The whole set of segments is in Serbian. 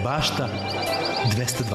Bašta 202.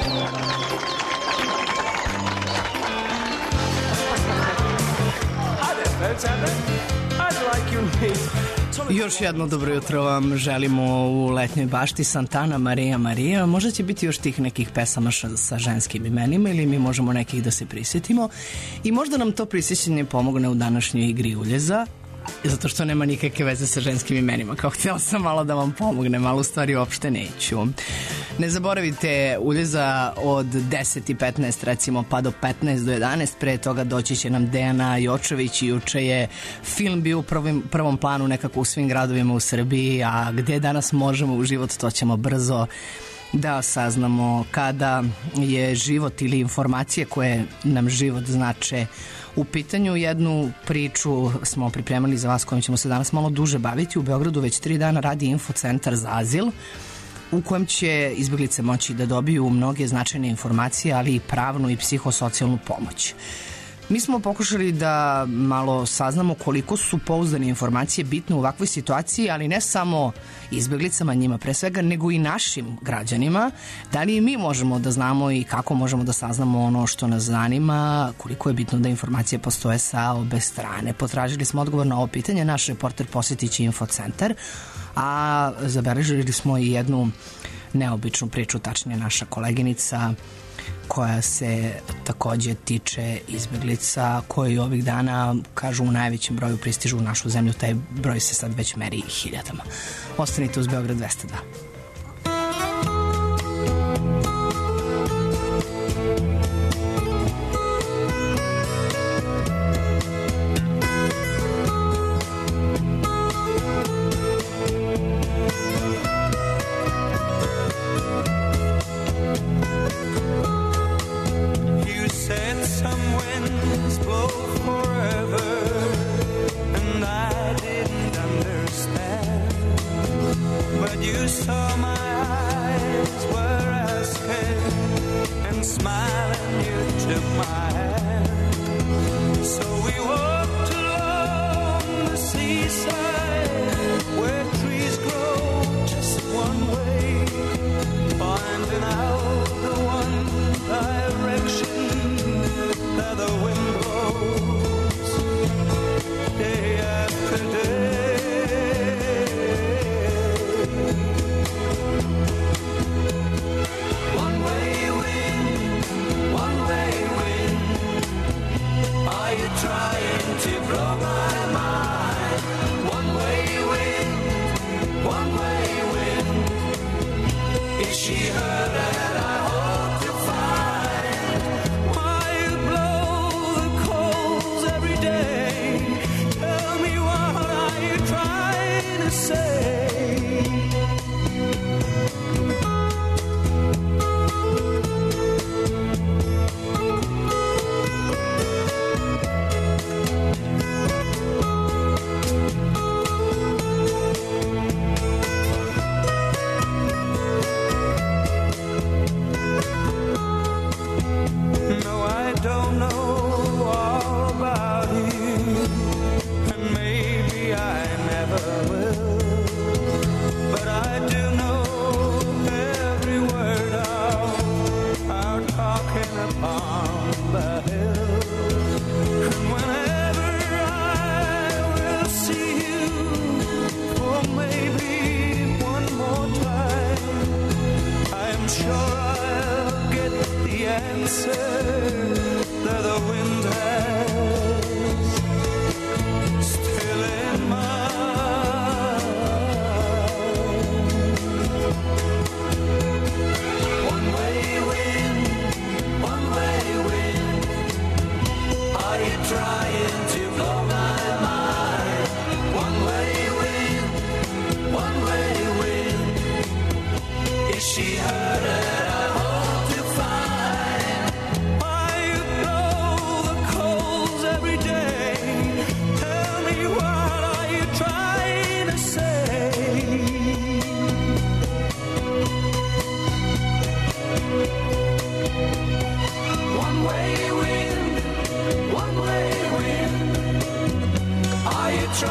Još jedno dobro jutro vam želimo u letnjoj bašti. Santana Maria Maria. Možda će biti još tih nekih pesama sa ženskim imenima ili mi možemo nekih da se prisjetimo i možda nam to prisjećanje pomogne u današnjoj igri uljeza, zato što nema nikakve veze sa ženskim imenima. Kao htjela sam malo da vam pomognem, ali u stvari uopšte neću. Ne zaboravite uljeza od 10:15 recimo pa do 15 do 11. Pre toga doći će nam Dejana Jočević i juče je film bio u prvom planu nekako u svim gradovima u Srbiji, a gdje danas možemo u život, to ćemo brzo da saznamo. Kada je život ili informacije koje nam život znače u pitanju, jednu priču smo pripremali za vas kojom ćemo se danas malo duže baviti. U Beogradu već 3 dana radi infocentar za azil u kojem će izbjeglice moći da dobiju mnoge značajne informacije, ali i pravnu i psihosocijalnu pomoć. Mi smo pokušali da malo saznamo koliko su pouzdane informacije bitne u ovakvoj situaciji, ali ne samo izbjeglicama, njima pre svega, nego i našim građanima. Da li i mi možemo da znamo i kako možemo da saznamo ono što nas zanima, koliko je bitno da informacije postoje sa obe strane. Potražili smo odgovor na ovo pitanje, naš reporter posjetit će infocentar, a zabeležili smo i jednu neobičnu priču, tačnije naša koleginica koja se takođe tiče izbjeglica koji ovih dana, kažu, u najvećem broju pristižu u našu zemlju. Taj broj se sad već meri hiljadama. Ostanite uz Beograd 202.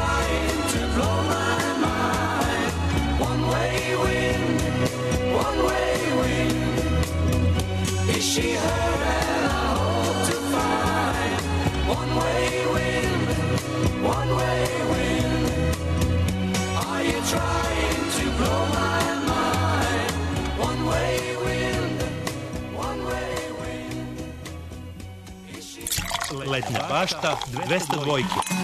Trying to blow my mind. One way wind, one way Letnja bašta 202.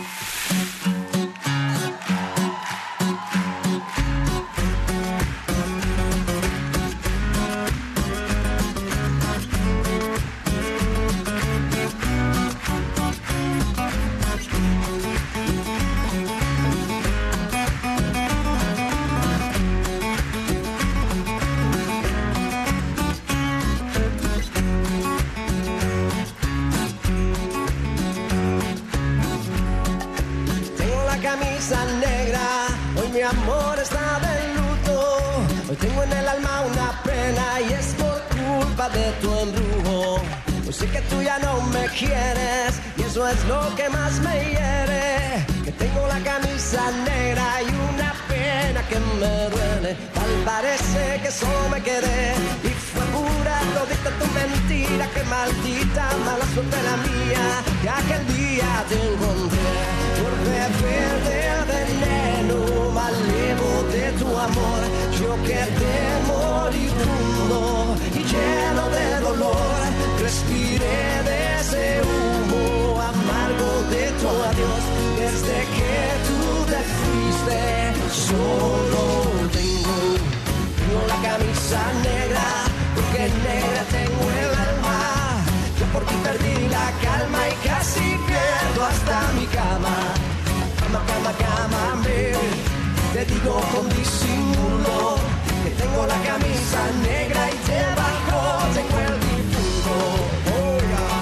Amor está de luto, hoy tengo en el alma una pena y es por culpa de tu embrujo. Hoy sé que tú ya no me quieres y eso es lo que más me hiere. Que tengo la camisa negra y una pena que me duele. Tal parece que solo me quedé y fue pura todita tu mentira. Que maldita mala suerte la mía que aquel día te encontré. Por beberte el veneno malevo de tu amor, yo quedé moribundo y lleno de dolor. Respiré de ese humo amargo de tu adiós. Desde que tú te fuiste, solo tengo la camisa negra, porque negra tengo el alma. Yo por ti perdí la calma y casi pierdo hasta mi cama. Cama, cama, cama, baby. Te digo con disimulo que tengo la camisa negra y debajo tengo el difunto. Oh, yeah.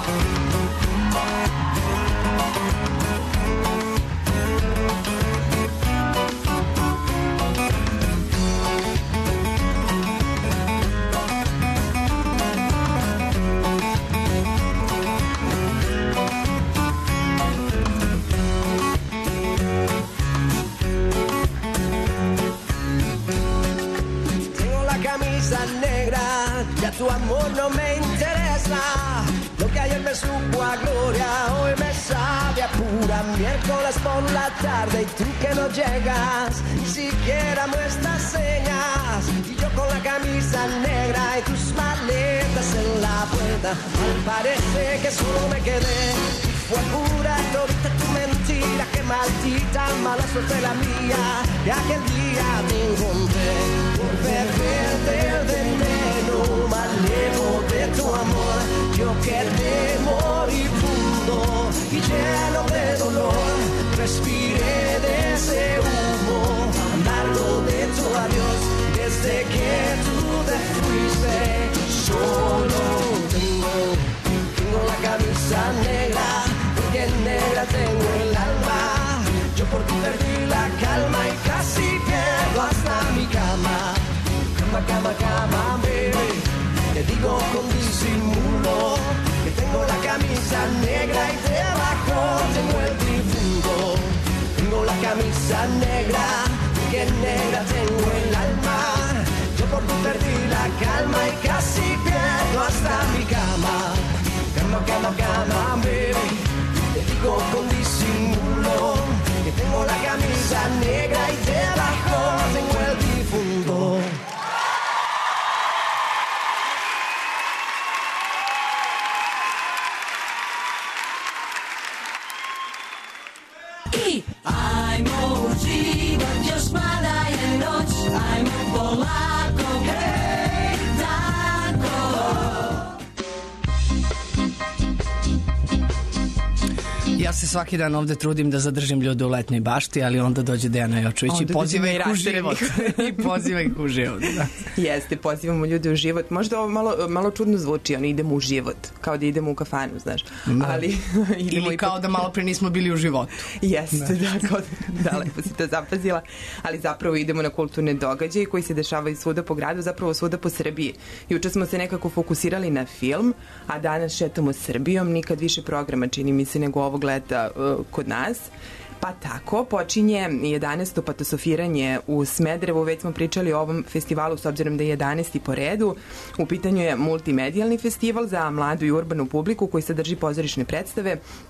Negra, ya tu amor no me interesa. Lo que ayer me supo a gloria, hoy me sabe a pura. Miércoles por la tarde y tú que no llegas, ni siquiera muestras señas. Y yo con la camisa negra y tus maletas en la puerta. Mal parece que solo me quedé. Fue pura todita tu mentira, que maldita mala suerte la mía. Y aquel día te encontré por beberte el veneno malevo de tu amor. Yo quedé moribundo y lleno de dolor. Respiré de ese humo amargo de tu adiós. Desde que tú te fuiste, solo tengo la camisa negra, porque negra tengo el alma. Yo por ti perdí la calma y casi pierdo hasta mi cama. Cama, cama, cama, baby. Te digo con disimulo que tengo la camisa negra y debajo tengo el difunto. Tengo la camisa negra, que negra tengo el alma. Yo por ti perdí la calma y casi pierdo hasta mi cama. Cama, cama, cama, baby. Te digo con disimulo que tengo la camisa negra y debajo tengo el difunto. Ajmo uživat još mada je noć, ajmo polako, hej, tako. Ja se svaki dan ovde trudim da zadržim ljude u letnoj bašti, ali onda dođe Dejana Jočević i poziva ih u život. I poziva ih u život, da. Jeste, pozivamo ljude u život. Možda ovo malo čudno zvuči, ono idemo u život, kao da idemo u kafanu, znaš. Da. Ali ili kao da malo pre nismo bili u životu. Jeste, da, kao da lepo si to zapazila. Ali zapravo idemo na kulturne događaje koji se dešavaju svuda po gradu, zapravo svuda po Srbiji. Juče smo se nekako fokusirali na film, a danas šetamo Srbijom, nikad više programa, čini mi se, nego ovog leta kod nas. Pa tako, počinje 11. patosofiranje u Smederevu, već smo pričali o ovom festivalu s obzirom da je 11. po redu. U pitanju je multimedijalni festival za mladu i urbanu publiku koji sadrži pozorišne predstave,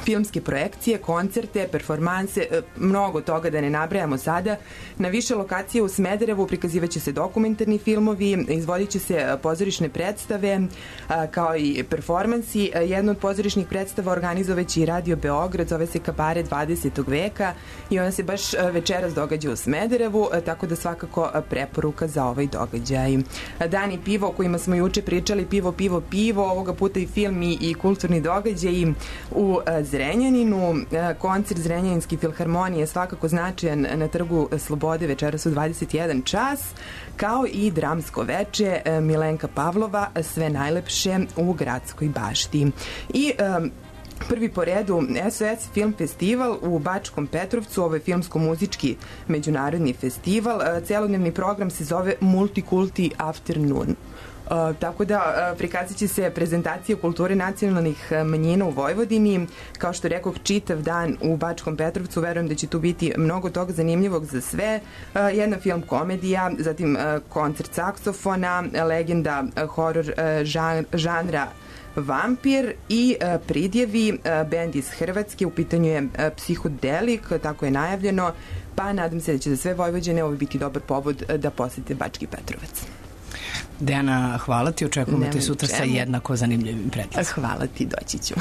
filmske projekcije, koncerte, performanse, mnogo toga da ne nabrajamo sada. Na više lokacije u Smederevu prikazivaće se dokumentarni filmovi, izvodit će se pozorišne predstave, kao i performansi. Jedna od pozorišnih predstava organizovaće i Radio Beograd, zove se Kabare 20. veka i ona se baš večeras događa u Smederevu, tako da svakako preporuka za ovaj događaj. Dani pivo o kojima smo juče pričali, pivo, ovoga puta i film i kulturni događaj u Zrenjaninu. Koncert Zrenjaninske filharmonije je svakako značajan na Trgu Slobode večeras u 21 čas, kao i dramsko veče Milenka Pavlova, sve najlepše u Gradskoj bašti. I prvi po redu SOS Film Festival u Bačkom Petrovcu, ovo je filmsko-muzički međunarodni festival. Celodnevni program se zove Multikulti Afternoon. Tako da prikazat će se prezentacija kulture nacionalnih manjina u Vojvodini, kao što rekoh, čitav dan u Bačkom Petrovcu. Verujem da će tu biti mnogo toga zanimljivog za sve. Jedna film komedija, zatim koncert saksofona, legenda horor žanra Vampir i pridjevi, bend iz Hrvatske, u pitanju je Psihodelik, tako je najavljeno, pa nadam se da će za sve Vojvođane ovo biti dobar povod da posete Bački Petrovac. Dejana, hvala ti, očekujemo te sutra sa jednako zanimljivim predlazom. Hvala ti, doći ću.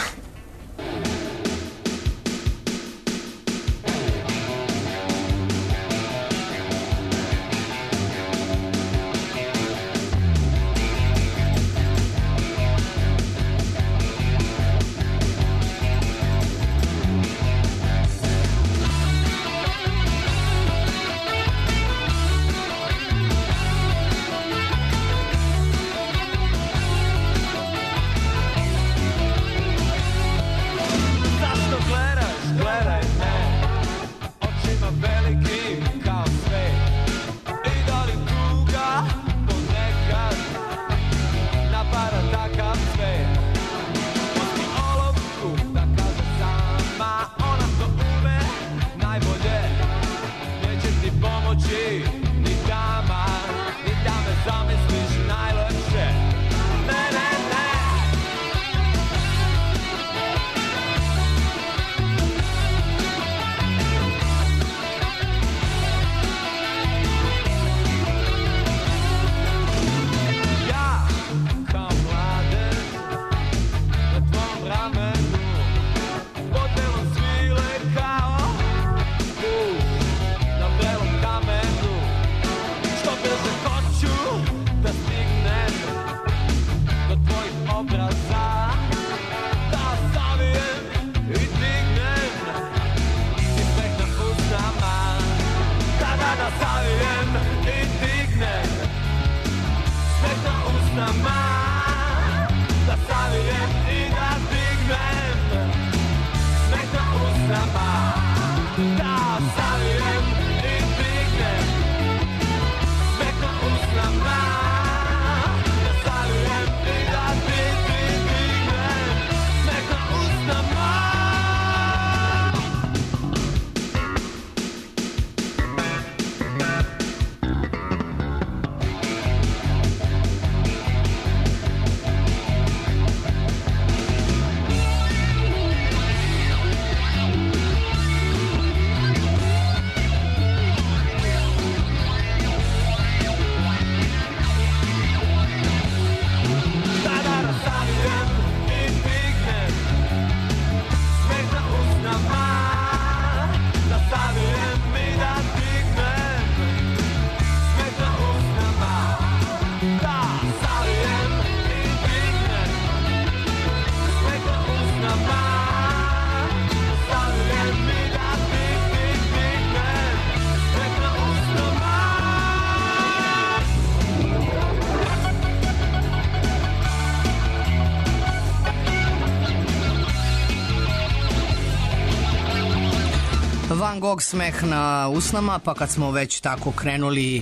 Van Gogh, Smeh na usnama, pa kad smo već tako krenuli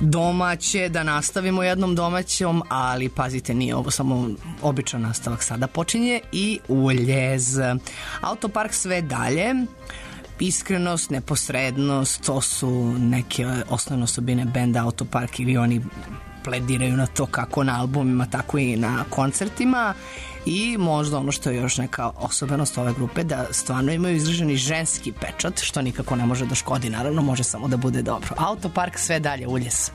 domaće, da nastavimo jednom domaćom, ali pazite, nije ovo samo običan nastavak, sada počinje i Uljez. Autopark sve dalje, iskrenost, neposrednost, to su neke osnovne osobine benda Autopark ili oni plediraju na to kako na albumima, tako i na koncertima. I možda ono što je još neka osobenost ove grupe, da stvarno imaju izraženi ženski pečat, što nikako ne može da škodi, naravno može samo da bude dobro. Autopark, sve dalje, Uljes.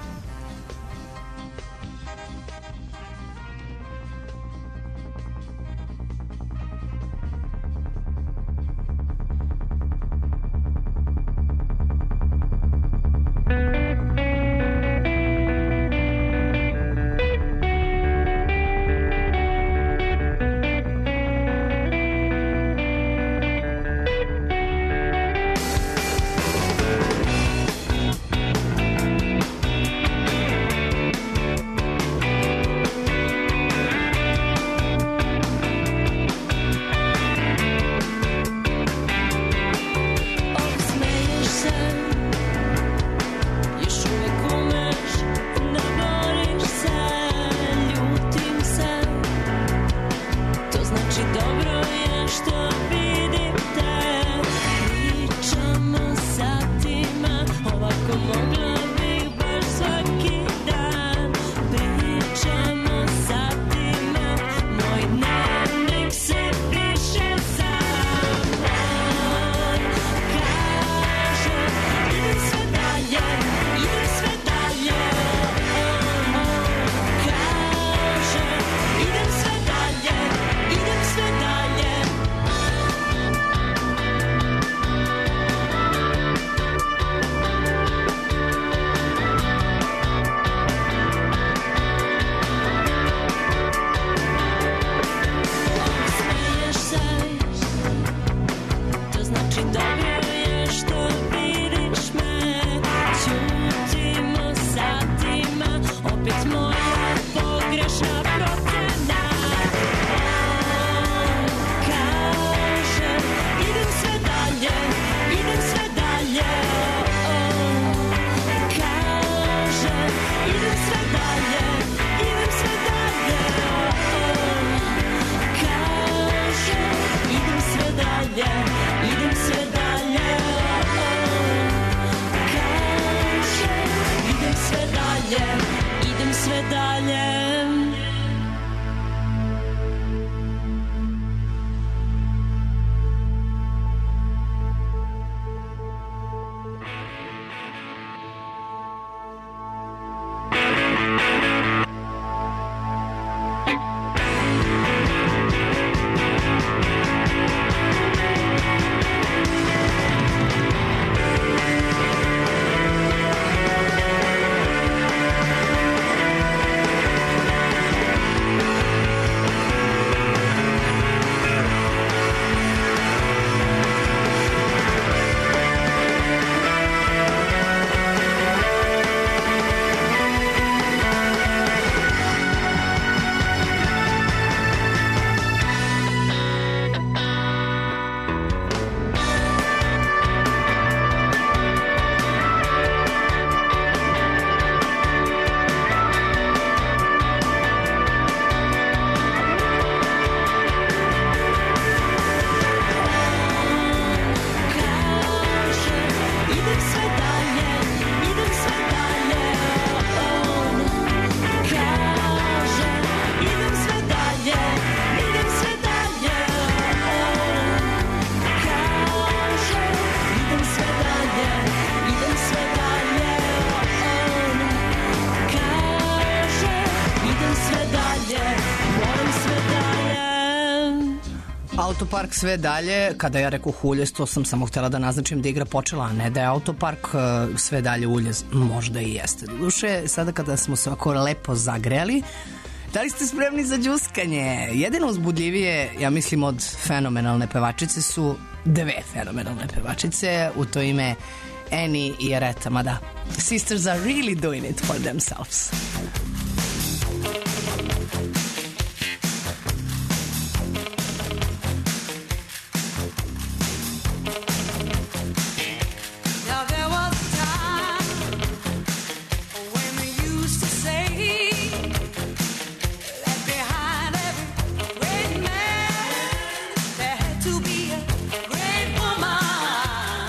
Autopark sve dalje, kada ja rekao Uljez, to sam samo htjela da naznačim da igra počela, a ne da je Autopark sve dalje Uljez, možda i jeste. Doduše, sada kada smo se ovako lepo zagreli, da li ste spremni za đuskanje? Jedino uzbudljivije, ja mislim, od fenomenalne pevačice su dve fenomenalne pevačice, u to ime Annie i Areta, mada sisters are really doing it for themselves.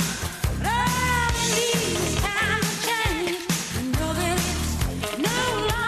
No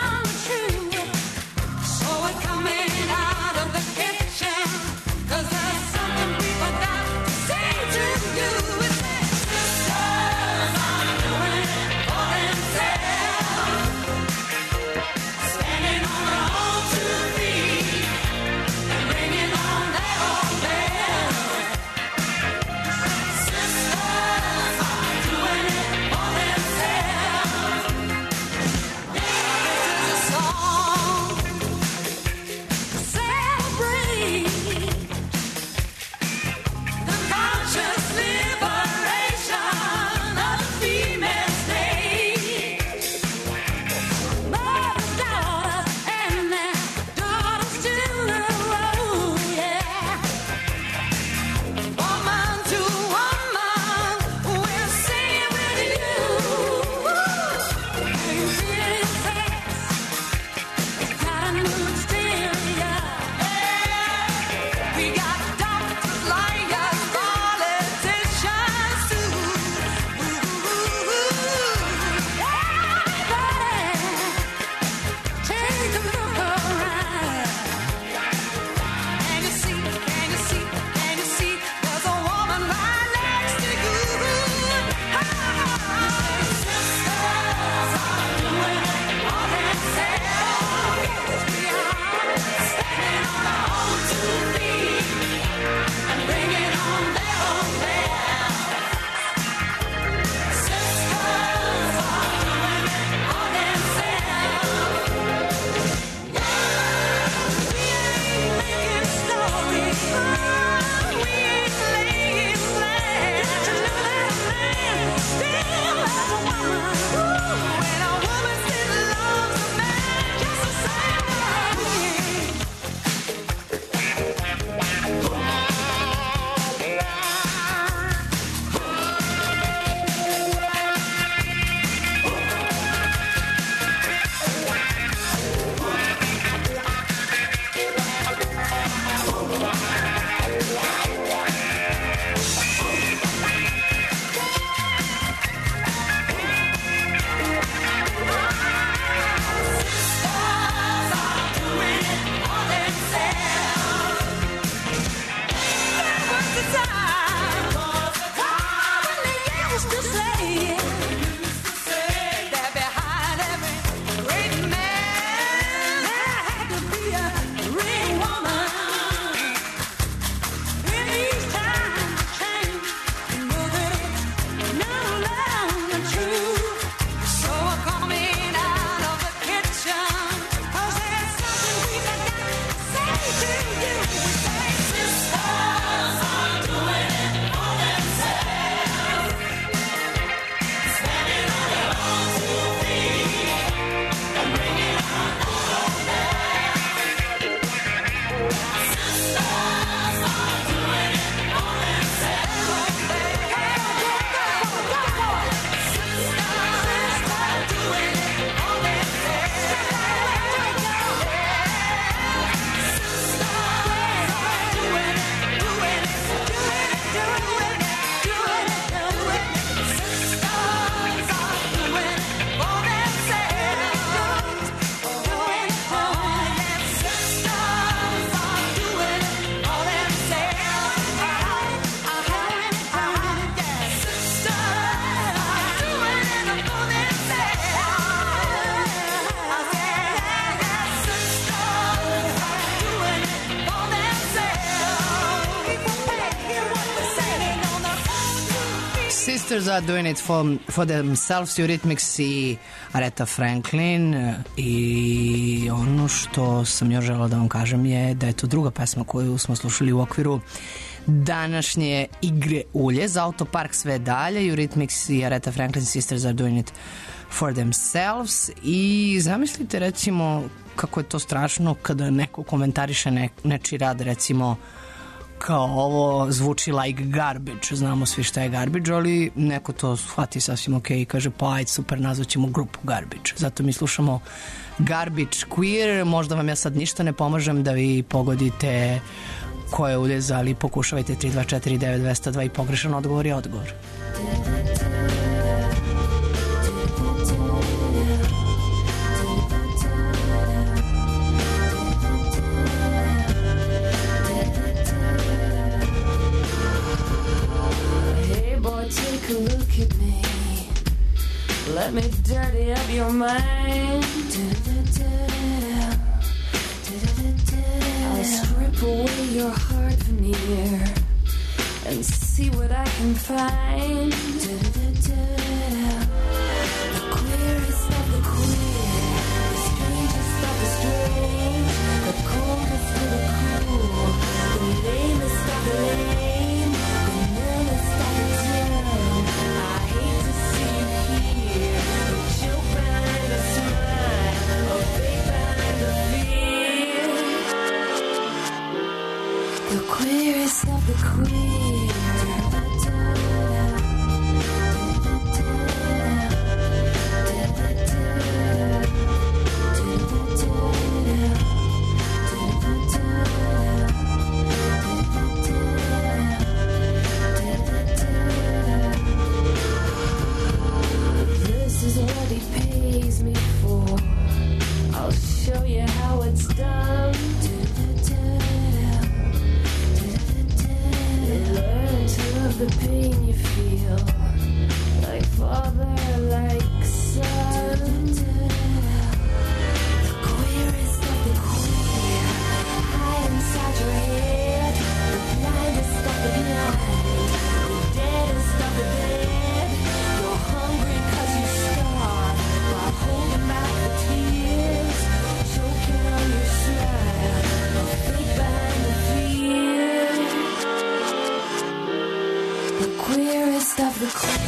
Sisters are doing it for themselves, Eurythmics i Aretha Franklin. I ono što sam još želala da vam kažem je da je to druga pesma koju smo slušali u okviru današnje igre ulje za Autopark sve dalje. Eurythmics i Aretha Franklin Sisters are doing it for themselves. I zamislite recimo kako je to strašno kada neko komentariše nečiji rad, recimo kao ovo zvuči like garbage, znamo svi šta je garbage, ali neko to shvati sasvim ok i kaže pa ajde super, nazvaćemo grupu Garbage. Zato mi slušamo Garbage Queer. Možda vam ja sad ništa ne pomažem da vi pogodite ko je ulje, ali pokušavajte 324-9202 i pogrešan odgovor je odgovor. Take a look at me. Let me dirty up your mind. I'll strip away your heart veneer and see what I can find. The queerest of the queer, the strangest of the strange, the coldest of the cool, the lamest of the lame, the nullest of the dumb. I hate to see you here, but you're behind the smile, or fake behind the fear. The queerest of the queer. This is what he pays me for. I'll show you how it's done. Learn to love the pain you feel, like father, like son. The queerest of the queer, high inside your head, the blindest of the blind, the deadest of the dead. You're hungry 'cause you starve while holding back the tears, choking on your smile, a fake behind the fear. The queerest of the queer.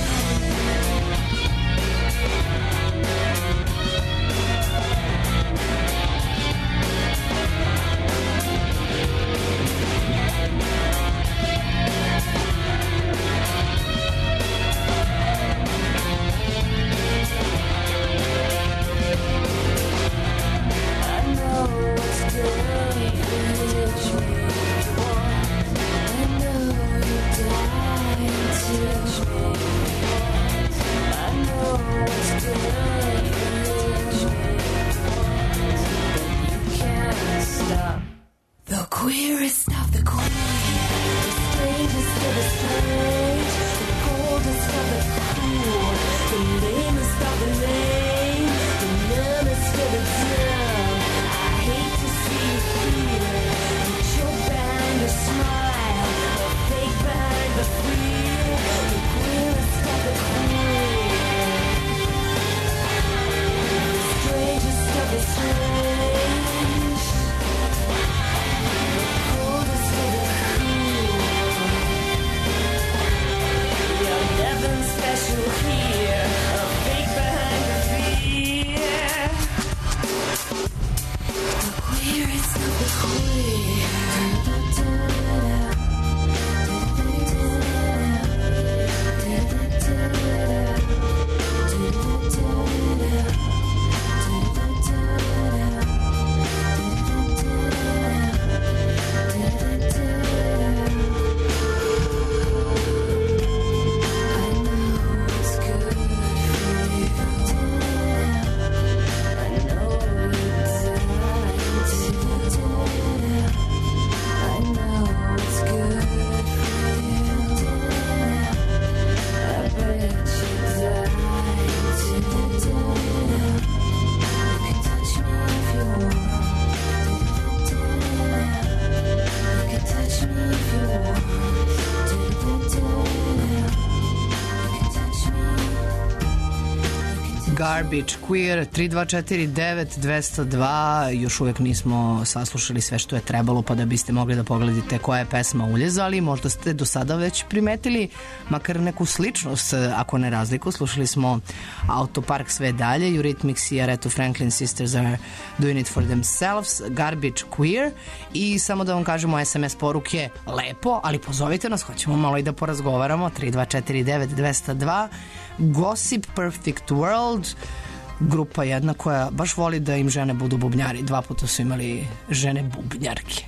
I know what's dirty, teach me what. I know you die, teach me what. I know what's dirty, teach me what. But you can't stop. The queerest of the queer, the strangest of the strange, the coldest of the cool, the lamest of the lame, the numbest of the dumb. I hate to see you here, but you're behind a smile, a fake behind the fear. The queerest of the queer, the strangest of the strange, the coldest of the cool. You're nothing special here, a fake behind the fear. The queerest of the queer. I know it's good for you. I know you're dying to. Garbage Queer, 3249-202, još uvek nismo saslušali sve što je trebalo, pa da biste mogli da pogledate koja je pesma uljezali. Možda ste do sada već primetili makar neku sličnost, ako ne razliku. Slušali smo Autopark sve dalje, Eurythmics i Aretha Franklin Sisters Are Doing It For Themselves, Garbage Queer. I samo da vam kažemo, SMS poruke lepo, ali pozovite nas, hoćemo malo i da porazgovaramo. 3249-202, Gossip Perfect World, grupa jedna koja baš voli da im žene budu bubnjari. 2 puta su imali žene bubnjarke.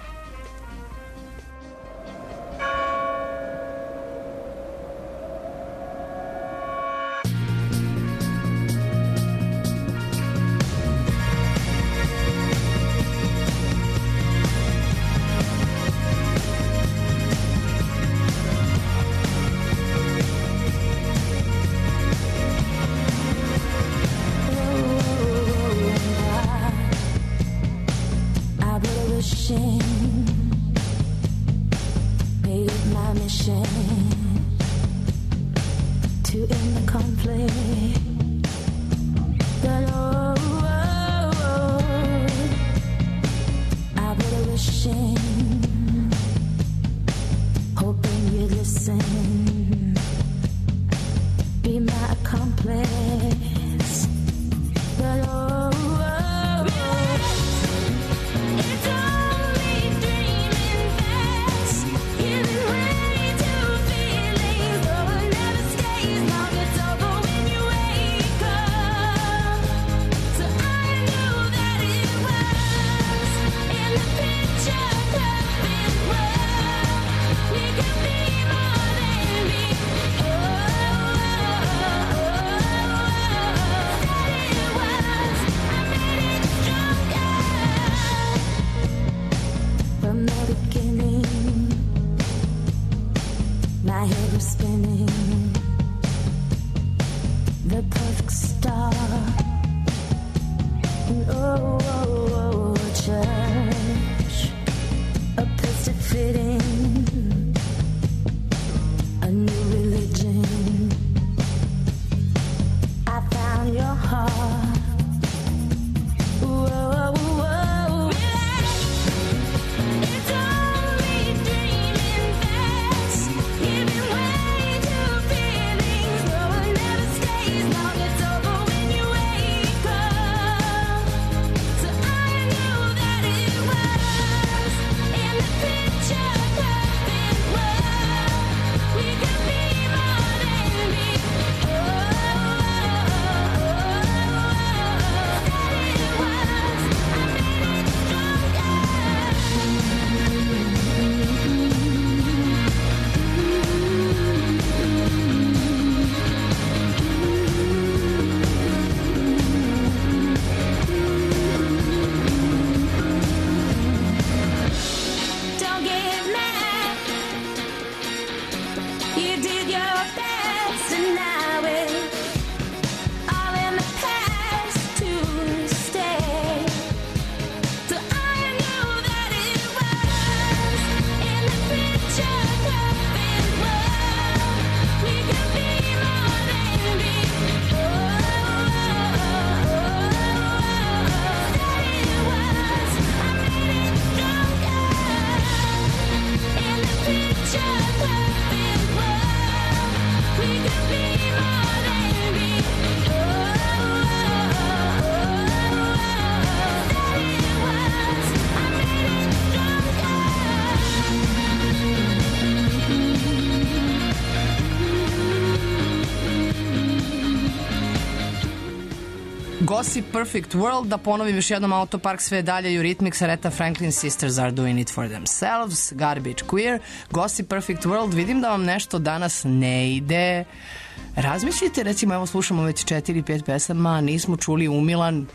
Gossip Perfect World, da ponovim još jednom, Autopark sve dalje, Eurythmics, Aretha Franklin Sisters Are Doing It For Themselves, Garbage Queer, Gossip Perfect World. Vidim da vam nešto danas ne ide. Razmislite, recimo, evo slušamo već 4-5 pesama, nismo čuli umilan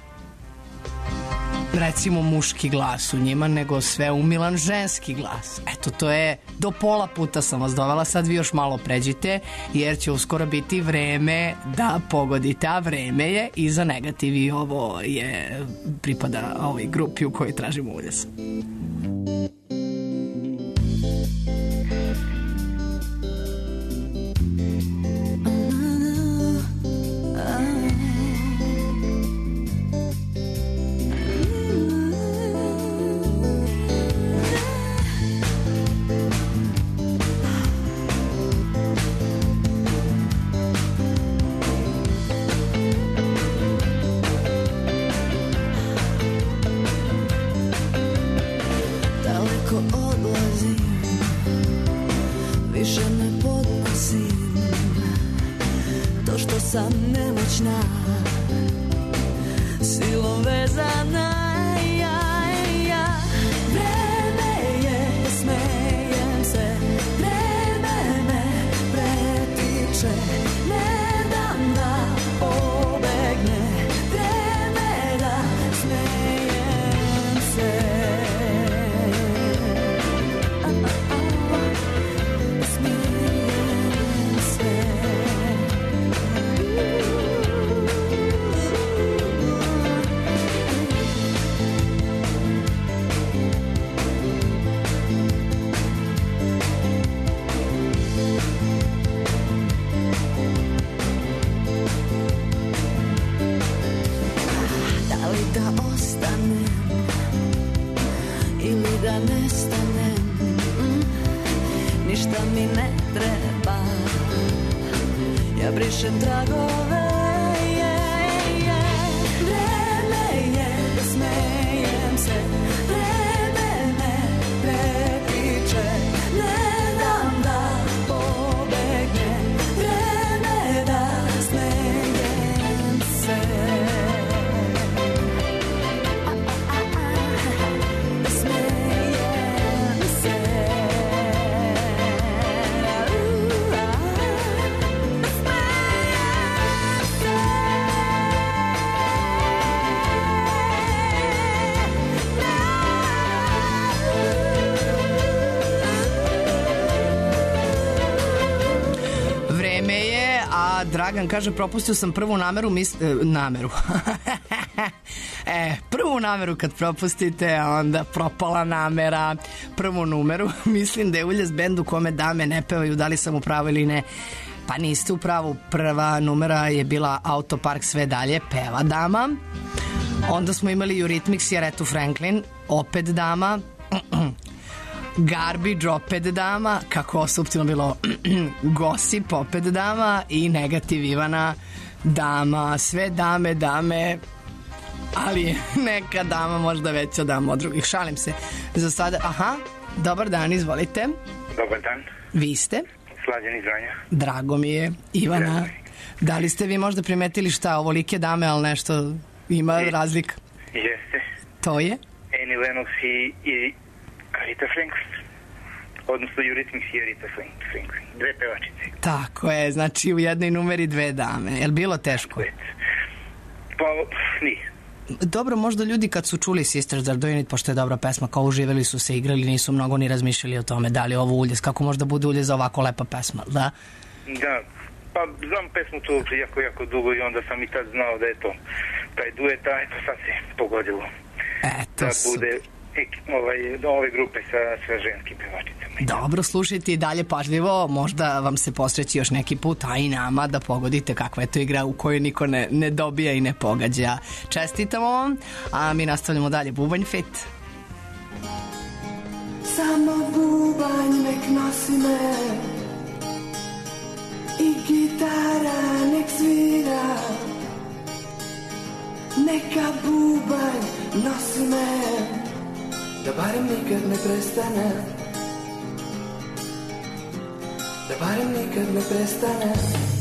recimo muški glas u njima, nego sve umilan ženski glas. Eto, to je, do pola puta sam vas dovela, sad vi još malo pređite, jer će uskoro biti vreme da pogodite, a vreme je i za negativ, i ovo je, pripada ovoj grupi u kojoj tražimo uljes. sam nemoćna, silom vezana. Vreme je, smejem se, vreme me pretiče, ne dam da pobegne, vreme da smejem se. Da nestanem, ništa mi ne treba, ja brišem tragove. Vreme je, da smejem se, vreme me pretiče, ne dam da pobegne, vreme da smejem se. Dragan kaže, propustio sam prvu nameru, prvu nameru kad propustite, a onda propala namera, prvu numeru. Mislim da je Uljes bend u kome dame ne pevaju, da li sam u pravu ili ne. Pa niste u pravu, prva numera je bila Autopark, sve dalje, peva dama. Onda smo imali Eurythmics i Arethu Franklin, opet dama. Garbage, opet dama, kako suptilno bilo Gossip, opet dama i Negativ Ivana, dama, sve dame, ali neka dama možda veća dama od drugih, šalim se za sada. Aha, dobar dan, izvolite. Dobar dan. Vi ste? Slađan iz Vranja. Drago mi je, Ivana. Da li ste vi možda primetili šta, ovolike dame, ali nešto ima razlika? Jeste. To je? Annie Lennox i Aretha Franklin, odnosno Eurythmics i Aretha Franklin, dve pevačice. Tako je, znači u jednoj numeri dve dame. Je li bilo teško? Pa, nije. Dobro, možda ljudi kad su čuli Sisters Are Doing It, pošto je dobra pesma, kao uživali su se, igrali, nisu mnogo ni razmišljali o tome da li je ovo Uljes, kako možda bude Uljes za ovako lepa pesma, da? Da, pa znam pesmu tu jako dugo i onda sam i tad znao da je to taj duet, a eto sad se pogodilo. Eto, da bude ove grupe sa ženskim pevačicama. Dobro, slušajte i dalje pažljivo, možda vam se posreći još neki put, a i nama, da pogodite kakva je to igra u kojoj niko ne dobija i ne pogađa. Čestitamo vam, a mi nastavljamo dalje. Bubanj fit. Samo bubanj nek nosi me i gitara nek svira, neka bubanj nosi me, da barem nikad ne prestane, da barem nikad ne prestane.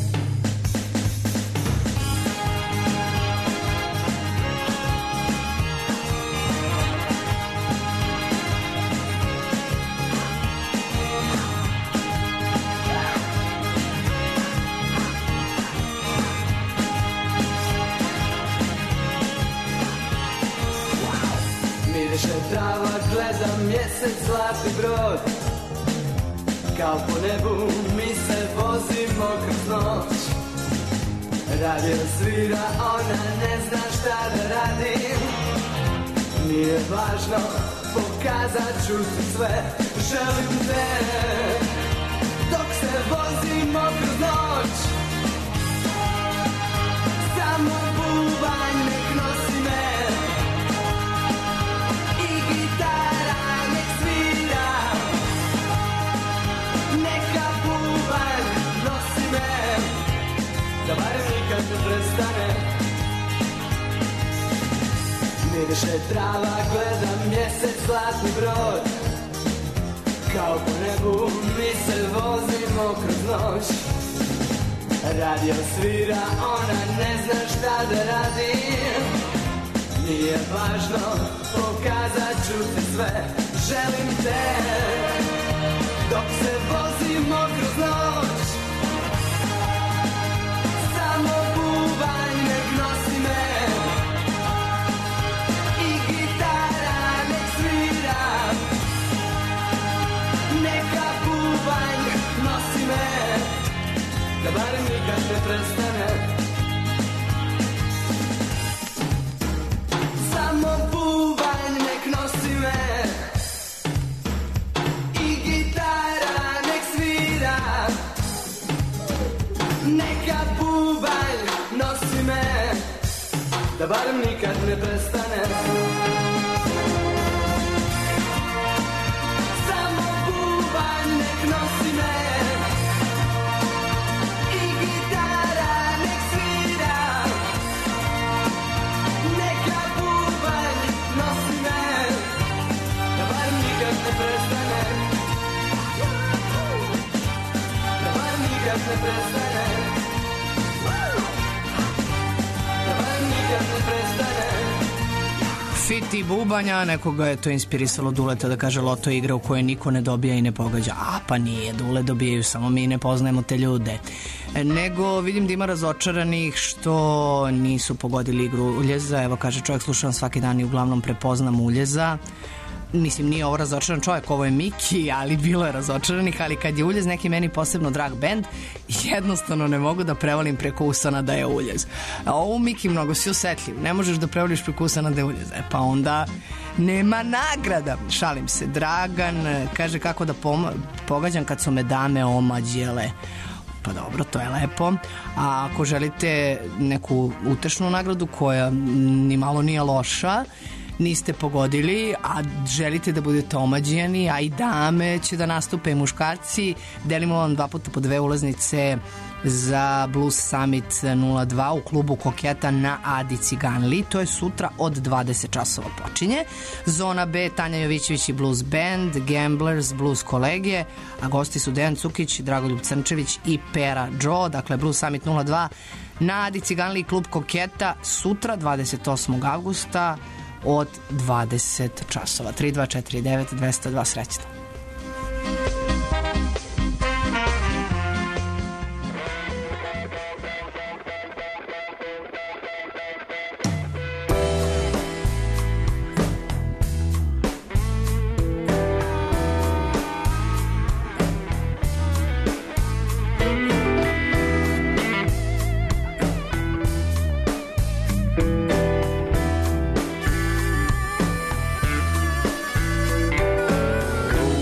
Miriše trava, gledam mjesec, zlatni brod, kao po nebu mi se vozimo kroz noć. Radio svira, ona ne zna šta da radim, nije važno, pokazat ću ti sve, želim te, dok se vozimo kroz noć. Samo bubanj nek nosi me i gitara nek svira, neka bubanj nosi me, da barem nikad ne prestane. Miriše trava, gledam mjesec, zlatni brod, kao po nebu mi se vozimo kroz noć. Radio svira, ona ne zna šta da radi. Nije važno, pokazat ću ti sve. Želim te dok se vozimo kroz noć. Samo bubanj nek nosi me i gitara nek svira. Neka bubanj nosi me, da barem nikad ne prestane. Samo bubanj nek nosi me i gitara nek svira. Neka bubanj nosi me, da barem nikad ne prestane. Samo bubanj nek nosi me i gitara nek svira. Neka bubanj nosi me, da barem nikad ne prestane. Da barem nikad ne prestane. Da barem nikad ne prestane. Fiti bubanja, nekoga je to inspirisalo Duleta da kaže loto je igra u kojoj niko ne dobija i ne pogađa. A pa nije, Dule dobijaju, samo mi ne poznajemo te ljude. Nego vidim da ima razočaranih što nisu pogodili igru Uljeza. Evo kaže čovjek, slušam svaki dan i uglavnom prepoznam Uljeza. Mislim, nije ovo razočaran čovjek, ovo je Miki, ali bilo je razočaranih, ali kad je Uljez neki meni posebno drag bend, jednostavno ne mogu da prevalim preko usana da je Uljez. A ovo Miki mnogo si osetljiv, ne možeš da prevališ preko usana da je Uljez. Pa onda nema nagrada. Šalim se. Dragan kaže kako da pogađam kad su me dame omađele. Pa dobro, to je lepo. A ako želite neku utešnu nagradu koja ni malo nije loša, niste pogodili, a želite da budete omađijani, a i dame će da nastupe, muškarci, delimo vam 2 puta po 2 ulaznice za Blues Summit 02 u klubu Koketa na Adi Ciganli. To je sutra od 20 časova počinje. Zona B, Tanja Jovićević i Blues Band, Gamblers, Blues Kolegije, a gosti su Dejan Cukić, Dragoljub Crnčević i Pera Joe. Dakle, Blues Summit 02 na Adi Ciganli, klub Koketa, sutra 28. avgusta od 20 časova. 3249 202, srećno. Go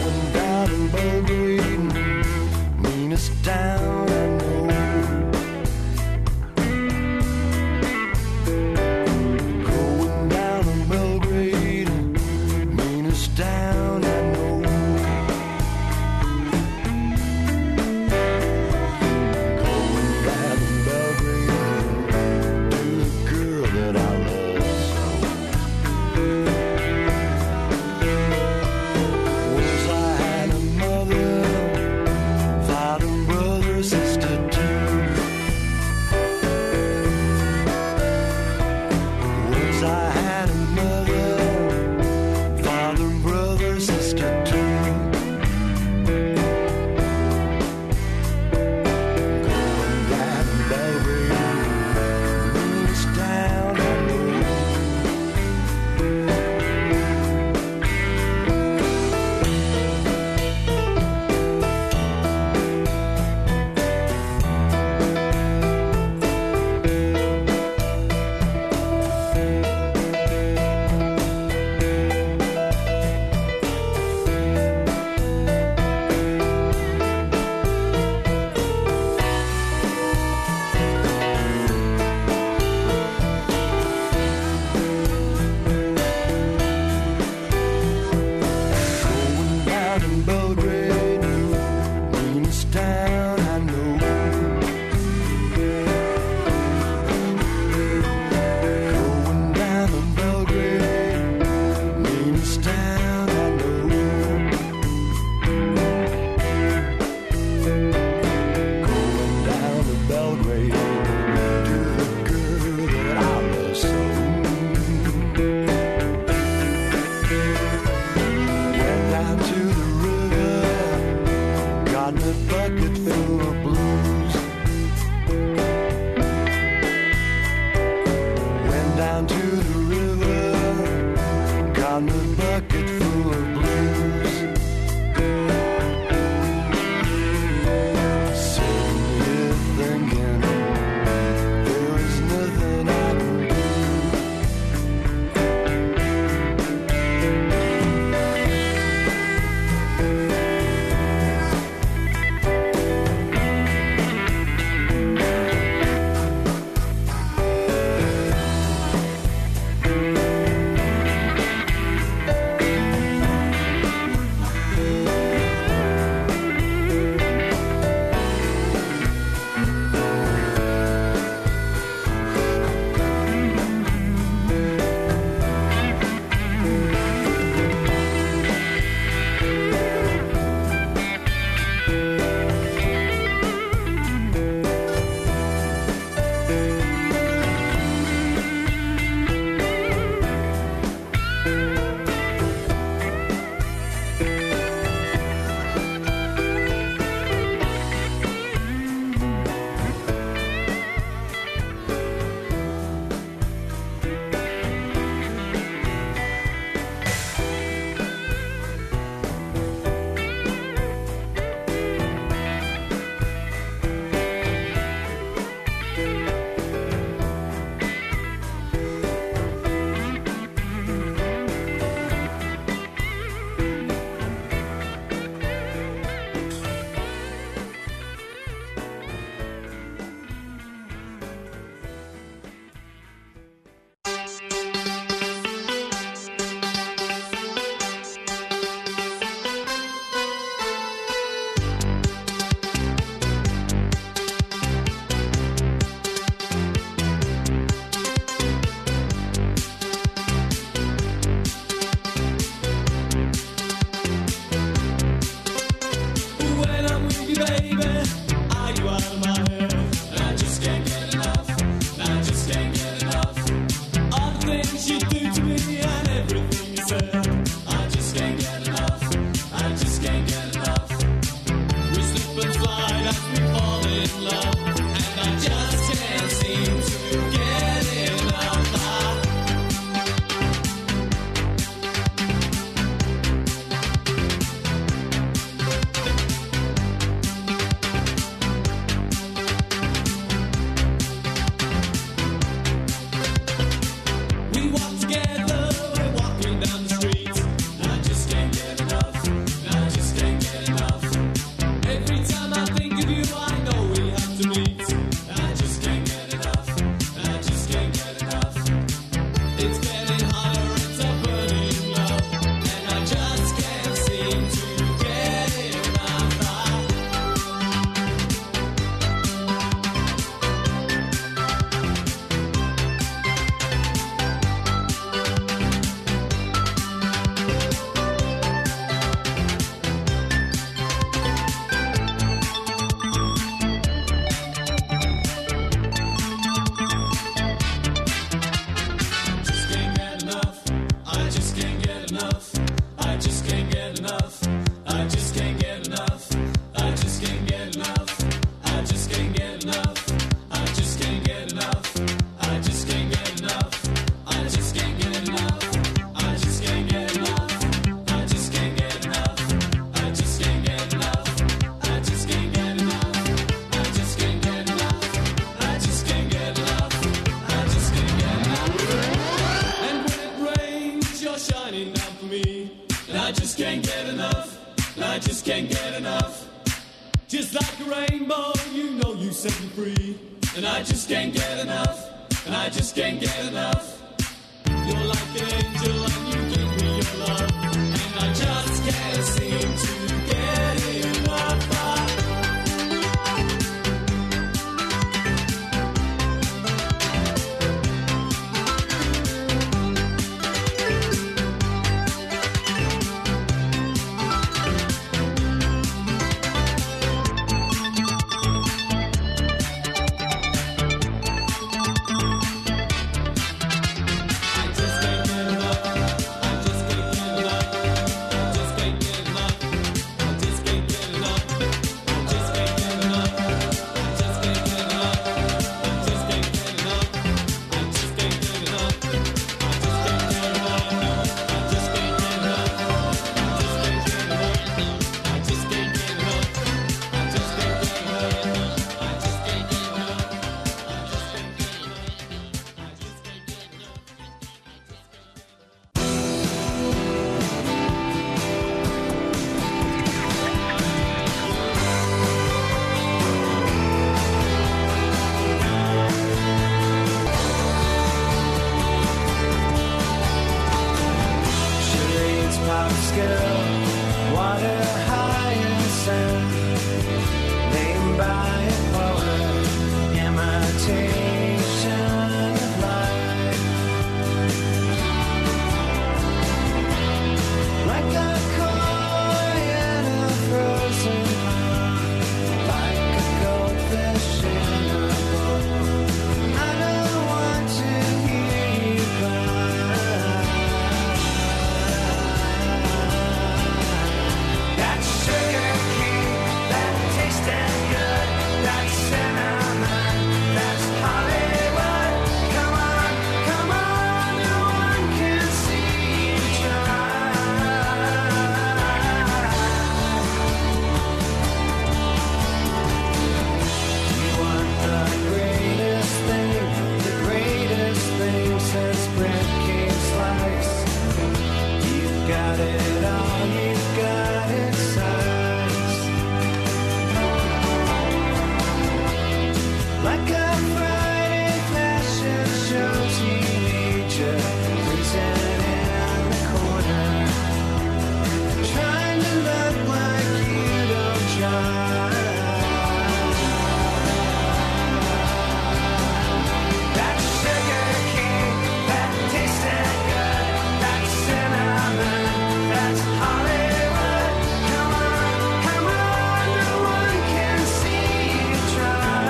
bucket full of blues. Sitting here thinking there is nothing I can do. Just like a rainbow, you know you set me free. And I just can't get enough, and I just can't get enough. You're like an angel and you give me your love. And I just can't seem to get enough. I just can't get enough. skill. Water hyacinth, named by a poet, imitation of life. Like a koi in a frozen pond, like a goldfish in a bowl. I don't want to hear you cry. That sugar cane, that tasted good, that cinnamon, that's Hollywood. Come on, come on, no one can see you try. You want the greatest thing since bread came sliced. You've got it all, you've got it sized. Like a Friday fashion show teenager, freezing in the corner, trying to look like you don't try. That sugar cane, that tasted good, that cinnamon, that's Hollywood. Come on, no one can see you try.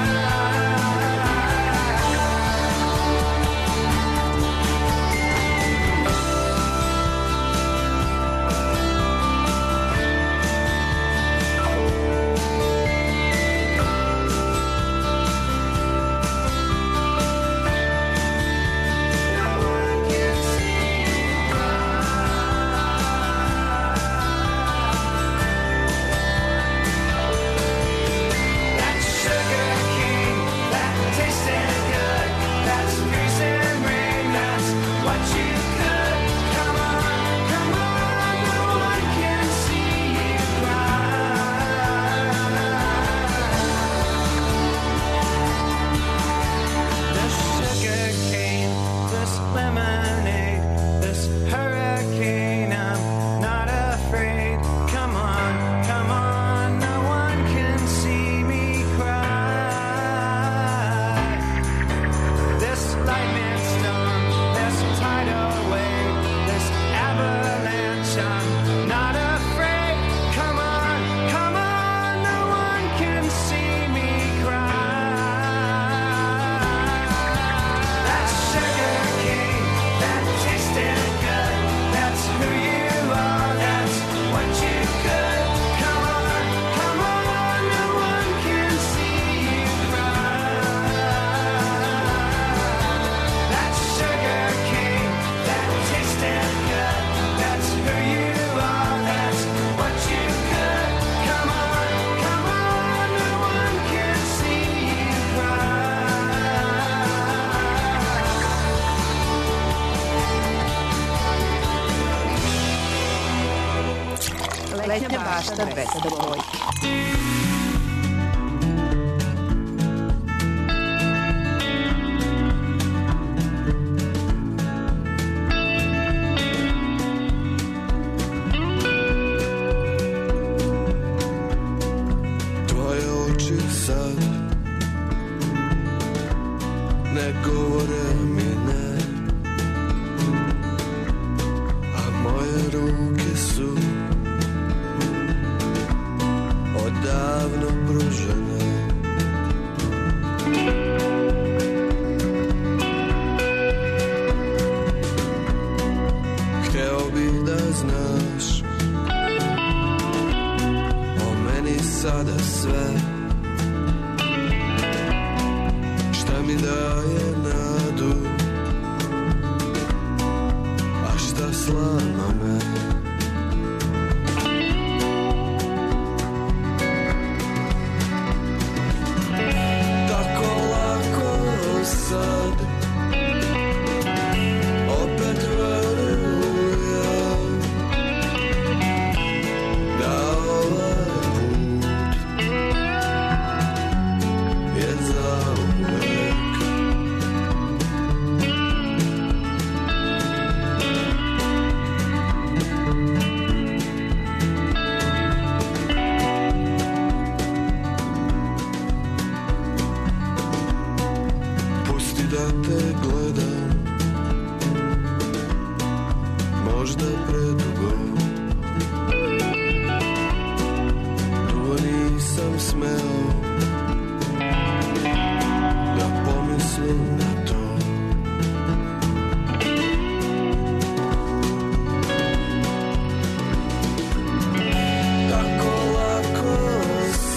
That sugar cane, that tasted good, that's freezing rain, that's what you could. Come on, no one can see you cry. This sugar cane, this lemonade, this hurricane, I'm not afraid. Come on, no one can see me cry. This lightning storm, this tidal wave, this avalanche, I'm not afraid. Come on, no one can see me cry. That sugar cane, that tasted good, that's who you are, that's what you could. Come on, no one can see you cry. That sugar cane, that tasted good, that's who you are, that's what you could. Come on, no one can see you cry. Letnja bašta 200 dvojke. Tvoje oči sad ne govore mi ne, a moje ruke su odavno pružene. Hteo bih da znaš o meni sada sve, šta mi daje nadu, a šta slama me. Tako lako sad opet verujem da ovaj put je zauvek.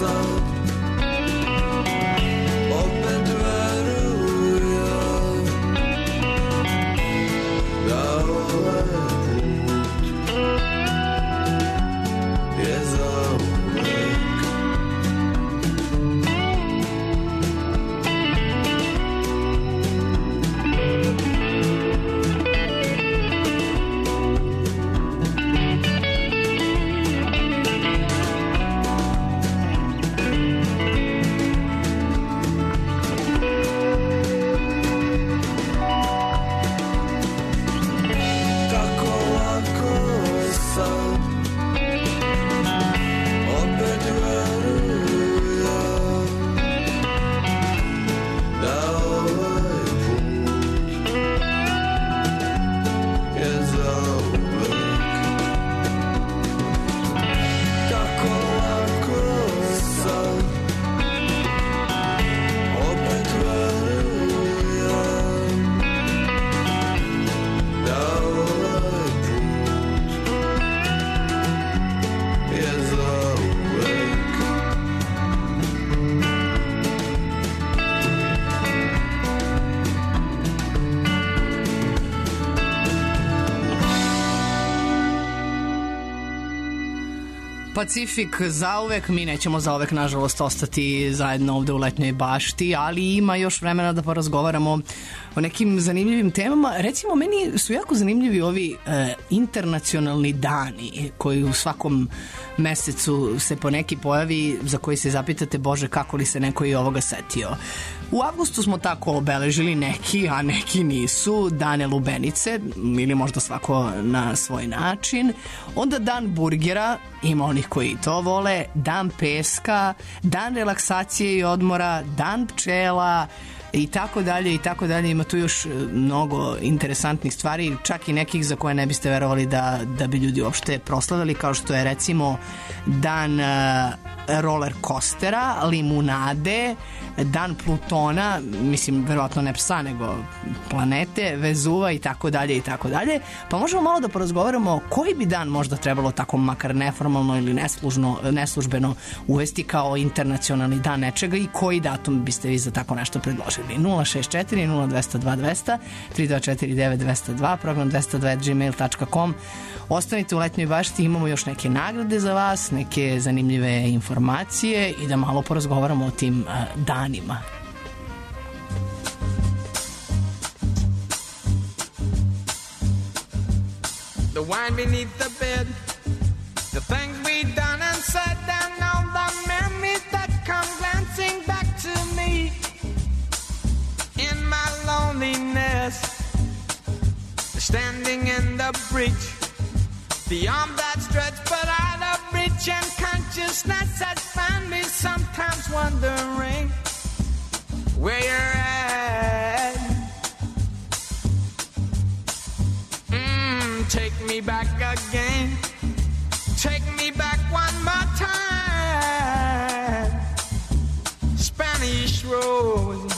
sam, opet verujem da ovaj put je zauvek. Tako lako sam, opet verujem da ovaj put je zauvek. Tako lako sam, opet verujem da ovaj put je zauvek. Pacifik zauvek, mi nećemo zauvek nažalost ostati zajedno ovde u letnjoj bašti, ali ima još vremena da porazgovaramo o nekim zanimljivim temama. Recimo, meni su jako zanimljivi ovi internacionalni dani koji u svakom mesecu se po neki pojavi za koji se zapitate, Bože, kako li se neko i ovoga setio. U avgustu smo tako obeležili neki, a neki nisu, dane lubenice, ili možda svako na svoj način. Onda dan burgera, ima onih koji to vole, dan peska, dan relaksacije i odmora, dan pčela, i tako dalje, i tako dalje. Ima tu još mnogo interesantnih stvari, čak i nekih za koje ne biste verovali da bi ljudi uopšte proslavili, kao što je recimo dan roller coastera, limunade, dan Plutona, mislim verovatno ne psa nego planete, Vezuva i tako dalje i tako dalje. Pa možemo malo da porazgovaramo koji bi dan možda trebalo tako makar neformalno ili neslužbeno uvesti kao internacionalni dan nečega i koji datum biste vi za tako nešto predložili. 064 0202 200 3249 202, program 202@gmail.com. Ostanite u letnjoj bašti, imamo još neke nagrade za vas, neke zanimljive informacije i da malo porazgovaramo o tim danima. The wine beneath the bed, the things we done and said, and all the memories that come glancing back to me in my loneliness, standing in the breach, the arm that stretched but out of reach, and consciousness has found me sometimes wondering where you're at. Take me back again, take me back one more time, Spanish Rose.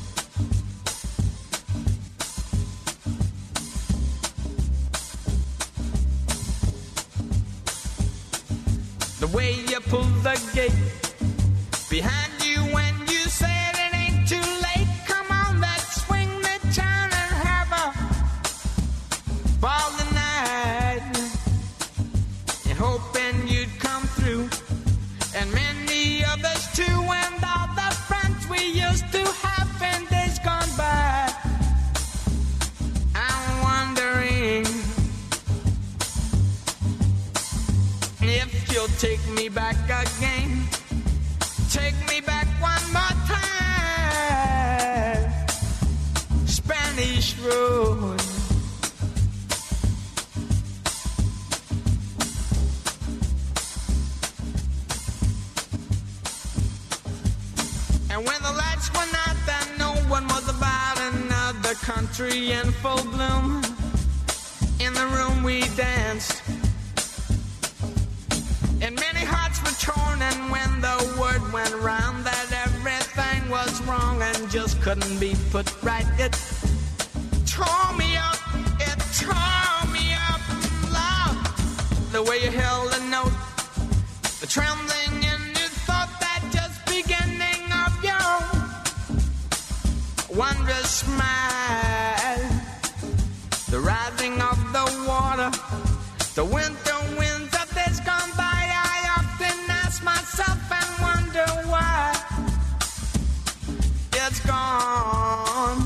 The way you pull the gate behind you when you said it ain't too late. Come on, let's swing the town and have a ball tonight. And hoping you'd come through, and many others too, and all the friends we used to have in days gone by. I'm wondering if you'll take me back again, take me back one more time, Spanish Road. And when the lights went out, then no one was about, another country in full bloom. In the room we danced, and many hearts were torn, and when the word went round that everything was wrong and just couldn't be put right, it tore me up, it tore me up, loud. The way you held a note, the trembling in your thought that wondrous smile. The rising of the water, the winter winds of days gone by. I often ask myself and wonder why it's gone.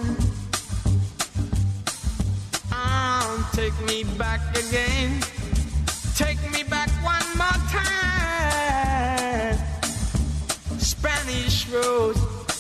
Take me back again. Take me back one more time. Spanish Rose.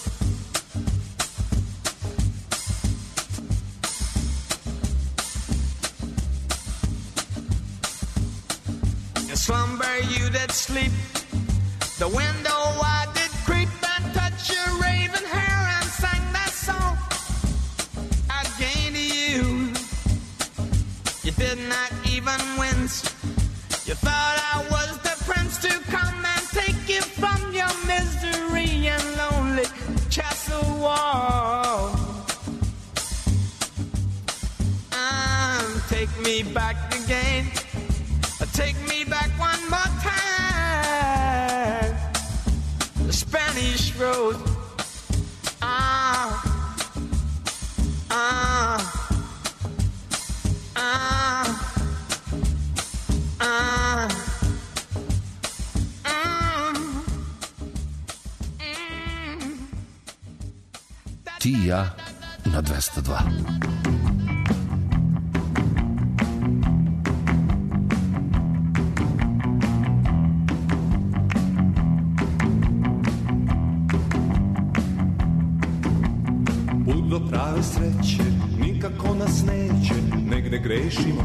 In slumber you did sleep. The window I did creep and touch your raven hair and sang that song again to you. You did not even wince. You thought I was the prince to come and take you from your misery and lonely castle wall. Take me back again. Take me back one more time. The Spanish Rose. Ti i ja na 202. Do prave sreće nikako nas neće, negde grešimo.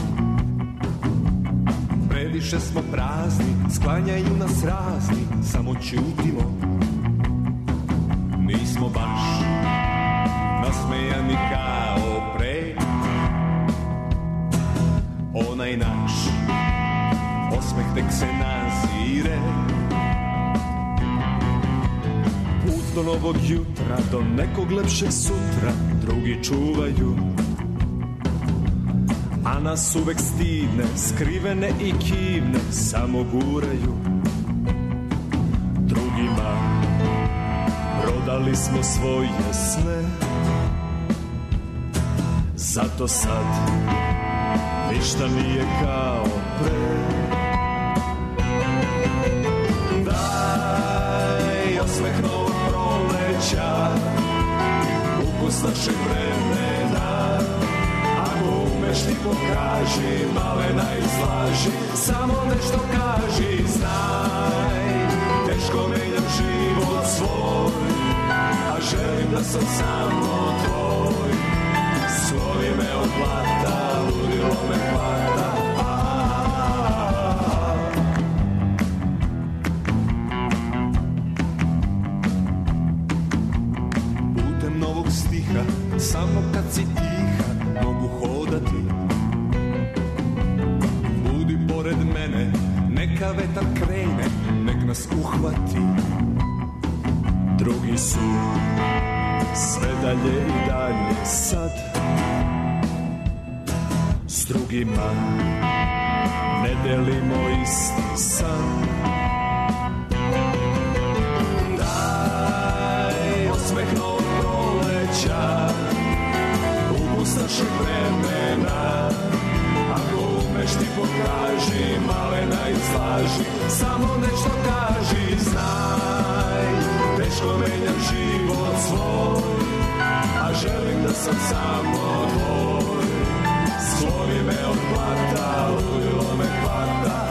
Previše smo prazni, sklanjaju nas razni, samo ćutimo. Nismo baš nasmejani kao pre. Onaj naš osmeh tek se nazire. Do novog jutra, do nekog lepšeg sutra, drugi čuvaju. A nas uvek stidne, skrivene i kivne, samo guraju. Drugima prodali smo svoje sne, zato sad ništa nije kao pre. Daj osmeh novog proleća, ukus našeg vremena. Ako umeš ti pokaži, malena izlaži, samo nešto kaži, znaj. Teško menjam život svoj, a želim da sam samo tvoj. Slovi me od blata, ludilo me hvata. Putem novog stiha, samo kad si tiha, mogu hodati. Budi pored mene, neka vetar krene, nek nas uhvati. Drugi su sve dalje i dalje sad, s drugima ne delimo isti san. Daj osmeh novog proleća, ukus našeg vremena. Ako umeš ti pokaži, malena izlaži, samo nešto kaži, znaj. Teško menjam život svoj, a želim da sam samo tvoj. Slovi me od blata, ludilo me hvata.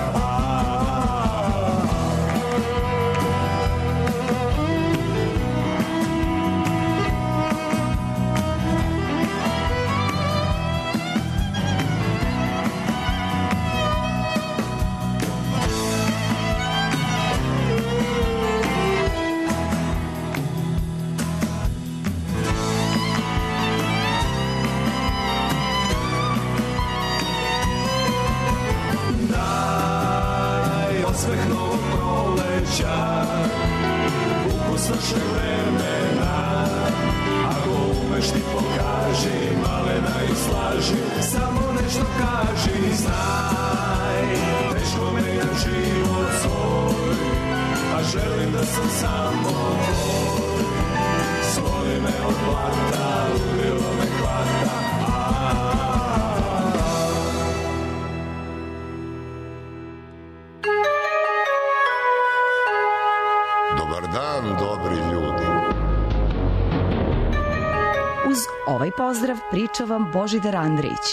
Osmeh novog proleća, ukus našeg vremena. Ako umeš ti pokaži, malena izlaži, samo nešto kaži, znaj. Teško menjam život svoj, a želim da sam samo tvoj. Slovi me od Ovaj pozdrav priča vam Božidar Andrić.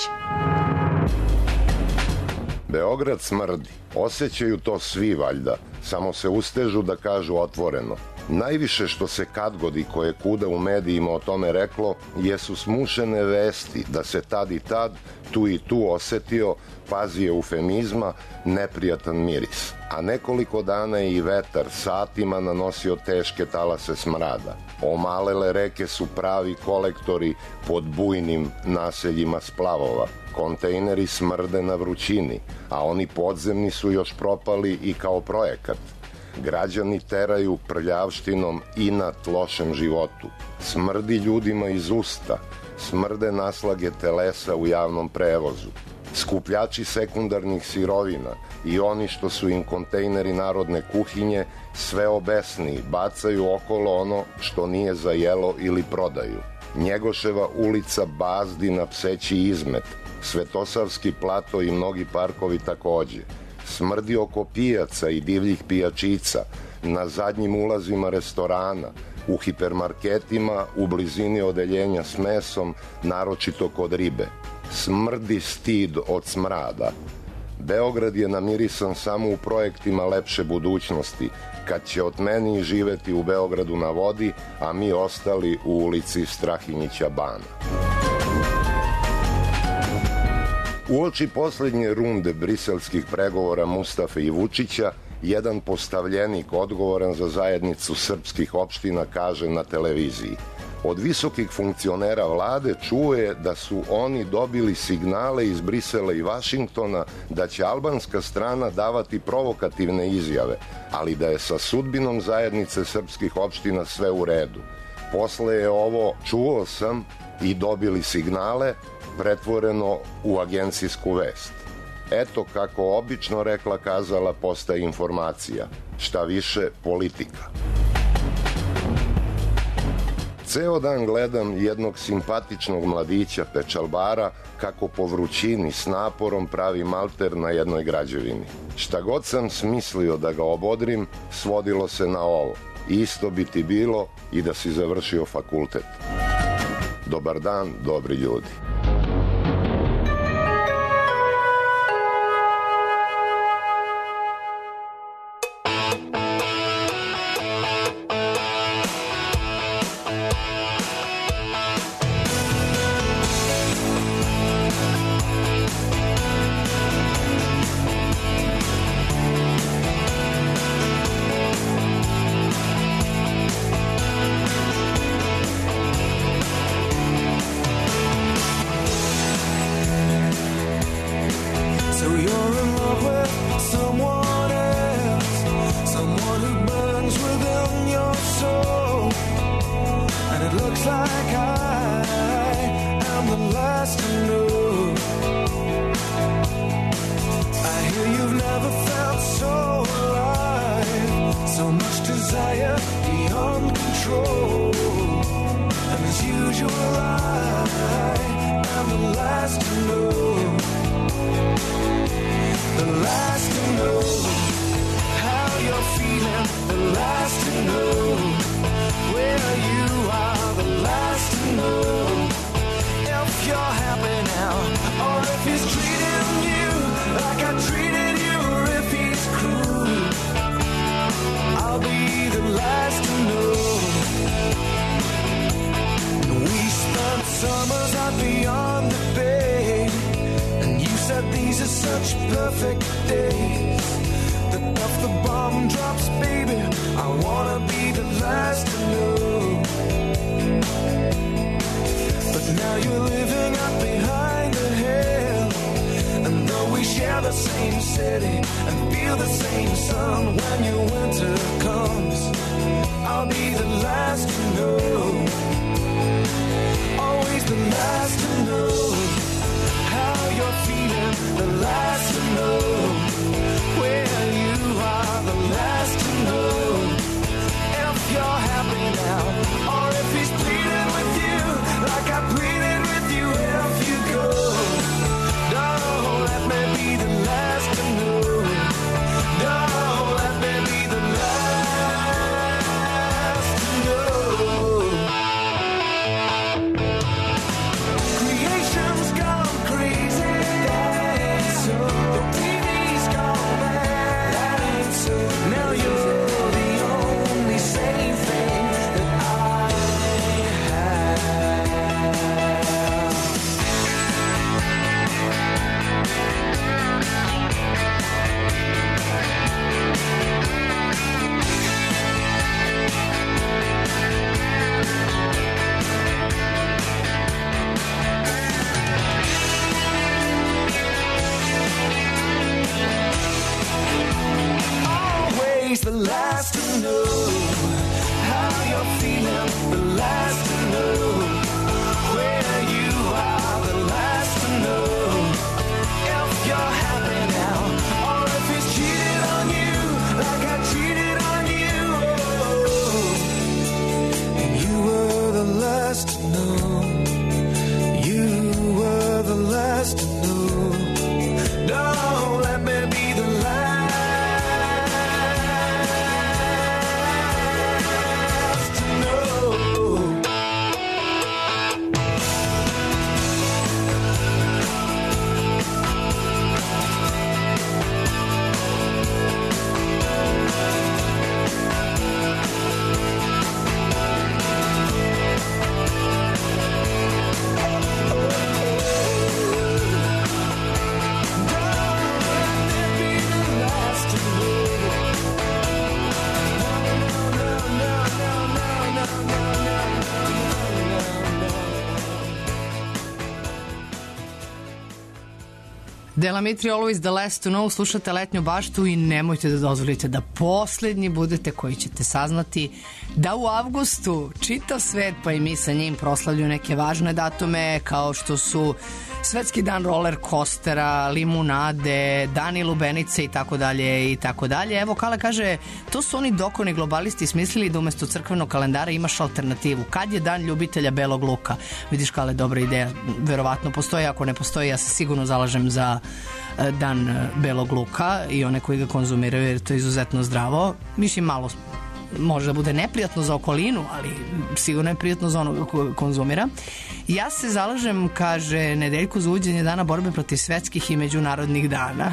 Beograd smrdi. Osjećaju to svi valjda, samo se ustežu da kažu otvoreno. Najviše što se kadgod i koje kuda u medijima o tome reklo, jesu smušene vesti da se tad i tad, tu i tu osetio, pazi eufemizma, neprijatan miris. A nekoliko dana je i vetar satima nanosio teške talase smrada. Omalele reke su pravi kolektori pod bujnim naseljima splavova. Kontejneri smrde na vrućini, a oni podzemni su još propali i kao projekat. Građani teraju prljavštinom inat lošem životu. Smrdi ljudima iz usta, smrde naslage telesa u javnom prevozu. Skupljači sekundarnih sirovina i oni što su im kontejneri narodne kuhinje sve obesniji bacaju okolo ono što nije za jelo ili prodaju. Njegoševa ulica bazdi na pseći izmet, Svetosavski plato i mnogi parkovi takođe. Smrdi oko pijaca i divljih pijačica, na zadnjim ulazima restorana, u hipermarketima, u blizini odeljenja s mesom, naročito kod ribe. Smrdi stid od smrada. Beograd je namirisan samo u projektima lepše budućnosti, kad će od meni živeti u Beogradu na vodi, a mi ostali u ulici Strahinjića Bana. Uoči poslednje runde briselskih pregovora Mustafe i Vučića, jedan postavljenik odgovoran za zajednicu srpskih opština kaže na televiziji: od visokih funkcionera vlade čuje da su oni dobili signale iz Brisela i Vašingtona da će albanska strana davati provokativne izjave, ali da je sa sudbinom zajednice srpskih opština sve u redu. Posle je ovo čuo sam i dobili signale pretvoreno u agencijsku vest. Eto kako obično rekla kazala postaje informacija, šta više politika. Ceo dan gledam jednog simpatičnog mladića pečalbara kako po vrućini s naporom pravi malter na jednoj građevini. Šta god sam smislio da ga obodrim, svodilo se na ovo. Isto bi ti bilo i da si završio fakultet. Dobar dan, dobri ljudi. the last to know how you're feeling, the last to know where you are, the last to know if you're happy now or if he's cheated on you like I cheated on you. Oh, and you were the last to know. You were the last to know. Don't let me be the last to know. Delamitri Always the Last to Know, slušate Letnju baštu i nemojte da dozvolite da poslednji budete koji ćete saznati da u avgustu čitav svet, pa i mi sa njim, proslavljuju neke važne datume kao što su Svetski dan roller coastera, limunade, dani lubenice i tako dalje i tako dalje. Evo, Kale kaže, to su oni dokoni globalisti smislili da umesto crkvenog kalendara imaš alternativu. Kad je dan ljubitelja belog luka? Vidiš, Kale, dobra ideja. Verovatno postoji, ako ne postoji, ja se sigurno zalažem za dan belog luka i one koji ga konzumiraju, jer to je izuzetno zdravo. Mislim, malo može da bude neprijatno za okolinu, ali sigurno je prijatno za onoga ko konzumira. Ja se zalažem, kaže, nedeljku za uvođenje dana borbe protiv svetskih i međunarodnih dana.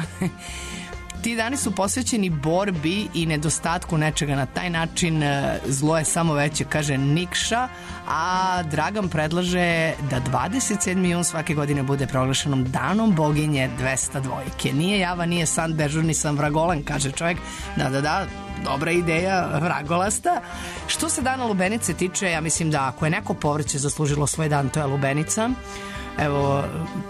Ti dani su posvećeni borbi i nedostatku nečega. Na taj način zlo je samo veće, kaže Nikša, a Dragan predlaže da 27. jun svake godine bude proglašenom danom boginje 202. Nije Java, nije san, dežurni sam vragolan, kaže čovjek. Da, dobra ideja, vragolasta. Što se dana lubenice tiče, ja mislim da ako je neko povrće zaslužilo svoj dan, to je lubenica. Evo,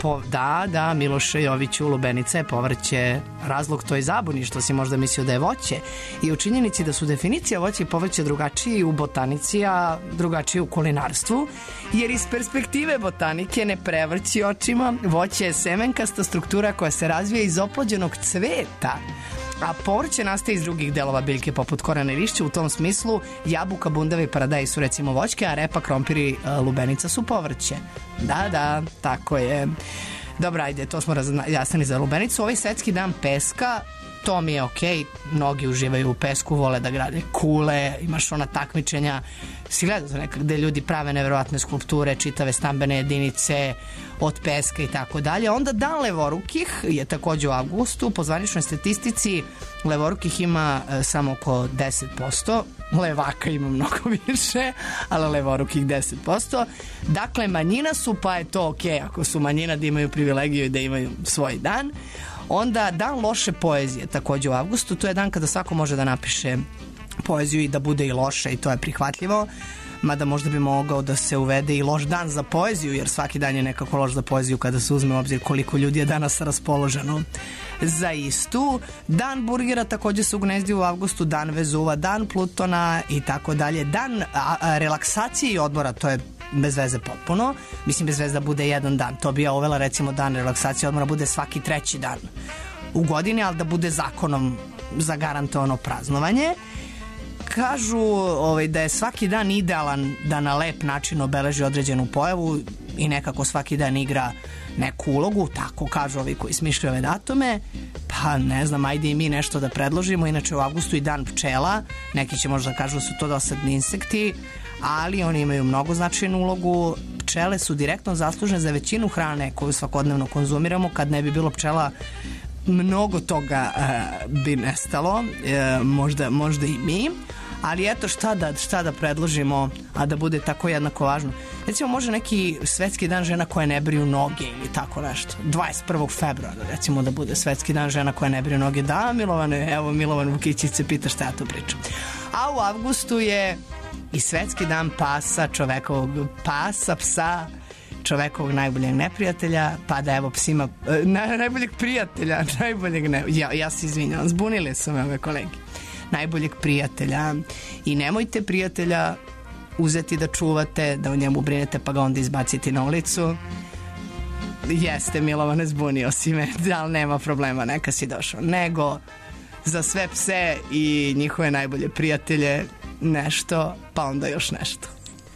da, Miloše Joviću, lubenica je povrće. Razlog toj zabuni što si možda mislio da je voće i u činjenici da su definicija voća i povrća drugačiji u botanici, a drugačiji u kulinarstvu, jer iz perspektive botanike ne prevrći očima. Voće je semenkasta struktura koja se razvija iz oplođenog cveta, a povrće nastaje iz drugih delova biljke poput korena i lišća. U tom smislu jabuka, bundava i paradajz su recimo voćke, a repa, krompir i lubenica su povrće. Da, tako je. Dobra, ajde, to smo razjasnili za lubenicu. Ovaj svetski dan peska, to mi je okej. Mnogi uživaju u pesku, vole da grade kule, imaš ona takmičenja. Si gledao za nekak gde ljudi prave neverovatne skulpture, čitave stambene jedinice od peska i tako dalje. Onda dan levorukih je takođe u avgustu. Po zvaničnoj statistici levorukih ima samo oko 10%. Levaka ima mnogo više, ali levorukih 10%. Dakle, manjina su, pa je to okej ako su manjina da imaju privilegiju i da imaju svoj dan. Onda dan loše poezije takođe u avgustu. To je dan kada svako može da napiše poeziju i da bude i loše i to je prihvatljivo. Mada možda bi mogao da se uvede i loš dan za poeziju, jer svaki dan je nekako loš za poeziju kada se uzme u obzir koliko ljudi je danas raspoloženo za istu. Dan burgera takođe se ugnezdi u avgustu, dan Vezuva, dan Plutona i tako dalje. Dan relaksacije i odmora, to je bez veze potpuno. Mislim, bez veze da bude jedan dan. To bi ja uvela, recimo, dan relaksacije i odmora bude svaki treći dan u godini, ali da bude zakonom zagarantovano praznovanje. Kažu da je svaki dan idealan da na lep način obeleži određenu pojavu i nekako svaki dan igra neku ulogu, tako kažu ovi koji smišljaju ove datume. Pa ne znam, ajde i mi nešto da predložimo. Inače u avgustu i dan pčela, neki će možda kažu da su to dosadni insekti, ali oni imaju mnogo značajnu ulogu. Pčele su direktno zaslužne za većinu hrane koju svakodnevno konzumiramo. Kad ne bi bilo pčela, mnogo toga bi nestalo, možda i mi. Ali eto, šta da predložimo, a da bude tako jednako važno. Recimo, može neki svetski dan žena koje ne briju noge ili tako nešto. 21. februara, recimo, da bude svetski dan žena koje ne briju noge. Da, Milovane, evo Milovan Vukićić se pita šta ja tu pričam. A u avgustu je i svetski dan pasa, čovekovog pasa, psa, čovekovog najboljeg neprijatelja, pa da evo psima najboljeg prijatelja, najboljeg ne... Ja se izvinjam, zbunili su me ove kolege. najboljeg prijatelja i nemojte prijatelja uzeti da čuvate, da o njemu brinete pa ga onda izbaciti na ulicu. Jeste, Milovane, zbunio si me, ali nema problema, neka si došao. Nego za sve pse i njihove najbolje prijatelje nešto, pa onda još nešto.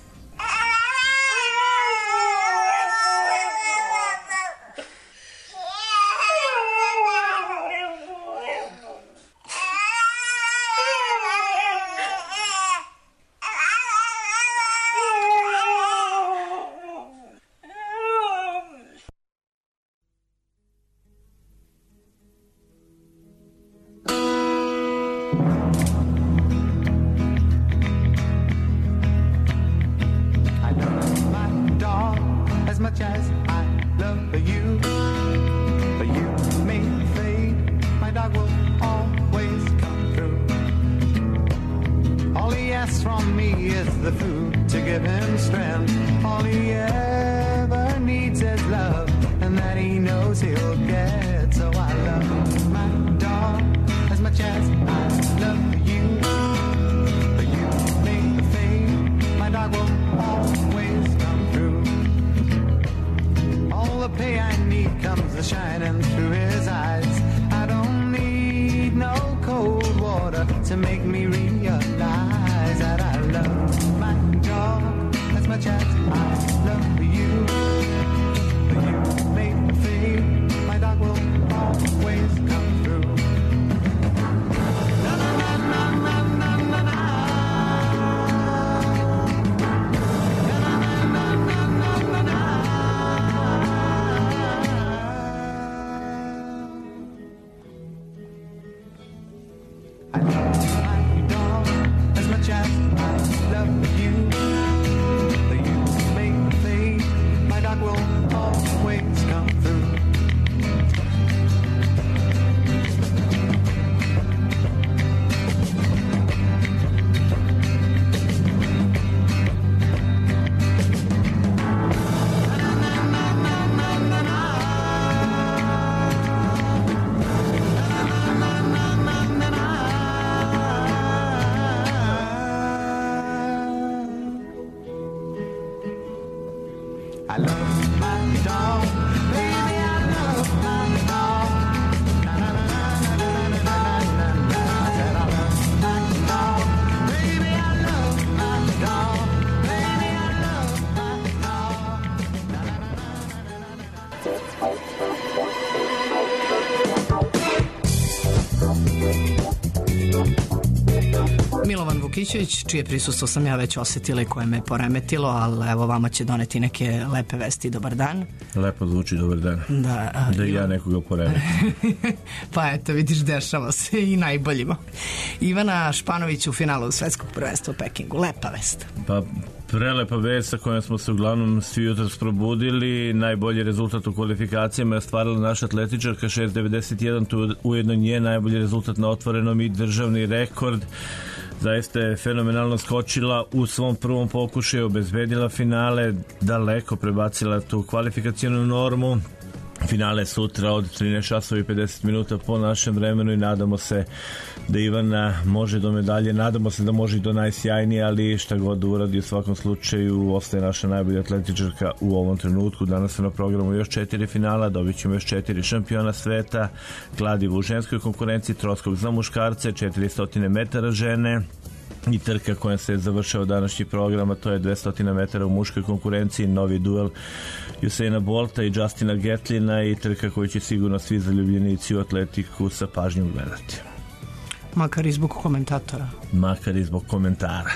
Milovan Vukićević, čije prisustvo sam ja već osetila i koje me poremetilo, ali evo vama će doneti neke lepe vesti. Dobar dan. Lepo zvuči dobar dan. Da ja nekoga poremetim. Pa eto, vidiš, dešava se i najboljima. Ivana Španović u finalu svetskog prvenstva u Pekingu. Lepa vest. Pa prelepa vest sa kojom smo se uglavnom svi jutros probudili. Najbolji rezultat u kvalifikacijama je stvarila naša atletičarka 6.91, to ujedno nje najbolji rezultat na otvorenom i državni rekord. Zaista je fenomenalno skočila u svom prvom pokušaju, obezbedila finale, daleko prebacila tu kvalifikacijonu normu. Finale sutra od 13 časova i 50 minuta po našem vremenu i nadamo se da Ivana može do medalje, nadamo se da može i do najsjajnije, ali šta god da uradi u svakom slučaju ostaje naša najbolja atletičarka u ovom trenutku. Danas su na programu još 4 finala, dobit ćemo još 4 šampiona sveta, kladivo u ženskoj konkurenciji, troskok za muškarce, 400 metara žene i trka koja se završava današnji program, a to je 200 metara u muškoj konkurenciji, novi duel Usaina Bolta i Justina Gatlina i trka koju će sigurno svi zaljubljenici u atletiku sa pažnjom gledati. Makar i zbog komentatora. Makar i zbog komentara.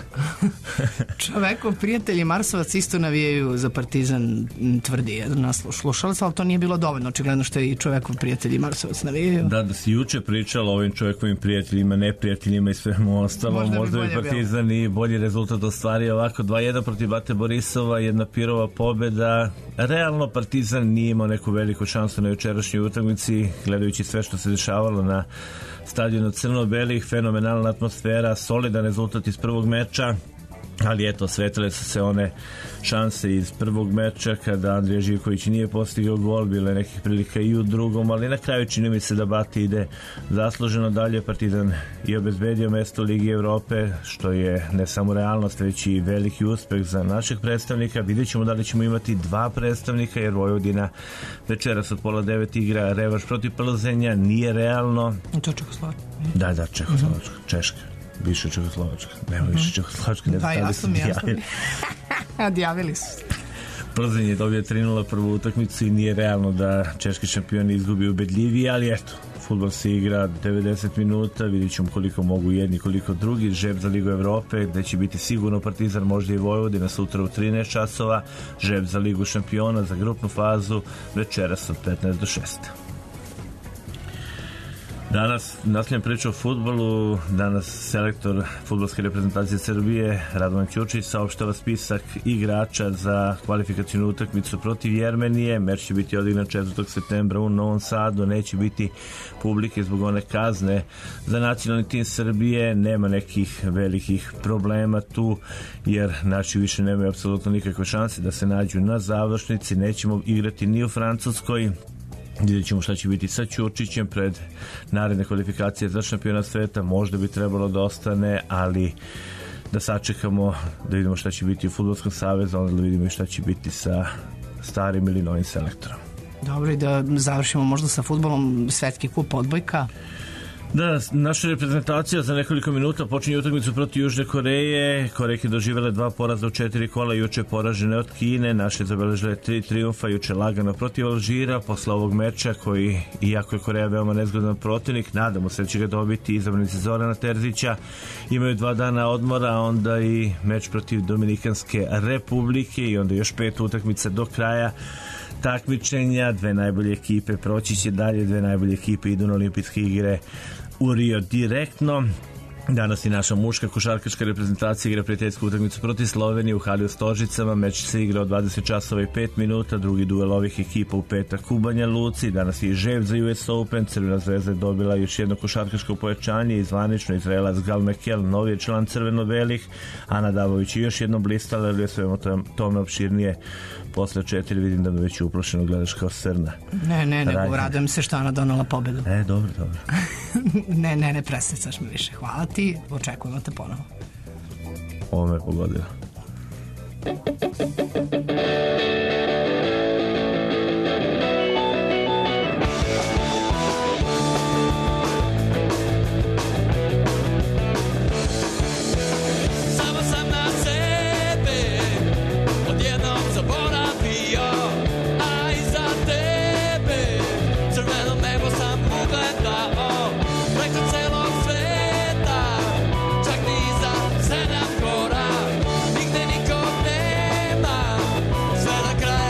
Čovekov prijatelji Marsovac isto navijaju za Partizan, tvrdi jedan naš slušalac, ali to nije bilo dovoljno, očigledno što je i čovekov prijatelji Marsovac navijaju. Da si juče pričala o ovim čovekovim prijateljima, neprijateljima i svemu ostalo, možda bi Partizan bilo i bolji rezultat ostvario. Ovako 2-1 protiv Bate Borisova, jedna pirova pobeda. Realno Partizan nije imao neku veliku šansu na jučerašnjoj utakmici, gledajući sve što se dešavalo na stadionu crno-belih, fenomenalna atmosfera, solidan rezultat iz prvog meča. ali eto, svetile su se one šanse iz prvog meča kada Andrija Živković nije postigao gol, bilo je nekih prilika i u drugom, ali na kraju čini mi se da Bati ide zasluženo dalje. Partizan je obezbedio mesto u Ligi Evrope, što je ne samo realnost, već i veliki uspeh za našeg predstavnika. Vidjet ćemo da li ćemo imati dva predstavnika, jer Vojvodina večeras od 8:30 igra revanš protiv Plzenja, nije realno. To Čekoslovačka. Da, Čekoslovačka, Češka. Više Čekoslovačka. Nema više Čekoslovačka. Da, jasno mi. Odjavili su. Plzeň je dobio 3:0 prvu utakmicu i nije realno da češki šampion izgubi ubedljiviji, ali eto, fudbal se igra 90 minuta, vidjet ćemo koliko mogu jedni, koliko drugi. Žreb za Ligu Evrope, gde će biti sigurno Partizan, možda i Vojvodina sutra u 13 časova. Žreb za Ligu šampiona, za grupnu fazu, večeras od 15 do 6. Danas nastavljam priču o fudbalu. Danas selektor fudbalske reprezentacije Srbije Radovan Ćurčić saopštava spisak igrača za kvalifikacijnu utakmicu protiv Jermenije. Meč će biti odigran 4. septembra u Novom Sadu. Neće biti publike zbog one kazne za nacionalni tim Srbije. Nema nekih velikih problema tu, jer naši više nemaju apsolutno nikakve šanse da se nađu na završnici. Nećemo igrati ni u Francuskoj. Vidjet ćemo šta će biti sa Ćurčićem pred naredne kvalifikacije za šampionat sveta. Možda bi trebalo da ostane, ali da sačekamo da vidimo šta će biti u Fudbalskom savezu, onda da vidimo i šta će biti sa starim ili novim selektorom. Dobro, i da završimo možda sa fudbalom. Svetski kup odbojka. Da, naša reprezentacija za nekoliko minuta počinje utakmicu protiv Južne Koreje. Korejke doživele 2 poraza u 4 kola, juče poražene od Kine. Naše zabeležile 3 triumfa, juče lagano protiv Alžira. Posle ovog meča, koji, iako je Koreja veoma nezgodan protivnik, nadamo se da će ga dobiti izabranici Zorana Terzića. Imaju 2 dana odmora, onda i meč protiv Dominikanske Republike i onda još 5 utakmica do kraja takmičenja. 2 najbolje ekipe proći će dalje, 2 najbolje ekipe idu na olimpijske igre u Rio direktno. Danas i naša muška košarkaška reprezentacija igra prijateljsku utakmicu protiv Slovenije u hali u Stožicama. Meč se igra od 20 časova i 5 minuta. Drugi duel ovih ekipa u petak u Banja Luci. Danas je i žreb za US Open. Crvena zvezda je dobila još jedno košarkaško pojačanje i zvanično Izraelac Gal Mekel, novi je član crveno-belih. Ana Davović je još jedno blistala, ali je svemo tome opširnije posle 4. Vidim da me već uplašeno gledaš kao srna. Ne, radujem se što Ana donala pobedu. Dobro. Ne, presjecaš me više. Hvala ti, očekujemo te ponovo. Ovo me je pogodilo. Samo sam na sebe odjednom zaboravio, a iza tebe crveno nebo sam ugledao. Preko celog sveta, čak ni iza 7 gora, nigde nikog nema, sve na kraju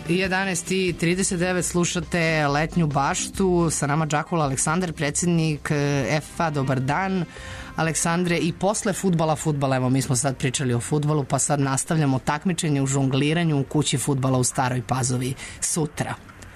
11:39 slušate Letnju baštu, sa nama Đakula Aleksandar, predsjednik FA. Dobar dan, Aleksandre. I posle fudbala, evo mi smo sad pričali o fudbalu, pa sad nastavljamo takmičenje u žongliranju u kući fudbala u Staroj Pazovi sutra.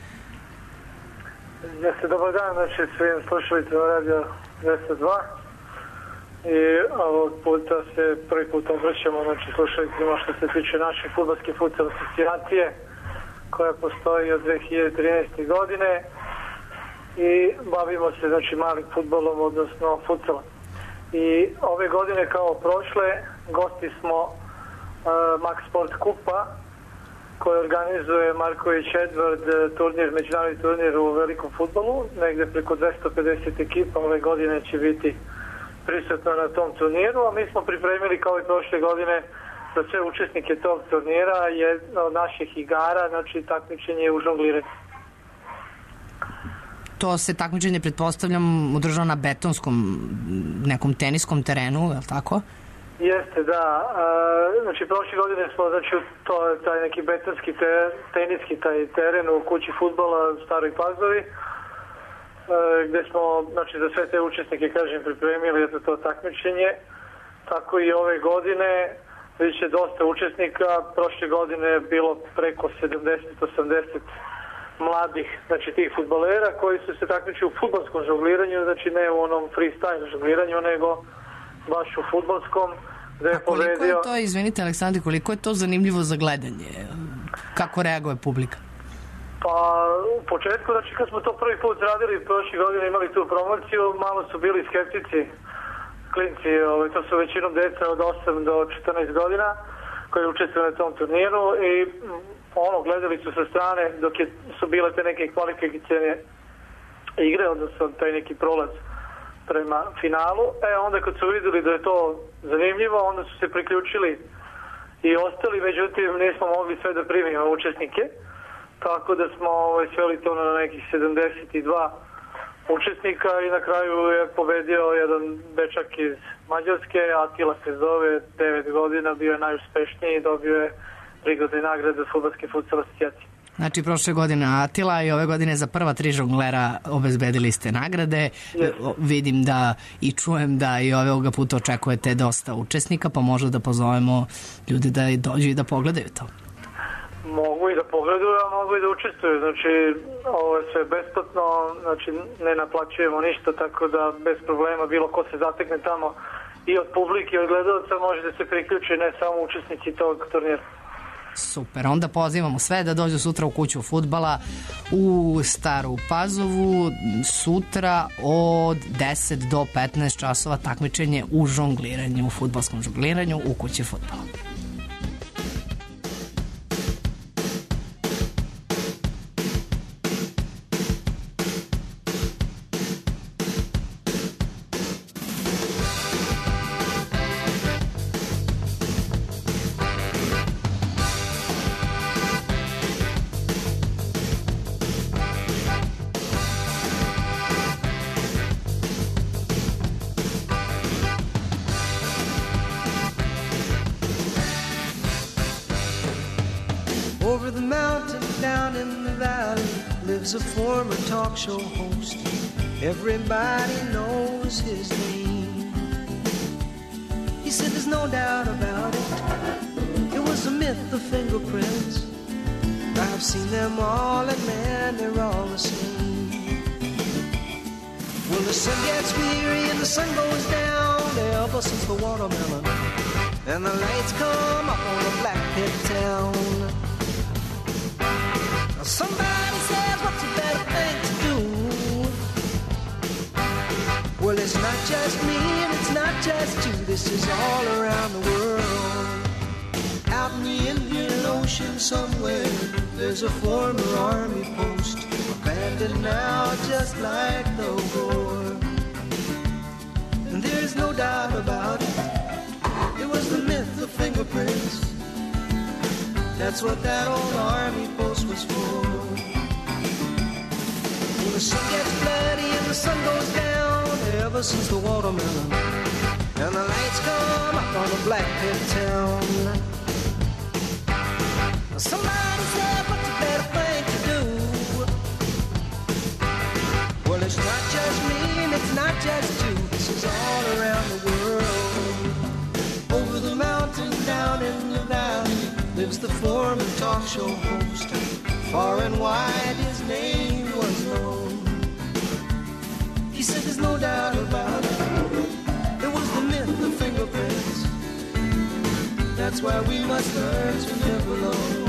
Jeste, dobar dan, znači svim slušalicima Radio 202 i ovog puta se prvi put obraćamo, znači slušalicima što se tiče naše fudbalske futsal asocijacije koja postoji od 2013. godine i bavimo se znači malim fudbalom, odnosno futsalom. I ove godine kao prošle gosti smo Max Sport Kupa koji organizuje Marković Edward turnir, međunarodni turnir u velikom fudbalu, negde preko 250 ekipa ove godine će biti prisutno na tom turniru, a mi smo pripremili kao i prošle godine za sve učesnike tog turnira jedno od naših igara, znači takmičenje u žongliranju. To se takmičenje, pretpostavljam, održava na betonskom nekom teniskom terenu, je li tako? Jeste, da. Znači, prošle godine smo, znači, taj neki betonski teniski taj teren u kući fudbala u Staroj Pazovi, gde smo, znači, za sve te učesnike, kažem, pripremili to takmičenje. Tako i ove godine, više dosta učesnika. Prošle godine je bilo preko 70-80 mladih, znači, tih fudbalera koji su se takmičili u fudbalskom žongliranju, znači ne u onom freestyle žongliranju, nego baš u fudbalskom. A koliko je to, izvinite Aleksandri, koliko je to zanimljivo za gledanje? Kako reaguje publika? Pa u početku, znači kad smo to prvi put radili, prošle godine imali tu promociju, malo su bili skeptici, klinci, to su većinom deca od 8 do 14 godina koji učestvuju na tom turniru i gledali su sa strane dok su bile te neke kvalifikacijne igre, odnosno taj neki prolaz prema finalu. Onda kad su vidjeli da je to zanimljivo, onda su se priključili i ostali, međutim nismo mogli sve da primimo učesnike, tako da smo sveli to na nekih 72 učesnika i na kraju je pobedio jedan dečak iz Mađarske, Atila se zove, 9 godina, bio je najuspešniji i dobio je prigodne nagrade od fudbalske futsal asocijacije. Znači, prošle godine Atila i ove godine za prva 3 žonglera obezbedili ste nagrade. Vidim da i čujem da i ovoga puta očekujete dosta učesnika, pa možda da pozovemo ljude da dođu i da pogledaju to. Mogu i da pogledaju, a mogu i da učestvuju. Znači, ovo je sve besplatno, znači ne naplaćujemo ništa, tako da bez problema bilo ko se zatekne tamo i od publike i od gledalca može da se priključi, ne samo učesnici tog turnira. Super, onda pozivamo sve da dođu sutra u kuću fudbala u Staru Pazovu, sutra od 10 do 15 časova takmičenje u žongliranju, u fudbalskom žongliranju u kući fudbala. Over the mountain, down in the valley, lives a former talk show host. Everybody knows his name. He said there's no doubt about it. It was a myth, the fingerprints. I've seen them all, and man, they're all the same. Well, the sun gets weary and the sun goes down ever since the watermelon, and the lights come up on the Black Pit town. Somebody says, what's a better thing to do? Well, it's not just me and it's not just you. This is all around the world. Out in the Indian Ocean somewhere, there's a former army post, abandoned now just like the war. And there's no doubt about it, it was the myth of fingerprints. That's what that old army post was for. Well, the sun gets bloody and the sun goes down ever since the watermelon, and the lights come up on the Black Pit town. Somebody said, what's a better it's not just me and it's not just you. This is all around the world. Over the mountain, down in the valley, lives the former talk show host. Far and wide his name was known. He said there's no doubt about it. It was the myth of fingerprints. That's why we must learn to live alone.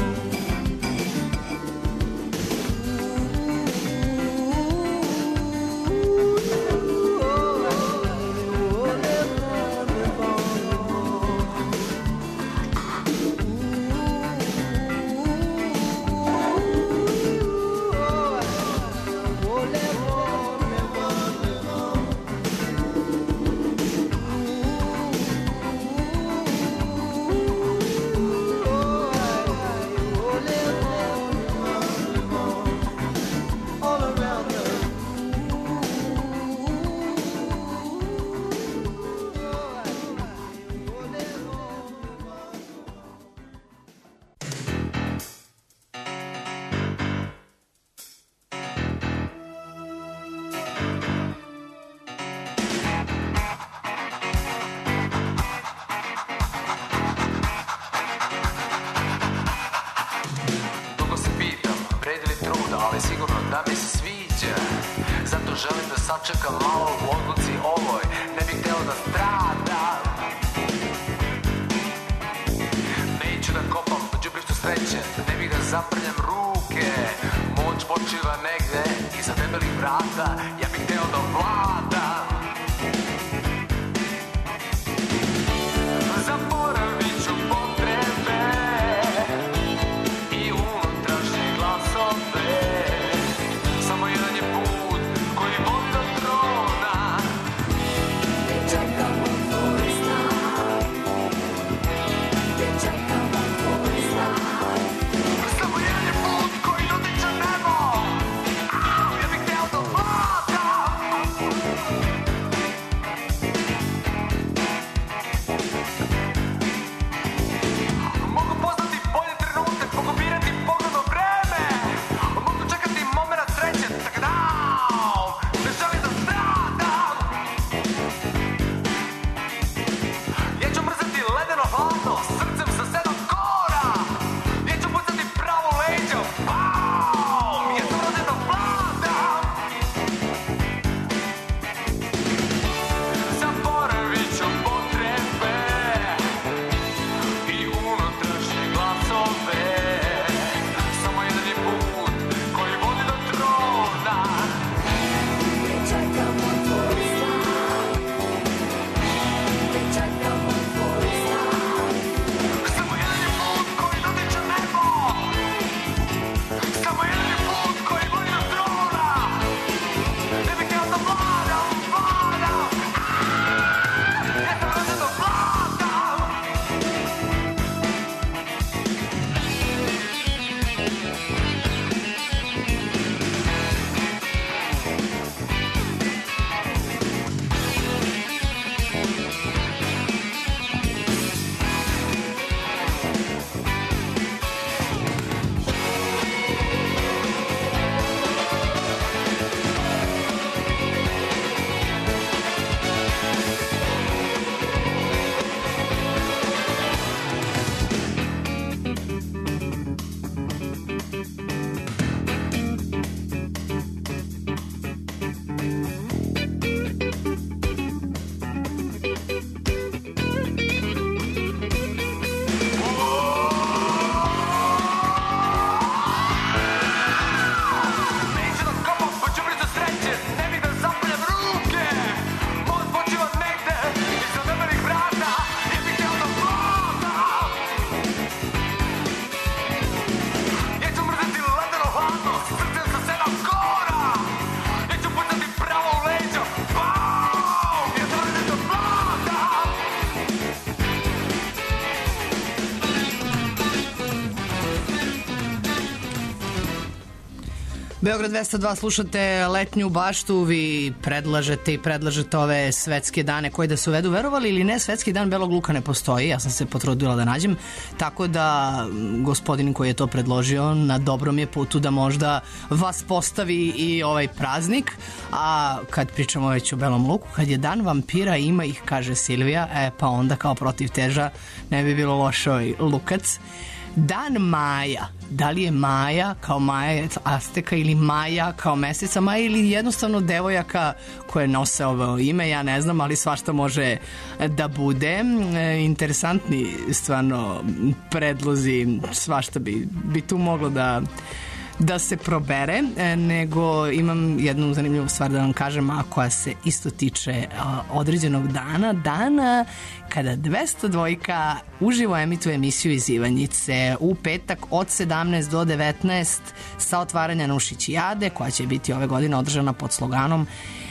Beograd 202, slušate Letnju baštu, vi predlažete ove svetske dane koji da se uvedu, verovali ili ne, svetski dan belog luka ne postoji, ja sam se potrudila da nađem, tako da gospodin koji je to predložio na dobrom je putu da možda vas postavi i ovaj praznik. A kad pričamo već o belom luku, kad je dan vampira, ima ih, kaže Silvija, pa onda kao protiv teža ne bi bilo loše ovaj lukac. Dan Maja, da li je Maja kao Maja Azteka ili Maja kao meseca Maja ili jednostavno devojaka koje nose ovo ime, ja ne znam, ali svašta može da bude. Interesantni stvarno predlozi, svašta bi tu moglo da se probere, nego imam jednu zanimljivu stvar da vam kažem, a koja se isto tiče određenog dana kada 202 uživo emituje emisiju iz Ivanjice u petak od 17 do 19 sa otvaranja Nušićijade, koja će biti ove godine održana pod sloganom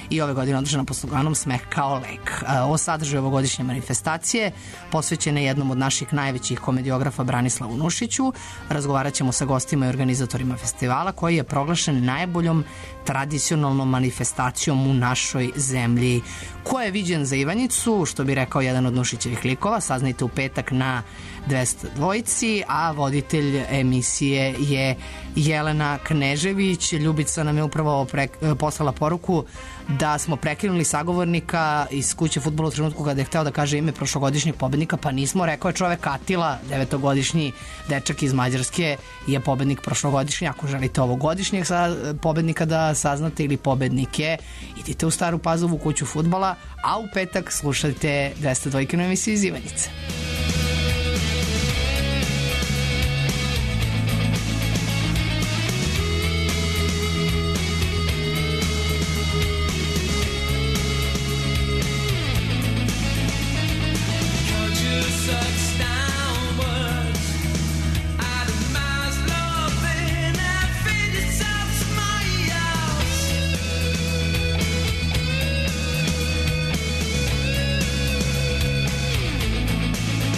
Smeh kao lek. O sadržaju ovogodišnje manifestacije posvećene jednom od naših najvećih komediografa Branislavu Nušiću. Razgovarat ćemo sa gostima i organizatorima festivala, koji je proglašen najboljom tradicionalnom manifestacijom u našoj zemlji. Ko je viđen za Ivanjicu, što bi rekao jedan od Nušićevih likova, saznajte u petak na 202, a voditelj emisije je Jelena Knežević. Ljubica nam je upravo poslala poruku da smo prekinuli sagovornika iz kuće fudbala u trenutku kada je hteo da kaže ime prošlogodišnjeg pobednika, pa nismo, rekao je čovek Atila, 9-godišnji dečak iz Mađarske, je pobednik prošlogodišnji. Ako želite ovogodišnjeg pobednika da saznate ili pobednike, idite u Staru Pazovu kuću fudbala, a u petak slušajte 202 na emisiji iz Ivanjice. Thank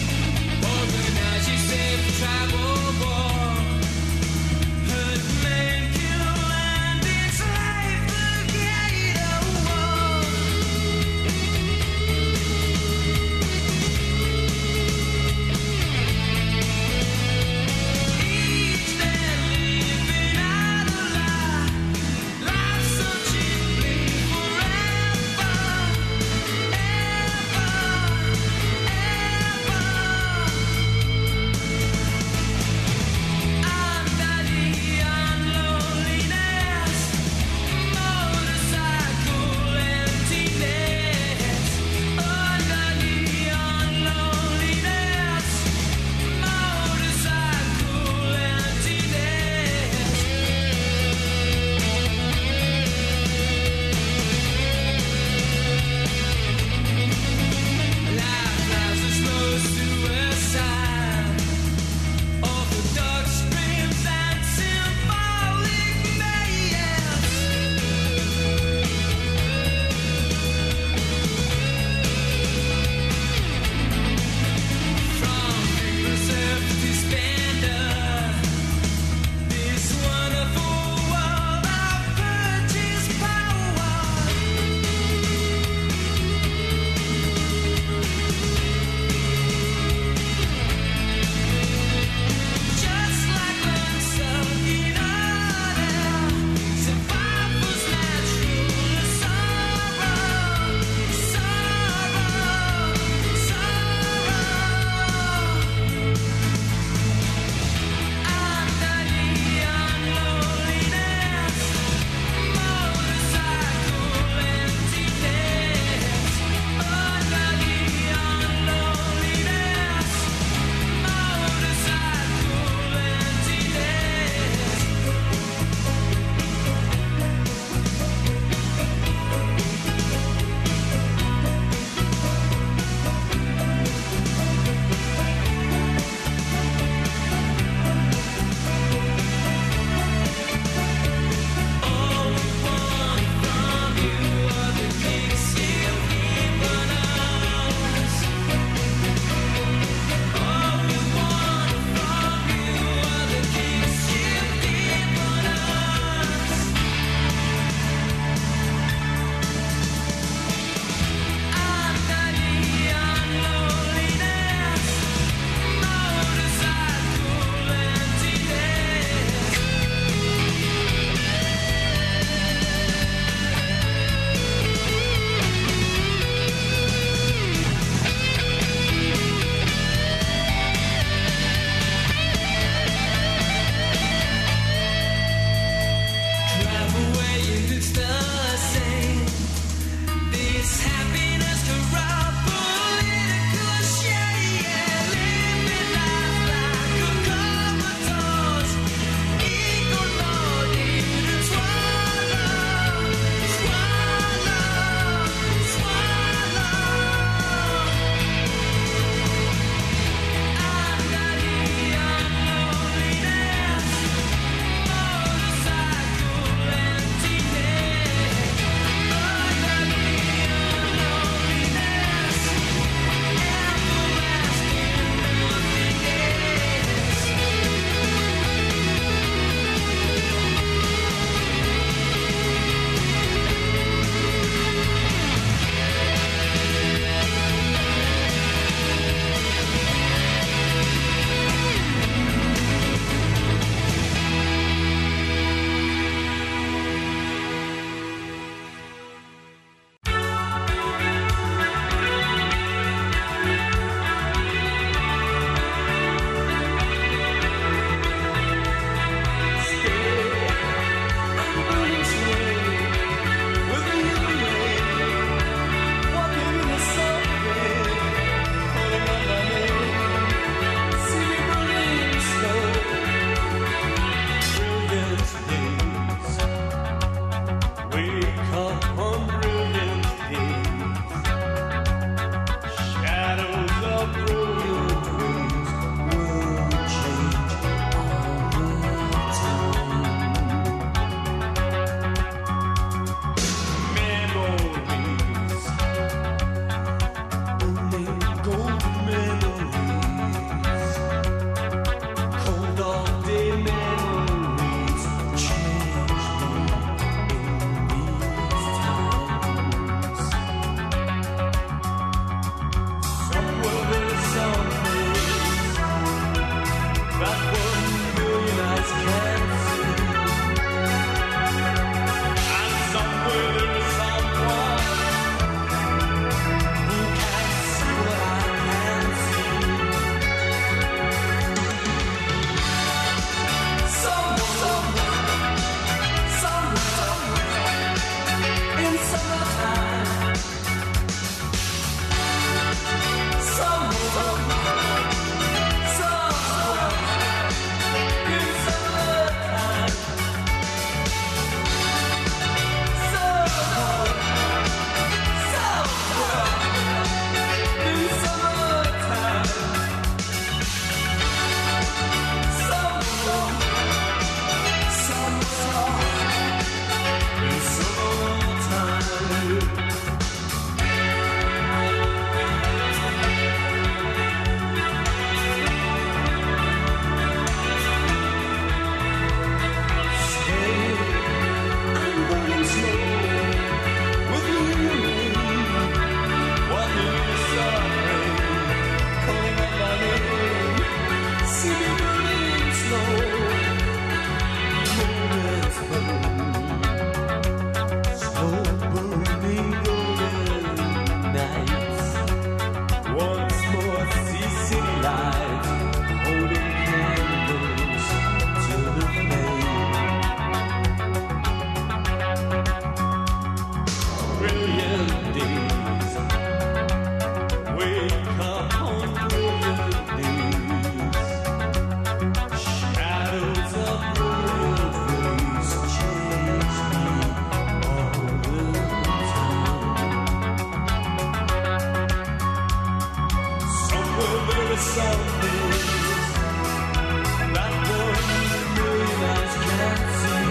something that the million eyes can't see.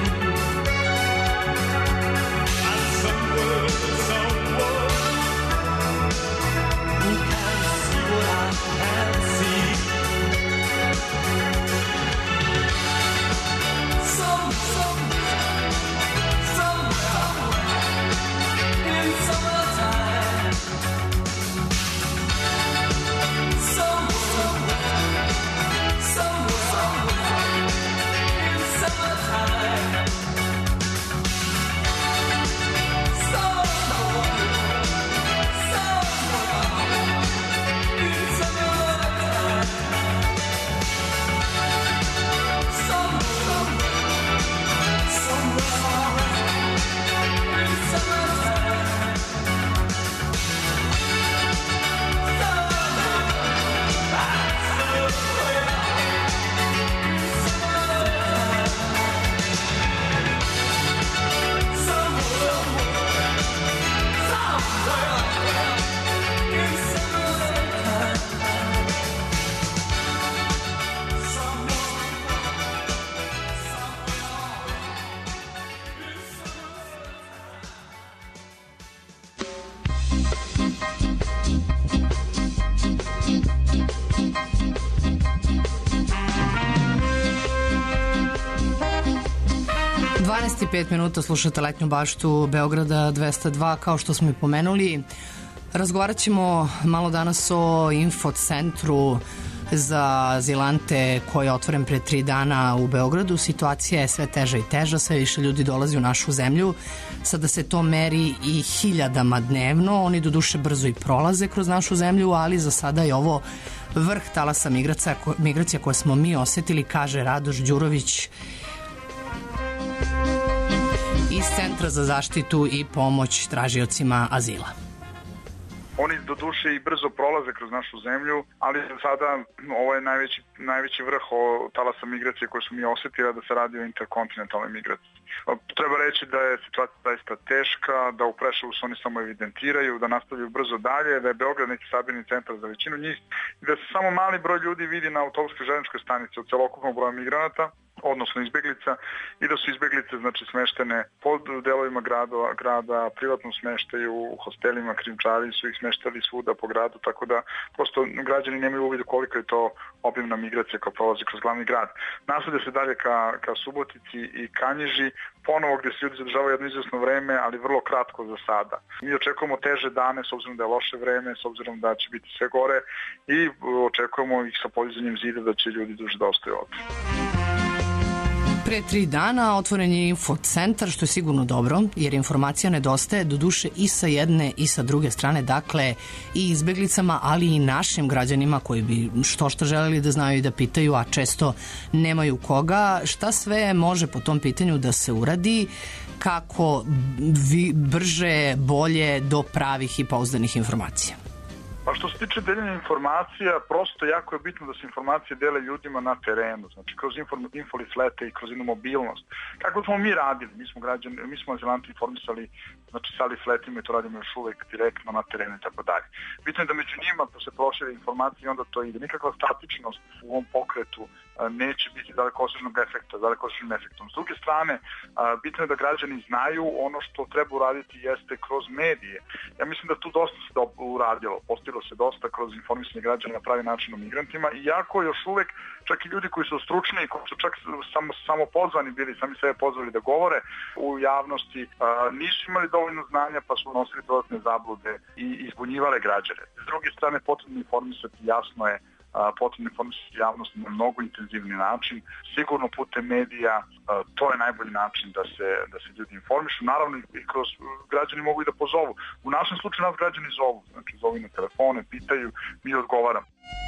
And somewhere there's someone who can see what I can't see. Somewhere in summertime. Somewhere in summertime. I 5 minuta slušate Letnju baštu Beograda 202, kao što smo i pomenuli. Razgovarat ćemo malo danas o infocentru za azilante koji je otvoren pre 3 dana u Beogradu. Situacija je sve teža i teža, sve više ljudi dolazi u našu zemlju. Sada se to meri i hiljadama dnevno. Oni doduše brzo i prolaze kroz našu zemlju, ali za sada je ovo vrh talasa migracija koje smo mi osetili, kaže Radoš Đurović iz Centra za zaštitu i pomoć tražiocima azila. Oni do duše i brzo prolaze kroz našu zemlju, ali sada ovo je najveći vrh talasa migracije koje smo mi osetili, da se radi o interkontinentalnoj migraciji. Treba reći da je situacija zaista teška, da u Preševu se oni samo evidentiraju, da nastavljaju brzo dalje, da je Beograd neki sabirni centar za većinu njih i da se samo mali broj ljudi vidi na autobuskoj železničkoj stanici od celokupnog broja migranata, odnosno izbeglica, i da su izbeglice znači smeštene pod delovima grada, privatno smeštaju u hostelima, krijumčari su ih smeštali svuda po gradu, tako da prosto građani nemaju uvidu koliko je to obimna migracija koja prolazi kroz glavni grad. Nastavlja se dalje ka Subotici i Kanjiži, ponovo gde se ljudi zadržavaju jedno izvesno vreme, ali vrlo kratko za sada. Mi očekujemo teže dane s obzirom da je loše vreme, s obzirom da će biti sve gore i očekujemo ih sa podizanjem zida da će ljudi duže da ostaju ovde. Pre 3 dana otvoren je infocentar, što je sigurno dobro, jer informacija nedostaje do duše i sa jedne i sa druge strane, dakle i izbeglicama, ali i našim građanima koji bi što želeli da znaju i da pitaju, a često nemaju koga. Šta sve može po tom pitanju da se uradi, kako brže, bolje do pravih i pouzdanih informacija? Pa što se tiče deljenja informacija, prosto jako je bitno da se informacije dele ljudima na terenu, znači kroz infoliflete i kroz jednu mobilnost. Kako smo mi radili? Mi smo azilanti informisali znači sa lifletima i to radimo još uvek direktno na terenu i tako dalje. Bitno je da među njima se prošire informacije i onda to ide. Nikakva statičnost u ovom pokretu neće biti dalekosežnog efekta, dalekosežnim efektom. S druge strane, bitno je da građani znaju ono što treba uraditi jeste kroz medije. Ja mislim da tu dosta se uradilo, postiglo se dosta kroz informisanje građana na pravi način o migrantima, iako još uvek čak i ljudi koji su stručni, koji su čak samo pozvani bili, sami sebe pozvali da govore u javnosti, nisu imali dovoljno znanja pa su nosili dodatne zablude i izbunjivale građane. S druge strane, potrebno informisati, jasno je, potrebno informisati javnost na mnogo intenzivni način, sigurno putem medija, to je najbolji način da se ljudi informišu. Naravno i kroz građani mogu i da pozovu. U našem slučaju nas građani zovu, znači zovu na telefone, pitaju, mi odgovaramo.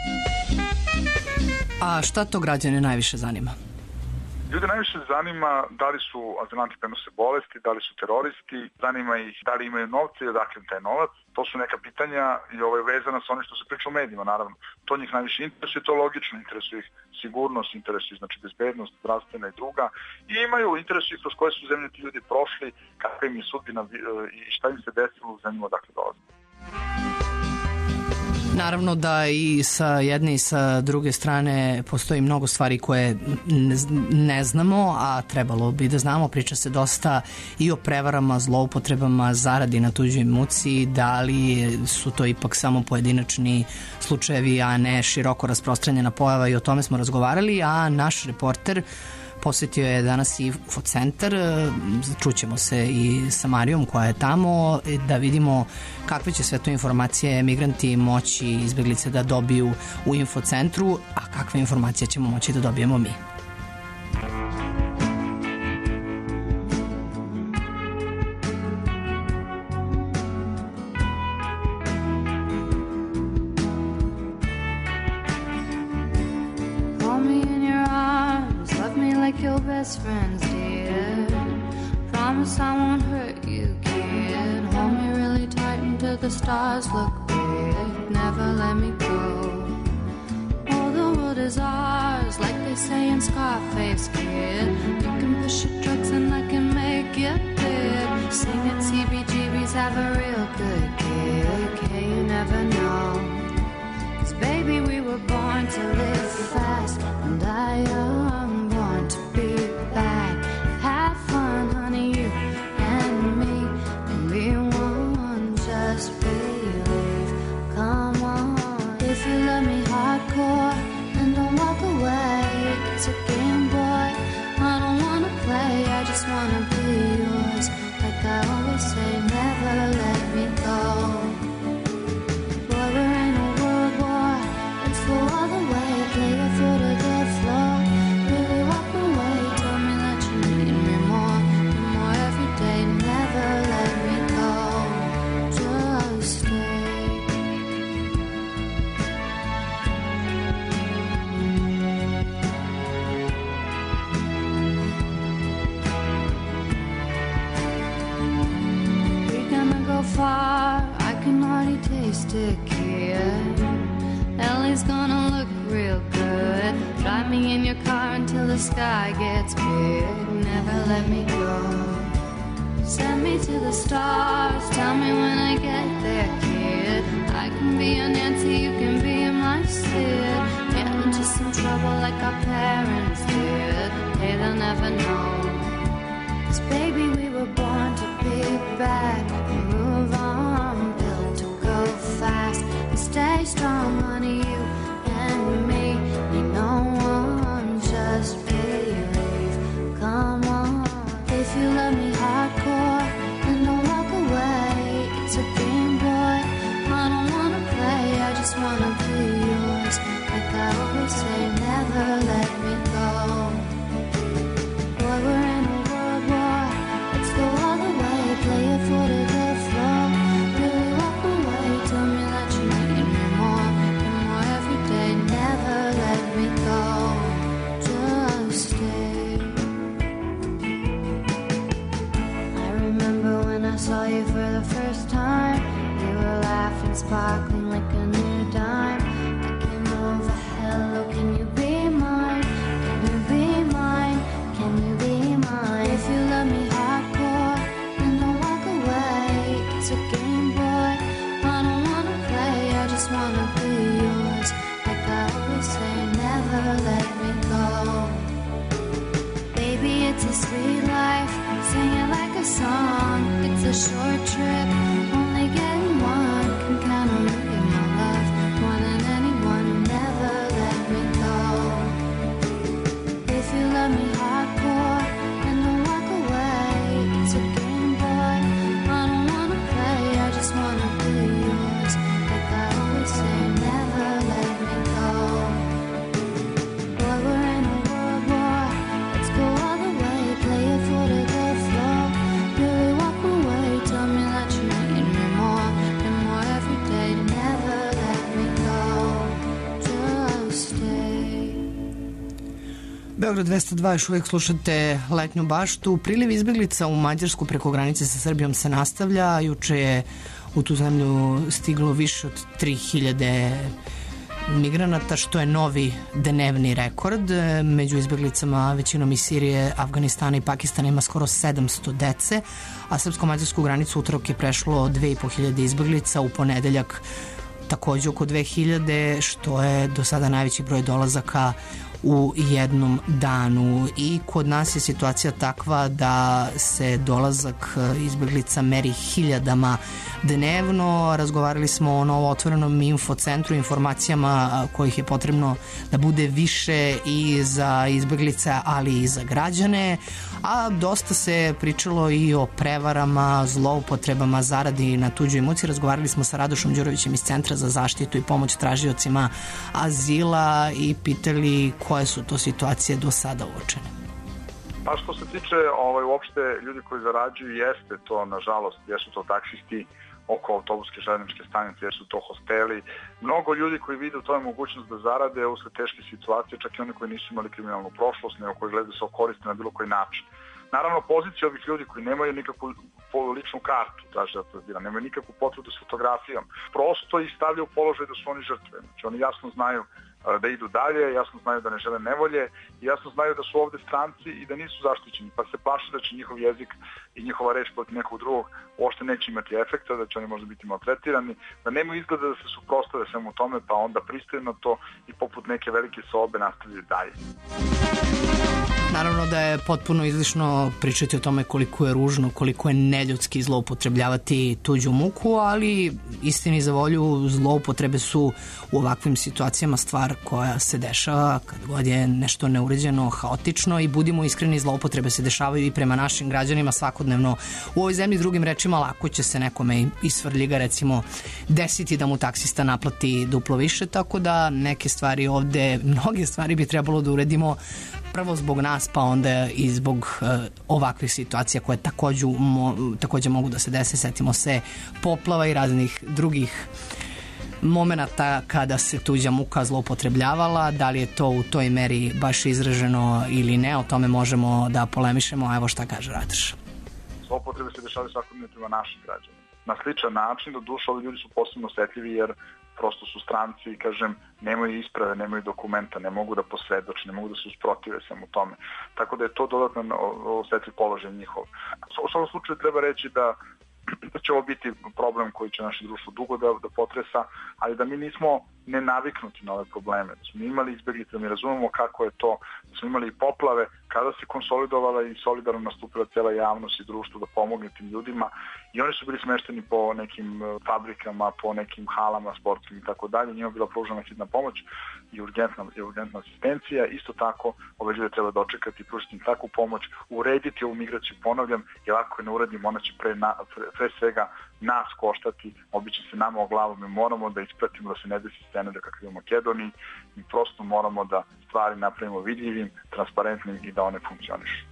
A šta to građane najviše zanima? Ljude najviše zanima da li su azilanti prenose bolesti, da li su teroristi, zanima ih da li imaju novce i odakle taj novac. To su neka pitanja i ovo je vezano sa onim što se priča u medijima, naravno. To njih najviše interesuje, to je logično, interesuje ih sigurnost, interesuje znači bezbednost, zdravstvena i druga. I imaju interesuje kroz koje su zemlje ti ljudi prošli, kakva im je sudbina i šta im se desilo u zemlju odakle dolaze. Naravno da i sa jedne i sa druge strane postoji mnogo stvari koje ne znamo, a trebalo bi da znamo. Priča se dosta i o prevarama, zloupotrebama, zaradi na tuđoj muci, da li su to ipak samo pojedinačni slučajevi, a ne široko rasprostranjena pojava, i o tome smo razgovarali, a naš reporter posetio je danas i infocentar. Čućemo se i sa Marijom koja je tamo da vidimo kakve će sve to informacije migranti moći, izbeglice, da dobiju u infocentru, a kakve informacije ćemo moći da dobijemo mi. Your best friends, dear. Promise I won't hurt you, kid. Hold me really tight until the stars look weird. Never let me go. All the world is ours, like they say in Scarface, kid. You can push your drugs and I can make you big. Sing it, CBGBs have a real good kick. Hey, you never know. 'Cause baby, we were born to live fast and die young. To be back, have fun, honey, you and me, and we won't just believe. Come on, if you love me hardcore, then don't walk away. It's a game, boy. I don't wanna play, I just wanna be yours. Like I always say, never let me go. Boy, we're in a world war. Let's go all the way, play it for the floor. Really walk away, tell me that you need me more and more every day. Never let me go, just stay. We're gonna go far, I can already taste it, kid. Ellie's gonna look real good. Drive me in your car until the sky gets big. Never let me go. Send me to the stars. Tell me when I get there, kid. I can be your Nancy, you can be my Sid. Get into some trouble like our parents did. Hey, they'll never know. 'Cause baby, we were born to be back and move on. Built to go fast and stay strong, honey, you and me. You know one, just believe. Come on, if you love me hardcore, then don't walk away. It's a game, boy. I don't wanna play, I just wanna be yours. Like I always say, never let me go. Boy, we're in a world war. Let's go all the way, play it for the floor. Really walk away, tell me that you need me more and more every day. Never let me go, just stay. I remember when I saw you for the first time. You were laughing, sparkling like a new dime. I came over, hello, can you be mine? Can you be mine? Can you be mine? If you love me hardcore, then don't walk away. It's a game, boy. I don't wanna play, I just wanna be yours. Like I always say, never let me go. Baby, it's a sweet life. Sing it like a song. It's a short trip, only getting one. Can count on you in my life more than anyone. Never let me go. If you love me hardcore, then don't walk away. It's a game, boy. I don't wanna play, I just wanna be yours. Like I always say, never let me go. Boy, we're in a world war. Let's go all the way, play it for the floor. Really walk away, tell me that you need me more and more every day. Never let me go, just stay. Beograd 202, još uvijek slušate Letnju baštu. Priliv izbeglica u Mađarsku preko granice sa Srbijom se nastavlja. Juče je u tu zemlju stiglo više od 3000 migranata, što je novi dnevni rekord. Među izbeglicama većinom iz Sirije, Afganistana i Pakistana ima skoro 700 dece, a srpsko-mađarsku granicu utorak je prešlo 2500 izbeglica. U ponedeljak takođe oko 2000, što je do sada najveći broj dolazaka u jednom danu. I kod nas je situacija takva da se dolazak izbeglica meri hiljadama dnevno. Razgovarali smo o novootvorenom infocentru, informacijama kojih je potrebno da bude više i za izbeglice, ali i za građane. A dosta se pričalo i o prevarama, zloupotrebama, zaradi na tuđoj muci. Razgovarali smo sa Radošom Đurovićem iz Centra za zaštitu i pomoć tražiocima azila i pitali koje su to situacije do sada uočene. Pa što se tiče uopšte ljudi koji zarađuju, jeste to, nažalost, jesu to taksisti oko autobuske železničke stanice, jesu to hosteli. Mnogo ljudi koji vide u toj mogućnost da zarade usled teške situacije, čak i oni koji nisu imali kriminalnu prošlost, nego koji gledaju da se okoriste na bilo koji način. Naravno, pozicija ovih ljudi koji nemaju nikakvu ličnu kartu, nemaju nikakvu potvrdu s fotografijom, prosto ih stavlja u položaj da su oni žrtve. Znači, oni jasno znaju da idu dalje, jasno znaju da ne žele nevolje i jasno znaju da su ovde stranci i da nisu zaštićeni, pa se plaše da će njihov jezik i njihova reč protiv nekog drugog uopšte neće imati efekta, da će oni možda biti maltretirani, da nemaju izgleda da se suprostave svemu tome, pa onda pristaju na to i poput neke velike sobe nastavljaju dalje. Naravno da je potpuno izlišno pričati o tome koliko je ružno, koliko je neljudski zloupotrebljavati tuđu muku, ali istini za volju zloupotrebe su u ovakvim situacijama stvar koja se dešava kad god je nešto neuređeno, haotično i budimo iskreni, zloupotrebe se dešavaju i prema našim građanima svakodnevno u ovoj zemlji. Drugim rečima, lako će se nekome iz Svrljiga recimo desiti da mu taksista naplati duplo više, tako da neke stvari ovde, mnoge stvari bi trebalo da uredimo prvo zbog nas, pa onda i zbog ovakvih situacija koje takođe mogu da se dese. Setimo se poplava i raznih drugih momenata kada se tuđa muka zloupotrebljavala. Da li je to u toj meri baš izraženo ili ne, o tome možemo da polemišemo. Evo šta kaže Radoš. Zloupotrebe se dešavaju svakodnevno prema našim građanima. Na sličan način, do duše, ovi ljudi su posebno osetljivi jer prosto su stranci i, kažem, nemaju isprave, nemaju dokumenta, ne mogu da posvedoče, ne mogu da se usprotive svemu tome. Tako da je to dodatno osetljiv položaj njihov. U svakom slučaju treba reći da će ovo biti problem koji će naše društvo dugo da potresa, ali da mi nismo nenaviknuti na ove probleme. Da smo imali izbeglice, da mi razumemo kako je to, da smo imali i poplave, kada se konsolidovala i solidarno nastupila cijela javnost i društvo da pomogne tim ljudima i oni su bili smešteni po nekim fabrikama, po nekim halama sportskim i tako dalje, njima je bila pružena hitna pomoć i urgentna asistencija. Isto tako ove ljude treba dočekati i pružiti im takvu pomoć, urediti ovu migraciju, ponavljam, jer ako je ne uredimo, ona će pre svega nas koštati, obiće se nama o glavu, mi moramo da ispratimo da se ne desi scene da kakve u Makedoniji, mi prosto moramo da stvari napravimo vidljivim, transparentnim i da one funkcionišu.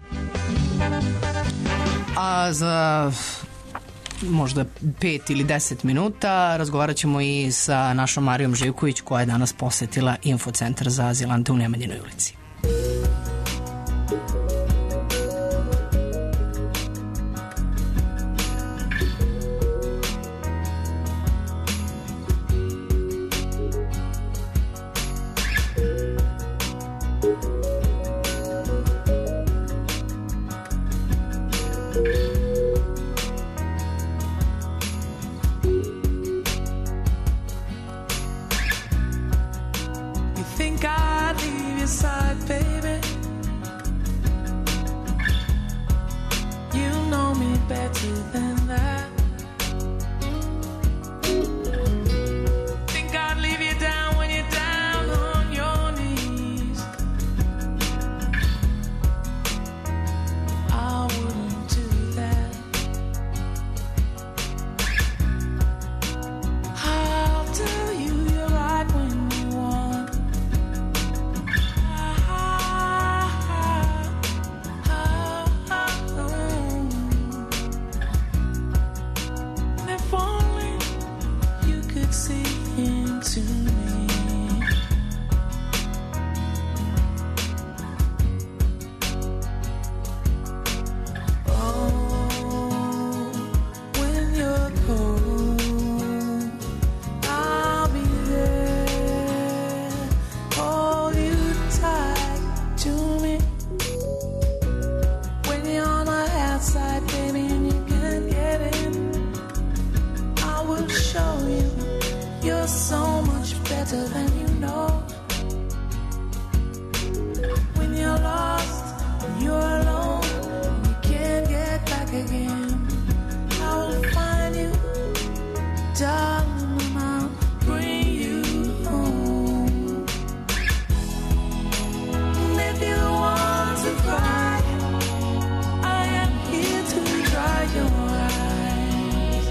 A za možda 5 ili 10 minuta razgovarat ćemo i sa našom Marijom Živković koja je danas posetila Infocentar za azilante u Nemanjinoj ulici. so much better than you know. When you're lost, when you're alone, when you can't get back again, I will find you, darling, and I'll bring you home. And if you're the one to cry, I am here to dry your eyes.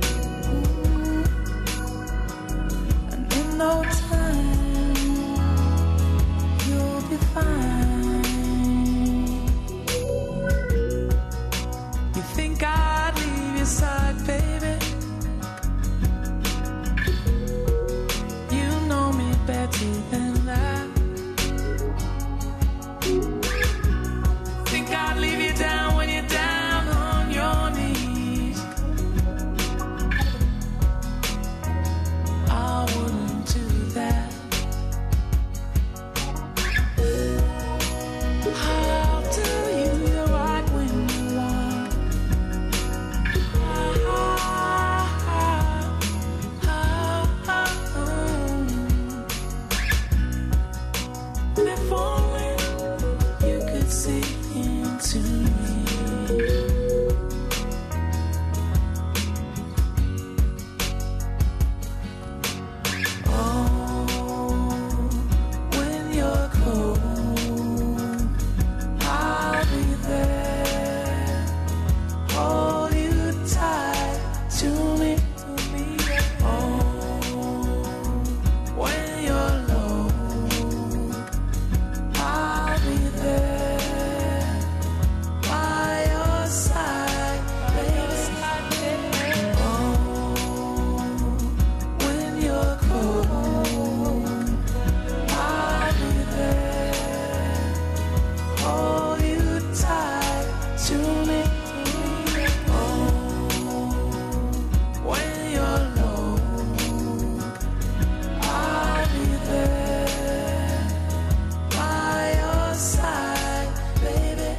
And in no time, you'll be fine. You think I'd leave your side, baby? You know me better than that. Think I'd leave you down when you're down on your knees? I wouldn't do that. I'll tell you you're right when you're wrong. If only you could see into me. Oh, when you're cold, I'll be there. Hold you tight to me. Oh, when you're low, I'll be there by your side, baby. Oh, when you're cold, I'll be there. Hold you tight to me. Oh, when you're low, I'll be there by your side, baby.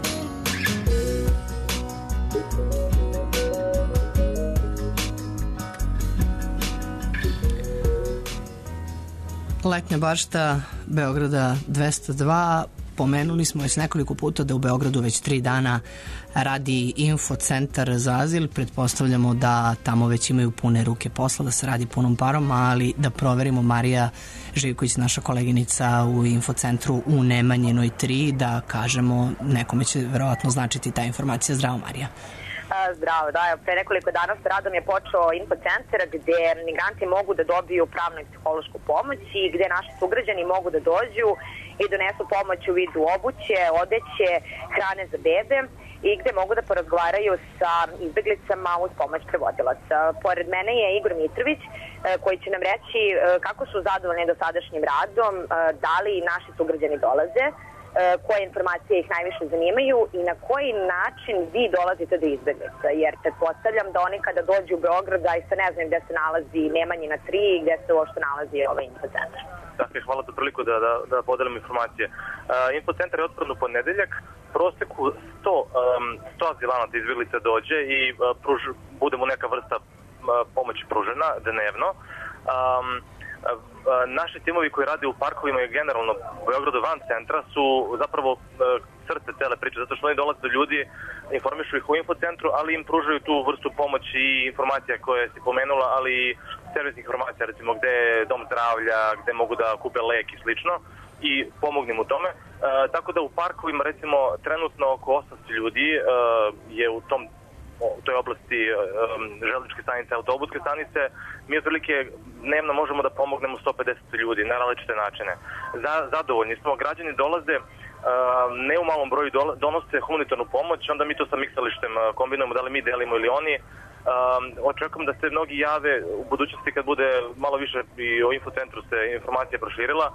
Letnja bašta Beograda 202. Pomenuli smo već nekoliko puta da u Beogradu već 3 dana radi infocentar za azil. Pretpostavljamo da tamo već imaju pune ruke posla, da se radi punom parom, ali da proverimo. Marija Živković, naša koleginica u infocentru u Nemanjinoj 3, da kažemo, nekome će verovatno značiti ta informacija. Zdravo, Marija. Zdravo, da, pre nekoliko dana sa radom je počeo infocentar gde migranti mogu da dobiju pravnu i psihološku pomoć i gde naši sugrađani mogu da dođu i donesu pomoć u vidu obuće, odeće, hrane za bebe i gde mogu da porazgovaraju sa izbeglicama uz pomoć prevodilaca. Pored mene je Igor Mitrović koji će nam reći kako su zadovoljni dosadašnjim radom, da li naši sugrađani dolaze, koje informacije ih najviše zanimaju i na koji način vi dolazite do izbeglica, jer pretpostavljam da oni kada dođu u Beograd zaista ne znaju gde se nalazi Nemanjina 3 i gde se uopšte nalazi ovaj infocentar. Dakle, hvala za priliku da podelim informacije. Infocentar je otvoren u ponedeljak, proseku 100 azilanata izbeglica dođe i bude mu neka vrsta pomoći pružena dnevno. Naši timovi koji rade u parkovima i generalno u Beogradu van centra su zapravo srce cele priče, zato što oni dolaze do ljudi, informišu ih u infocentru, ali im pružaju tu vrstu pomoći i informacija koje si pomenula, ali i servisnih informacija, recimo gde je dom zdravlja, gde mogu da kupe lek i slično i pomognem u tome. Tako da u parkovima recimo trenutno oko 800 ljudi je u toj oblasti železničke stanice, autobuske stanice. Mi otprilike dnevno možemo da pomognemo 150 ljudi na različite načine. Zadovoljni smo, građani dolaze, ne u malom broju donose humanitarnu pomoć, onda mi to sa miksalištem kombinujemo, da li mi delimo ili oni. Očekujem da se mnogi jave u budućnosti kad bude malo više i o infocentru se informacija proširila,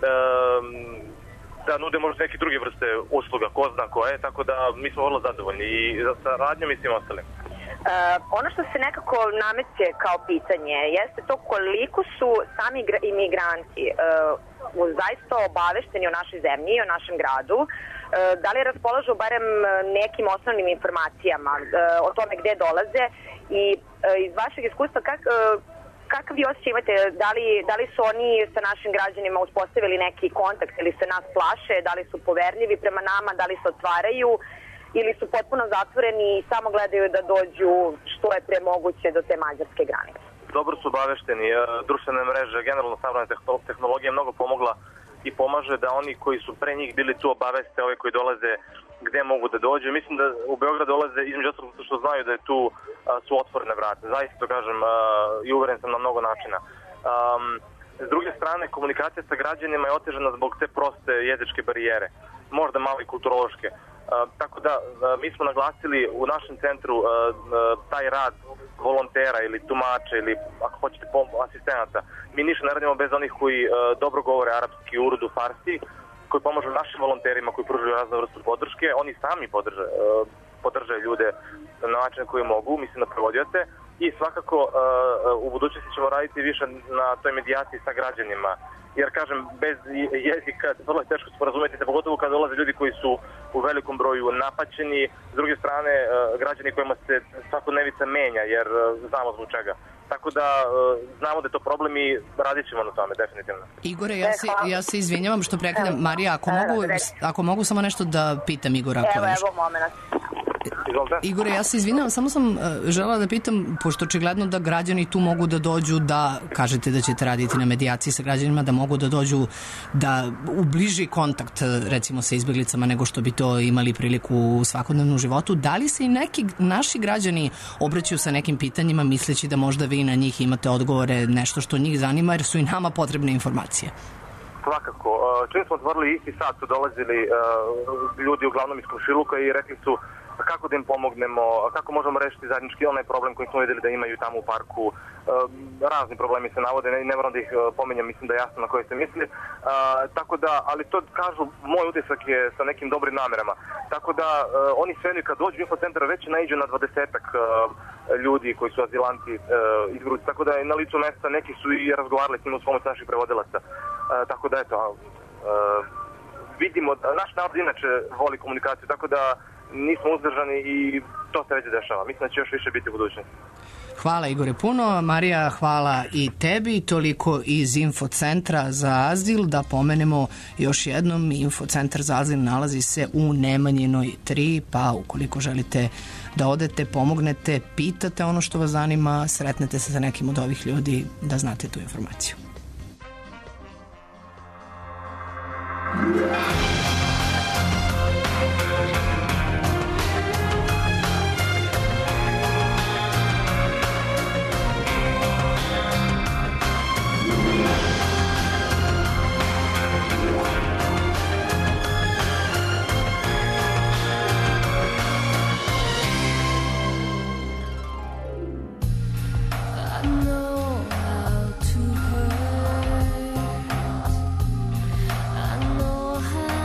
da nude možda neke druge vrste usluga, ko zna koje, tako da mi smo vrlo zadovoljni i sa radnjom i svim ostalim. Ono što se nekako nameće kao pitanje jeste to koliko su sami imigranti zaista obavešteni o našoj zemlji i o našem gradu, da li raspolažu barem nekim osnovnim informacijama o tome gde dolaze i iz vašeg iskustva kakav vi osjećaj imate, da li su oni sa našim građanima uspostavili neki kontakt ili se nas plaše, da li su poverljivi prema nama, da li se otvaraju ili su potpuno zatvoreni i samo gledaju da dođu što je pre moguće do te mađarske granice? Dobro su obavešteni, društvene mreže, generalno savremena tehnologija je mnogo pomogla i pomaže da oni koji su pre njih bili tu obaveste ove koji dolaze gde mogu da dođu. Mislim da u Beograd dolaze između ostalog što znaju da je tu su otvorene vrate. Zaista to kažem i uveren sam na mnogo načina. S druge strane, komunikacija sa građanima je otežana zbog te proste jezičke barijere, možda malo i kulturološke. Tako da mi smo naglasili u našem centru taj rad volontera ili tumača ili ako hoćete asistenata. Mi ništa ne radimo bez onih koji dobro govore arapski, urdu, farsi, koji pomažu našim volonterima koji pružaju razne vrstu podrške. Oni sami podrže ljude na način koji mogu, mislim na prevodioce. I svakako u budućnosti ćemo raditi više na toj medijaciji sa građanima. Jer, kažem, bez jezika vrlo je teško sporazumeti se, pogotovo kada dolaze ljudi koji su u velikom broju napaćeni. S druge strane, građani kojima se svakodnevica menja, jer znamo zbog čega. Tako da znamo da je to problem i radit ćemo na tome, definitivno. Igore, ja se izvinjavam što prekidam. Marija, ako mogu samo nešto da pitam Igora. Evo moment. Igore, ja se izvinjavam, samo sam želela da pitam, pošto očigledno da građani tu mogu da dođu, da kažete da ćete raditi na medijaciji sa građanima, da mogu da dođu da u bliži kontakt recimo sa izbjeglicama nego što bi to imali priliku u svakodnevnom životu. Da li se i neki naši građani obraćaju sa nekim pitanjima misleći da možda vi na njih imate odgovore, nešto što njih zanima, jer su i nama potrebne informacije? Svakako. Čim smo otvorili isti sat su dolazili ljudi uglavnom iz Komšiluka i rekli su kako da im pomognemo, kako možemo rešiti zajednički onaj problem koji smo videli da imaju tamo u parku. Razni problemi se navode, ne moram da ih pominjam, mislim da je jasno na koje se misli. Tako da, ali to kažu, moj utisak je sa nekim dobrim namerama. Tako da oni sve kad dođu u infocentar već naiđu na 20-ak ljudi koji su azilanti iz Gruci. Tako da na licu mesta neki su i razgovarali s njim uz pomoć naših prevodilaca. Tako da eto, vidimo, naš narod inače voli komunikaciju, tako da nismo uzdržani i to se već dešava. Mislim da će još više biti u budućnosti. Hvala Igore puno. Marija, hvala i tebi. Toliko iz Infocentra za azil. Da pomenemo još jednom, Infocentar za azil nalazi se u Nemanjinoj 3, pa ukoliko želite da odete, pomognete, pitate ono što vas zanima, sretnete se sa nekim od ovih ljudi, da znate tu informaciju. I know how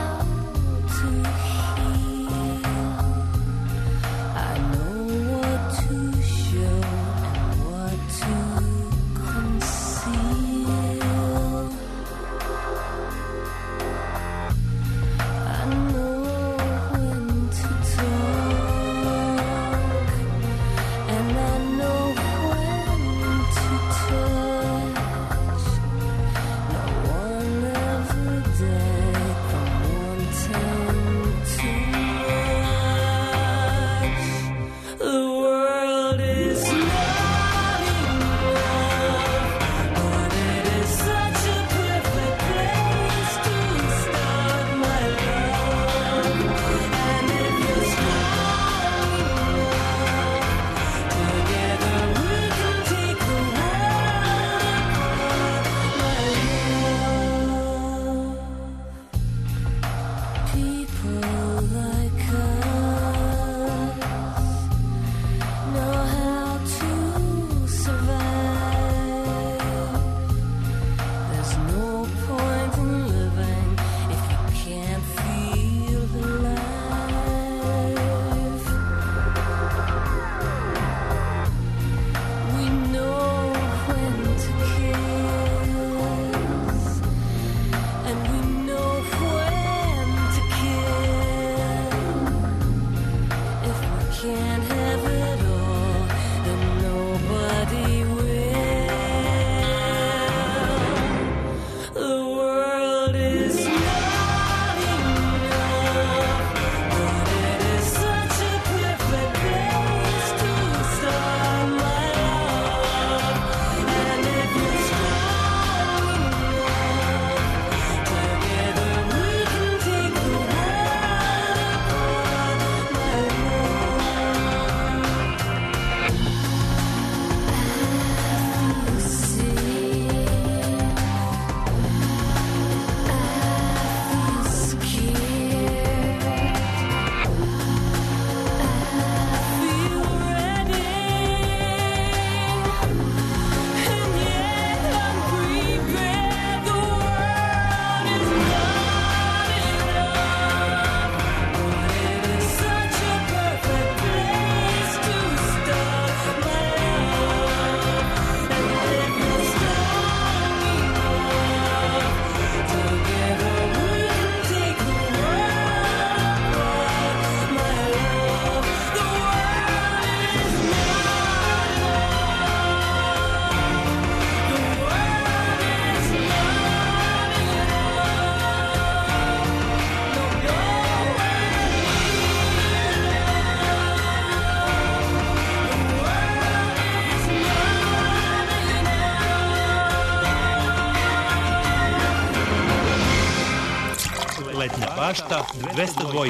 Letnja bašta 202.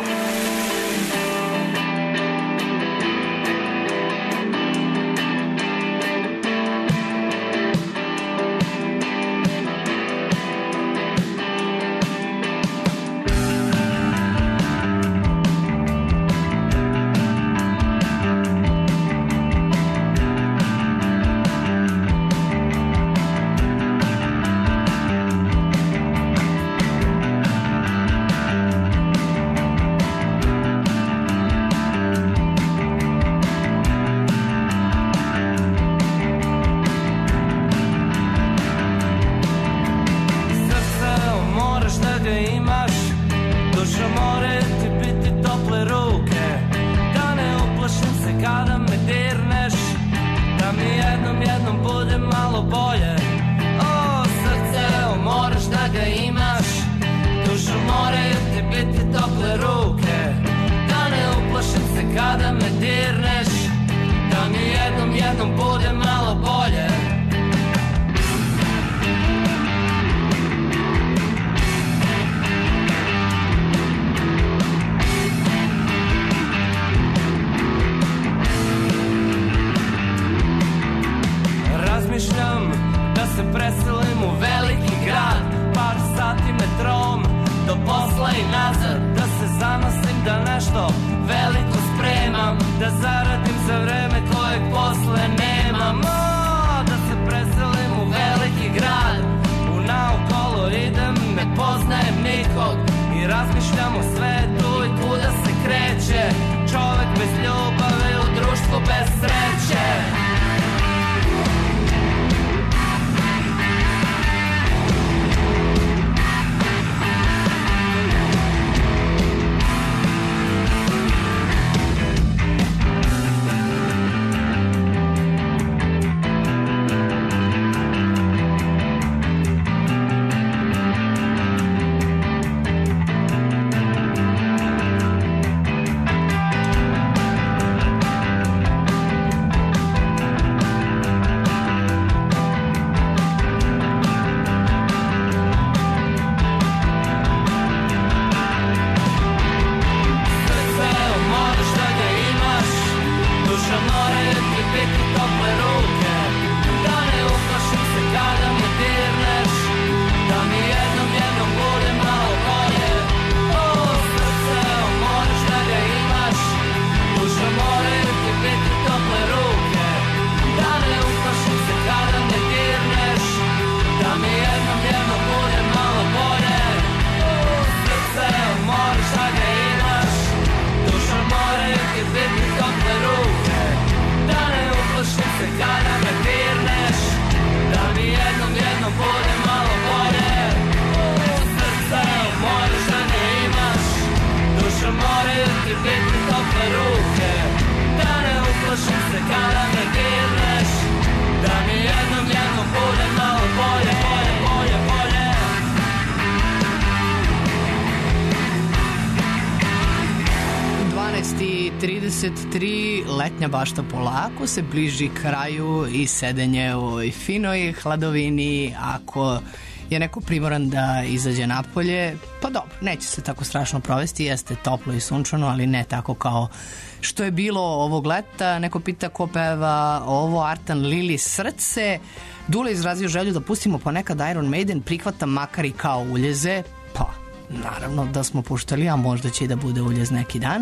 Letnja bašta polako se bliži kraju i sedenje u ovoj finoj hladovini. Ako je neko primoran da izađe napolje, pa dobro, neće se tako strašno provesti, jeste toplo i sunčano, ali ne tako kao što je bilo ovog leta. Neko pita ko peva ovo, Artan Lili, Srce. Dule izrazio želju da pustimo ponekad Iron Maiden, prihvatam makar i kao uljeze. Pa, naravno da smo puštali, a možda će i da bude uljez neki dan.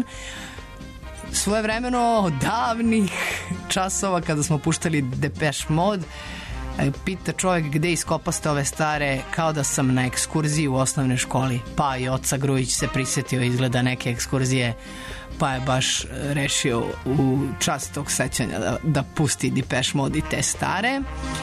Svojevremeno davnih časova kada smo puštali Depeche Mode, pita čovjek gde iskopaste ove stare, kao da sam na ekskurziji u osnovnoj školi. Pa i oca Grujić se prisjetio izgleda neke ekskurzije, pa je baš rešio u čast tog sećanja da pusti Depeche Mode i te stare.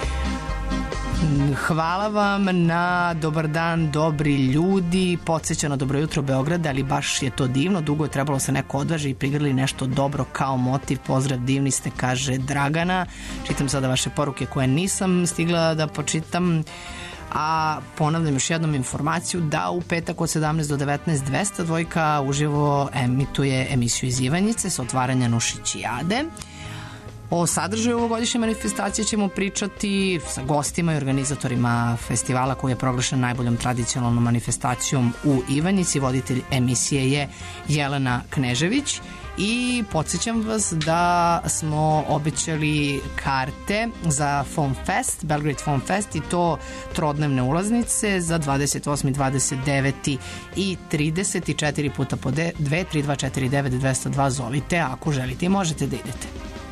Hvala vam na dobar dan, dobri ljudi, podsjeća na dobro jutro Beograda, ali baš je to divno, dugo je trebalo se neko odvaži i prigrli nešto dobro kao motiv. Pozdrav, divni ste, kaže Dragana. Čitam sada vaše poruke koje nisam stigla da počitam, a ponavljam još jednom informaciju da u petak od 17 do 19 202 uživo emituje emisiju iz Ivanjice sa otvaranja Nušićijade. O sadržaju ovogodišnje manifestacije ćemo pričati sa gostima i organizatorima festivala koji je proglašen najboljom tradicionalnom manifestacijom u Ivanjici. Voditelj emisije je Jelena Knežević. I podsjećam vas da smo obećali karte za Foam Fest, Belgrade Foam Fest, i to trodnevne ulaznice za 28. 29. i 34 puta po 2, 3249 202 zovite ako želite i možete da idete.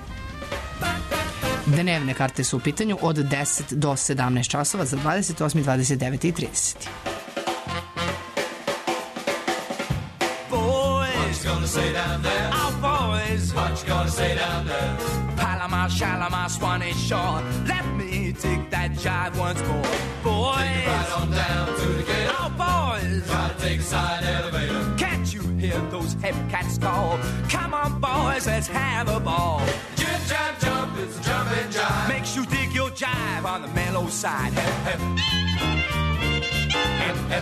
Dnevne karte su u pitanju od 10 do 17 časova za 28. 29. i 30. Gonna say down there, oh boys, what you gonna say down there? Palomar, Shalimar, Swanee Shore, let me take that jive once more. Boys, take it right on down to the gate. Oh boys, gotta take a side elevator. Can't you hear those heavy cats call? Come on boys, let's have a ball. Jib, jab, jump, it's a jumping jive. Makes you dig your jive on the mellow side. Hep, hep. Hep, hep.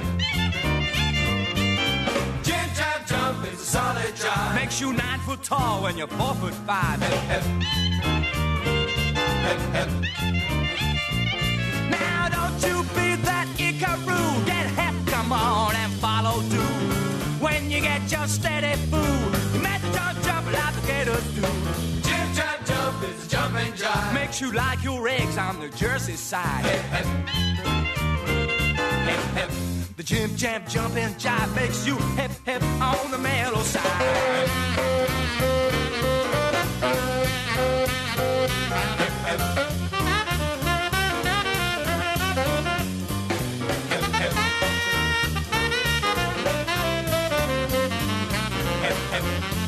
Jump is a solid jive. Makes you 9 foot tall when you're 4 foot 5. Hep, hep. Hep, hep. Now don't you be that Icaroo. Get hep, come on and follow through. When you get your steady food, you met the jump like the gators do. Jib, jab, jump is a jumping jive. Makes you like your eggs on the Jersey side. Hep, hep. Hep, hep. The jib, jab, jumping jive makes you hip, hip on the mellow side. Hip, hip. Hip, hip. Hip, hip.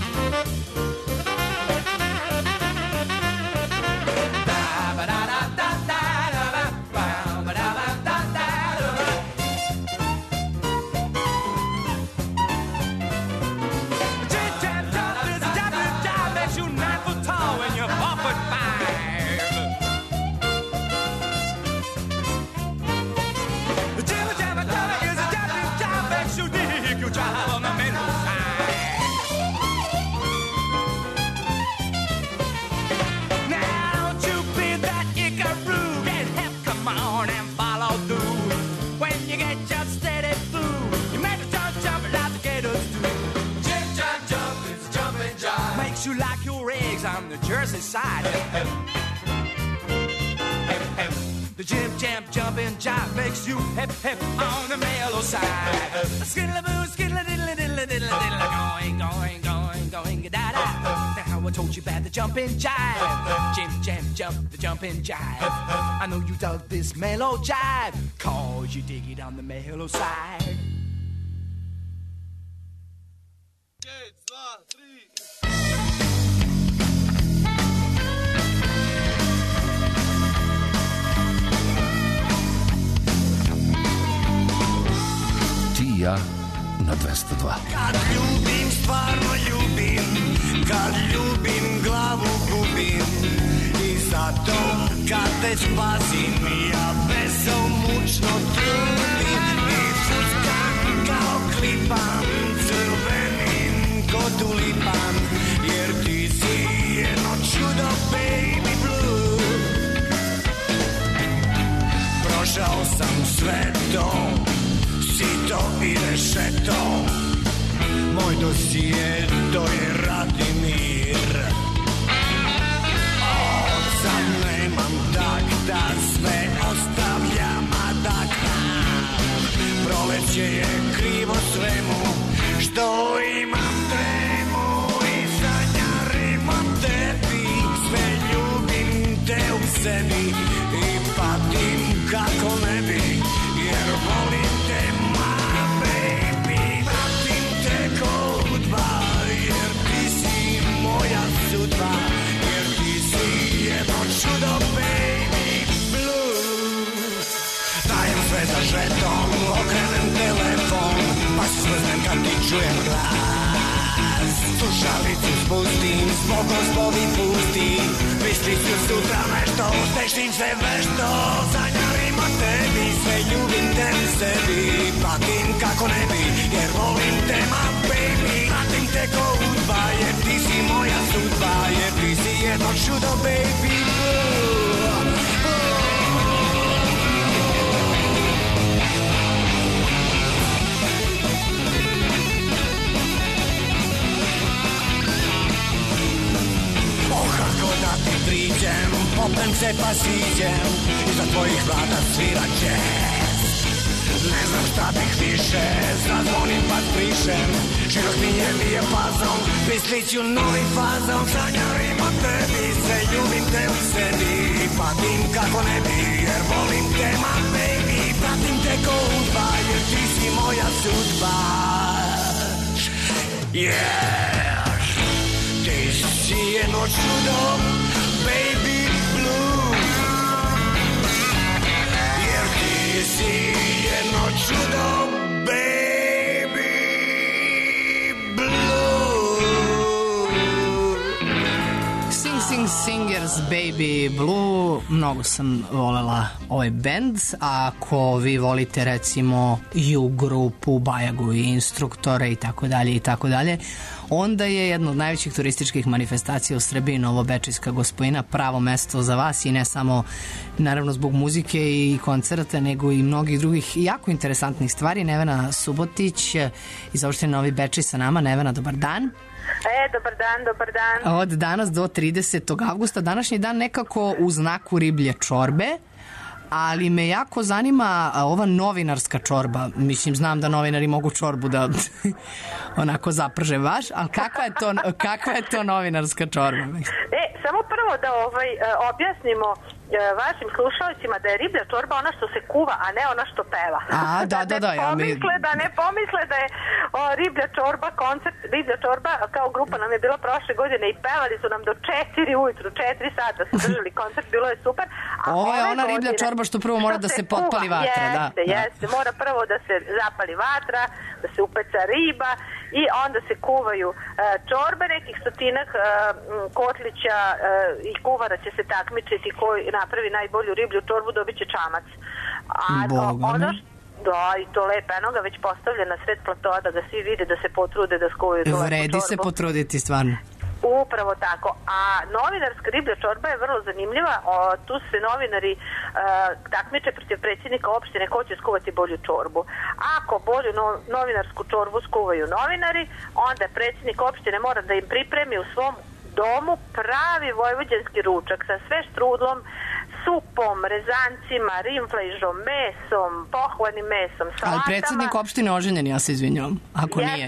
You like your eggs on the Jersey side. Hep, hep. Hep, hep. The jib, jab, jumping jive makes you hip, hip on the mellow side. Skiddly-boo, skiddly-diddly-diddly-diddly, going, da-da. Now I told you about the jumping jive. Jib, jab, jump, the jumping jive. I know you dug this mellow jive, 'cause you dig it on the mellow side. 1, 2, 3. Ja na 202. Kad ljubim, stvarno ljubim, kad ljubim, glavu gubim. I zato kad te spasim, ja besomučno trubim. I fuskam kao klipan, crvenim ko tulipan. Jer ti si jedno čudo, baby blue. Prošao sam sve to, sito i rešeto. Moj dosije, to je Radimir. Sad nemam takta, sve ostavljam adakta. Proleće je krivo svemu, što imam tremu. I sanjarim o tebi, sve ljubim te u sebi. I patim kako ne bi, jer volim te, ma baby. Pratim te ko udba, jer ti si moja sudba. Jer ti si jedno čudo, baby blue. Dajem sve za žeton, okrenem telefon, pa se smrznem kad ti čujem glas. Slušalicu spustim, zbog gospodi pusti. Misli su sutra nešto, utešim se vešto. Sanjarim o tebi, sve ljubim te u sebi. Patim kako ne bi, jer volim te, ma baby. Pratim te ko udba, jer ti si moja sudba. Jer ti si jedno jedno čudo, baby blue. Kako da ti priđem, popnem se pa siđem, iza tvojih vrata svira jazz. Ne znam šta bih više, zazvonim pa prišem, širok mi je dijapazon, pisliću novi fazon, sanjarim o tebi, se ljubim te u sebi, patim kako ne bi, jer volim te, ma baby, pratim te ko udba, jer ti si moja sudba. Yeah! Ti si jedno čudo, baby blue. Jer ti si jedno čudo, baby blue. Sing Sing Singers, Baby Blue. Mnogo sam volela ovaj band. Ako vi volite recimo U grupu, Bajagu i Instruktore i tako dalje, onda je jedno od najvećih turističkih manifestacija u Srbiji Novobečejska Gospojina pravo mesto za vas i ne samo naravno zbog muzike i koncerta, nego i mnogih drugih jako interesantnih stvari. Nevena Subotić iz opštine Novi Bečej sa nama. Nevena, dobar dan. Dobar dan. Od danas do 30. avgusta, današnji dan nekako u znaku riblje čorbe, ali me jako zanima ova novinarska čorba. Mislim, znam da novinari mogu čorbu da onako zaprže vaš, ali kakva je to novinarska čorba? Samo prvo da objasnimo vašim slušalcima da je riblja čorba ona što se kuva, a ne ona što peva. Da ne pomisle da je riblja čorba koncert. Riblja čorba kao grupa nam je bila prošle godine i pevali su nam do 4 ujutru, 4 sata su držali koncert, bilo je super. Ovo je ona riblja čorba što prvo mora da se potpali vatra. Jeste, mora prvo da se zapali vatra, da se upeca riba i onda se kuvaju čorbe, nekih stotinak kotlića i kuvara će se takmičiti koji napravi najbolju riblju čorbu, dobit će čamac. I to lepa, eno ga već postavljena sred platoa da ga svi vide, da se potrude da skuvaju tu lepu čorbu. Vredi se potruditi stvarno. Upravo tako. A novinarska riblja čorba je vrlo zanimljiva. Tu se novinari takmiče protiv predsjednika opštine ko će skuvati bolju čorbu. Ako bolju novinarsku čorbu skuvaju novinari, onda predsjednik opštine mora da im pripremi u svom domu pravi vojvođanski ručak sa sve štrudlom, supom, rezancima, rimflejžom, mesom, pohvanim mesom, salatama. Ali predsjednik opštine oženjen, ja se izvinjavam. Ako nije.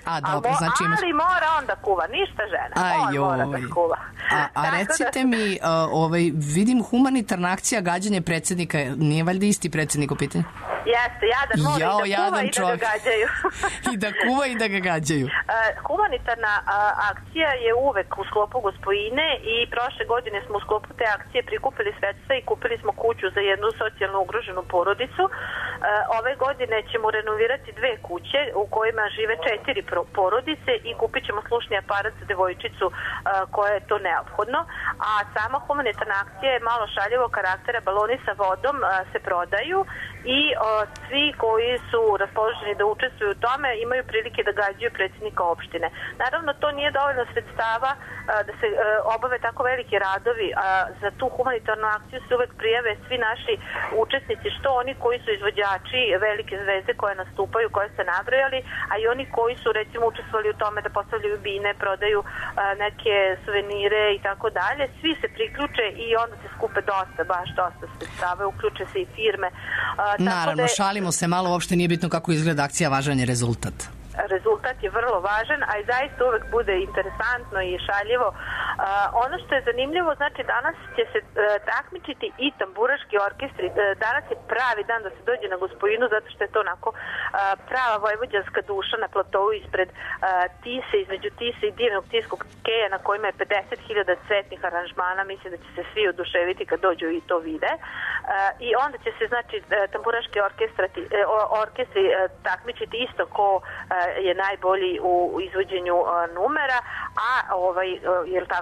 Ali mora on da kuva, ništa žena. On mora da kuva. A recite mi, vidim humanitarna akcija gađanje predsjednika, nije valjda isti predsjednik u pitanju? Jeste, jadan mora i da kuva i da ga gađaju. I da kuva i da ga gađaju. Humanitarna akcija je uvek u sklopu Gospojine i prošle godine smo u sklopu te akcije prikupili sredstva i kupili smo kuću za jednu socijalno ugroženu porodicu. Ove godine ćemo renovirati 2 kuće u kojima žive 4 porodice i kupit ćemo slušni aparat za devojčicu koja je to neophodno. A sama humanitarna akcija je malo šaljivog karaktera, baloni sa vodom se prodaju i svi koji su raspoloženi da učestvuju u tome imaju prilike da gađaju predsjednika opštine. Naravno, to nije dovoljno sredstava da se obave tako veliki radovi. Za tu humanitarnu akciju se uvek prijave svi naši učesnici, što oni koji su izvođači, velike zvezde koje nastupaju, koje ste nabrojali, a i oni koji su recimo učestvovali u tome da postavljaju bine, prodaju neke suvenire i tako dalje. Svi se priključe i onda se skupe baš dosta sredstava, uključe se i firme. Naravno, šalimo se malo, uopšte nije bitno kako izgleda akcija, važan je rezultat. Rezultat je vrlo važan, a i zaista uvek bude interesantno i šaljivo. Ono što je zanimljivo, znači danas će se takmičiti i tamburaški orkestri. Danas je pravi dan da se dođe na Gospojinu, zato što je to onako prava vojvođanska duša na platovu ispred Tise, između Tise i divnog Tiskog keja na kojima je 50.000 cvetnih aranžmana. Mislim da će se svi oduševiti kad dođu i to vide. I onda će se, znači, tamburaški orkestri takmičiti isto ko je najbolji u izvođenju numera, a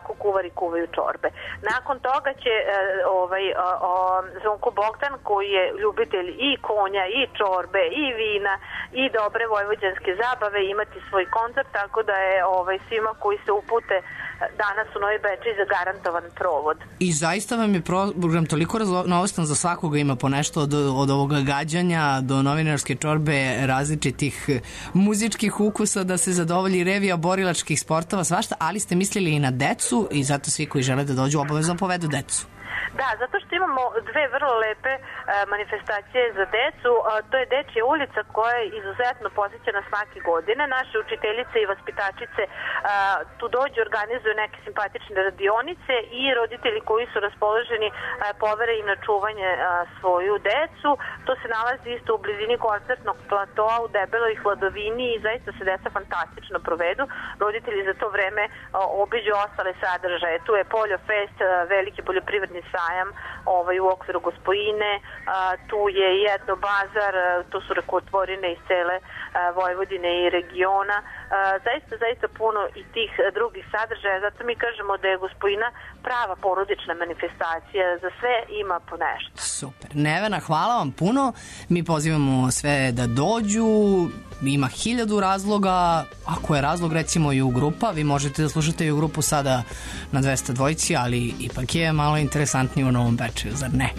tako kuvari kuvaju čorbe. Nakon toga će Zvonko Bogdan, koji je ljubitelj i konja, i čorbe, i vina, i dobre vojvođanske zabave, imati svoj koncert, tako da je svima koji se upute danas u Novi Bečej zagarantovan provod. I zaista vam je program toliko raznovrstan, za svakoga ima po nešto od ovoga gađanja do novinarske čorbe, različitih muzičkih ukusa, da se zadovolji revija borilačkih sportova, svašta, ali ste mislili i na decu i zato svi koji žele da dođu obavezno povedu decu. Da, zato što imamo dve vrlo lepe manifestacije za decu. To je Dečija ulica koja je izuzetno posjećena svake godine. Naše učiteljice i vaspitačice tu dođu, organizuju neke simpatične radionice i roditelji koji su raspoloženi povere im na čuvanje svoju decu. To se nalazi isto u blizini koncertnog platoa u Debeloj Hladovini i zaista se deca fantastično provedu. Roditelji za to vreme obiđu ostale sadržaje. Tu je Poljo Fest, veliki poljoprivredni sajam u okviru Gospojine, tu je i etno bazar, tu su rakotvorine iz cele Vojvodine i regiona. Zaista puno i tih drugih sadržaja, zato mi kažemo da je Gospojina prava porodična manifestacija, za sve ima po nešto. Super. Nevena, hvala vam puno. Mi pozivamo sve da dođu, ima 1000 razloga, ako je razlog recimo i u grupa, vi možete da slušate i u grupu sada na 202, ali ipak je malo interesantnije u Novom Bečeju, zar ne?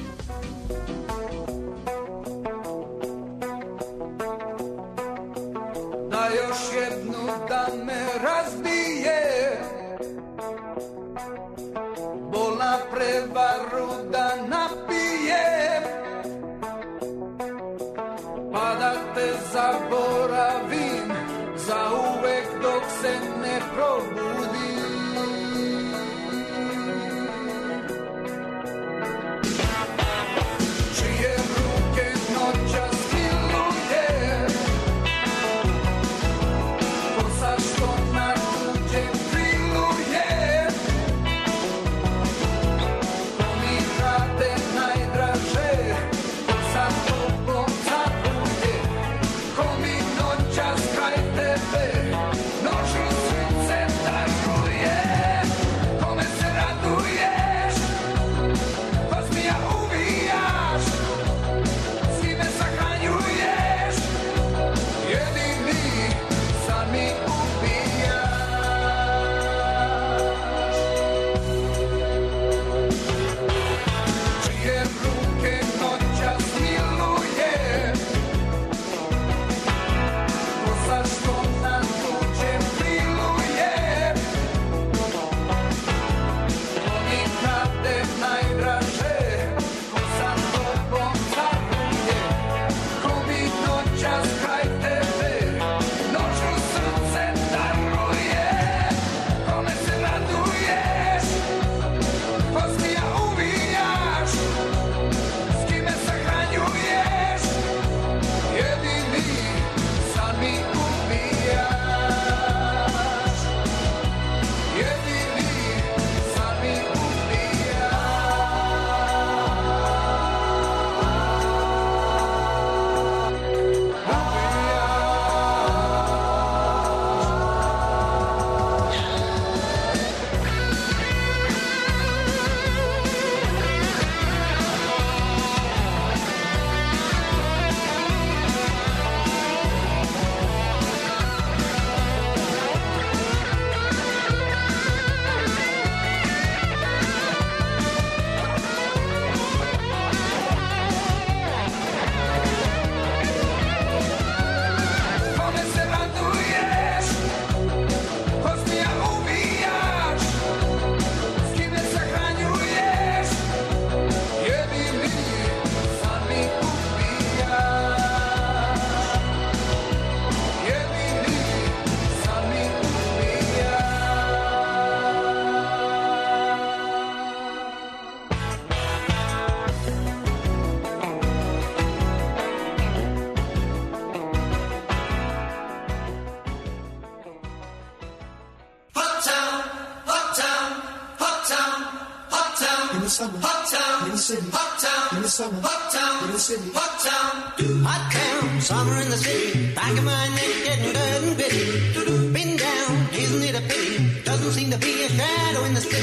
Da još jednu da me razbije, bol na prevaru da napije, pa da te zaboravim za uvek dok se ne probudim. Čije ruke noćas miluje, kosa što na tuđe kriluje, ko mi krade najdraže, ko sa tobom zapuje, ko mi noćas kraj tebe noću srce daruje, kome se raduješ, ko smija uvijaš, s kime sahranjuješ, jedini sami ubijaš. Čije ruke noćas miluje, kosa što na tuđe priluje, ko mi krade najdraže, ko sa tobom zaruje, ko mi noćas kraj tebe noću srce daruje, kome se raduješ, ko smija uvijaš, s kime sahranjuješ, jedini sami ubijaš, jedini sami ubijaš. Kome se raduješ, ko smija ubijaš, s kime sahranjuješ, jedini sami ubijaš, jedini sami ubijaš. Hot town, hot town, hot town, hot town. In the summer, hot town. In the city, hot town. In the summer, hot town. In the city, hot town. Hot town, summer in the city. Back of my neck getting good and bitty. Been down, isn't it a pity? Doesn't seem to be a shadow in the city.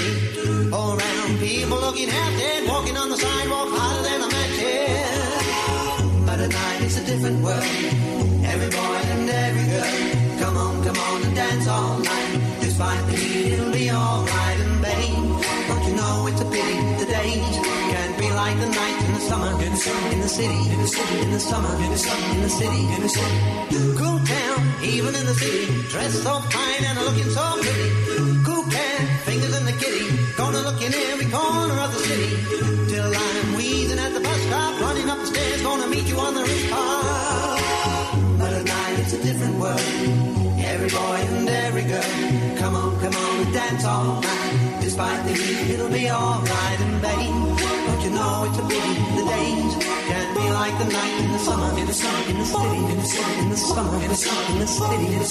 people looking half dead, walking on the sidewalk harder than a match head. But at night it's a different world. Every boy and every girl, come on and dance all night. Despite the heat, it'll be alright. And babe, don't you know it's a pity the days can't be like the nights in the summer. In the city, in the city, in the summer, in the city, in the city. Cool town, even in the city, dressed so fine and looking so pretty. Cool cat, fingers in the kitty, gonna look in every corner of the city. Till I'm wheezing at the bus stop, running up the stairs, gonna meet you on the rooftop. But at night it's a different world. Every boy and every girl, come on and dance all night. Despite the heat, it'll be alright. And babe, don't you know it's a pity the days can't be like the night in the summer. In the summer, in the city, in the city, in the summer, in the summer, in the city, in the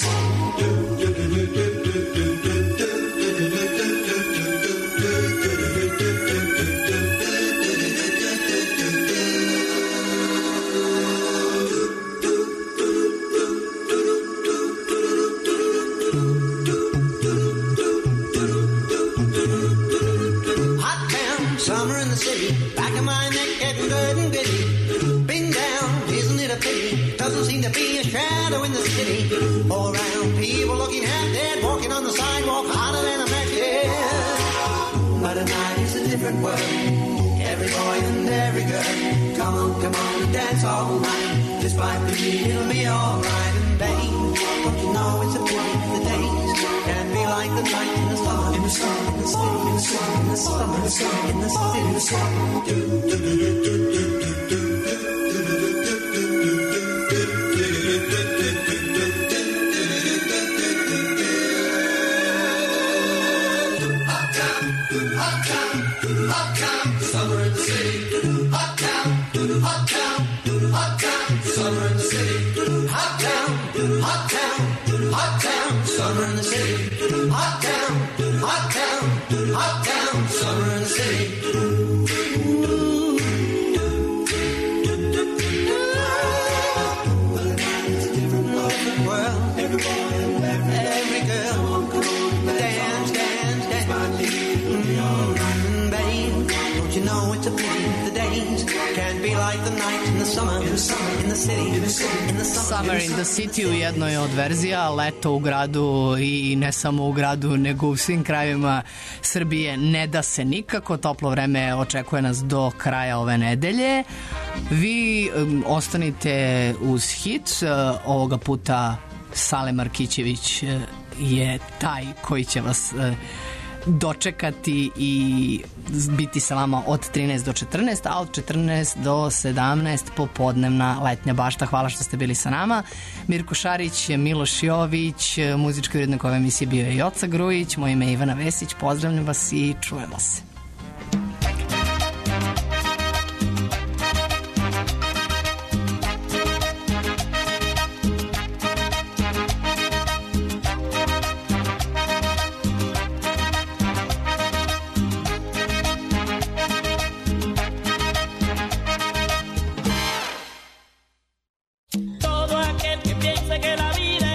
summer in the city, back of my neck getting good and giddy. Been down, isn't it a pity? Doesn't seem to be a shadow in the city. All around, people looking half dead, walking on the sidewalk harder than a match head. But at night it's a different world. Every boy and every girl, come on and dance all night. Despite the heat, it'll be alright. And babe, don't you know it's a pity the days can't be like the night in the summer. In the summer, in the city, in the summer, in the summer, in the city, in the city, in the Hot town, summer in the city. Hot town, hot town, hot town, summer in the city. Hot town, hot town, hot town, summer in the city. Hot town, hot town, hot town, summer in the city. World, every boy and every girl, dance, dance, dance. Babe, don't you know it's a pity the days can't be like the night in the summer, in the summer, in the city, in the city, in the Summer in the City u jednoj od verzija, leto u gradu i ne samo u gradu nego u svim krajevima Srbije ne da se nikako, toplo vreme očekuje nas do kraja ove nedelje. Vi ostanite uz hit, ovoga puta Sale Markićević je taj koji će vas dočekati i biti sa vama od 13 do 14, a od 14 do 17 popodnevna letnja bašta. Hvala što ste bili sa nama. Mirko Šarić, Miloš Jović, muzički urednik ove emisije bio je Joca Grujić, moje ime je Ivana Vesić, pozdravljam vas i čujemo se. Todo aquel que piense que la vida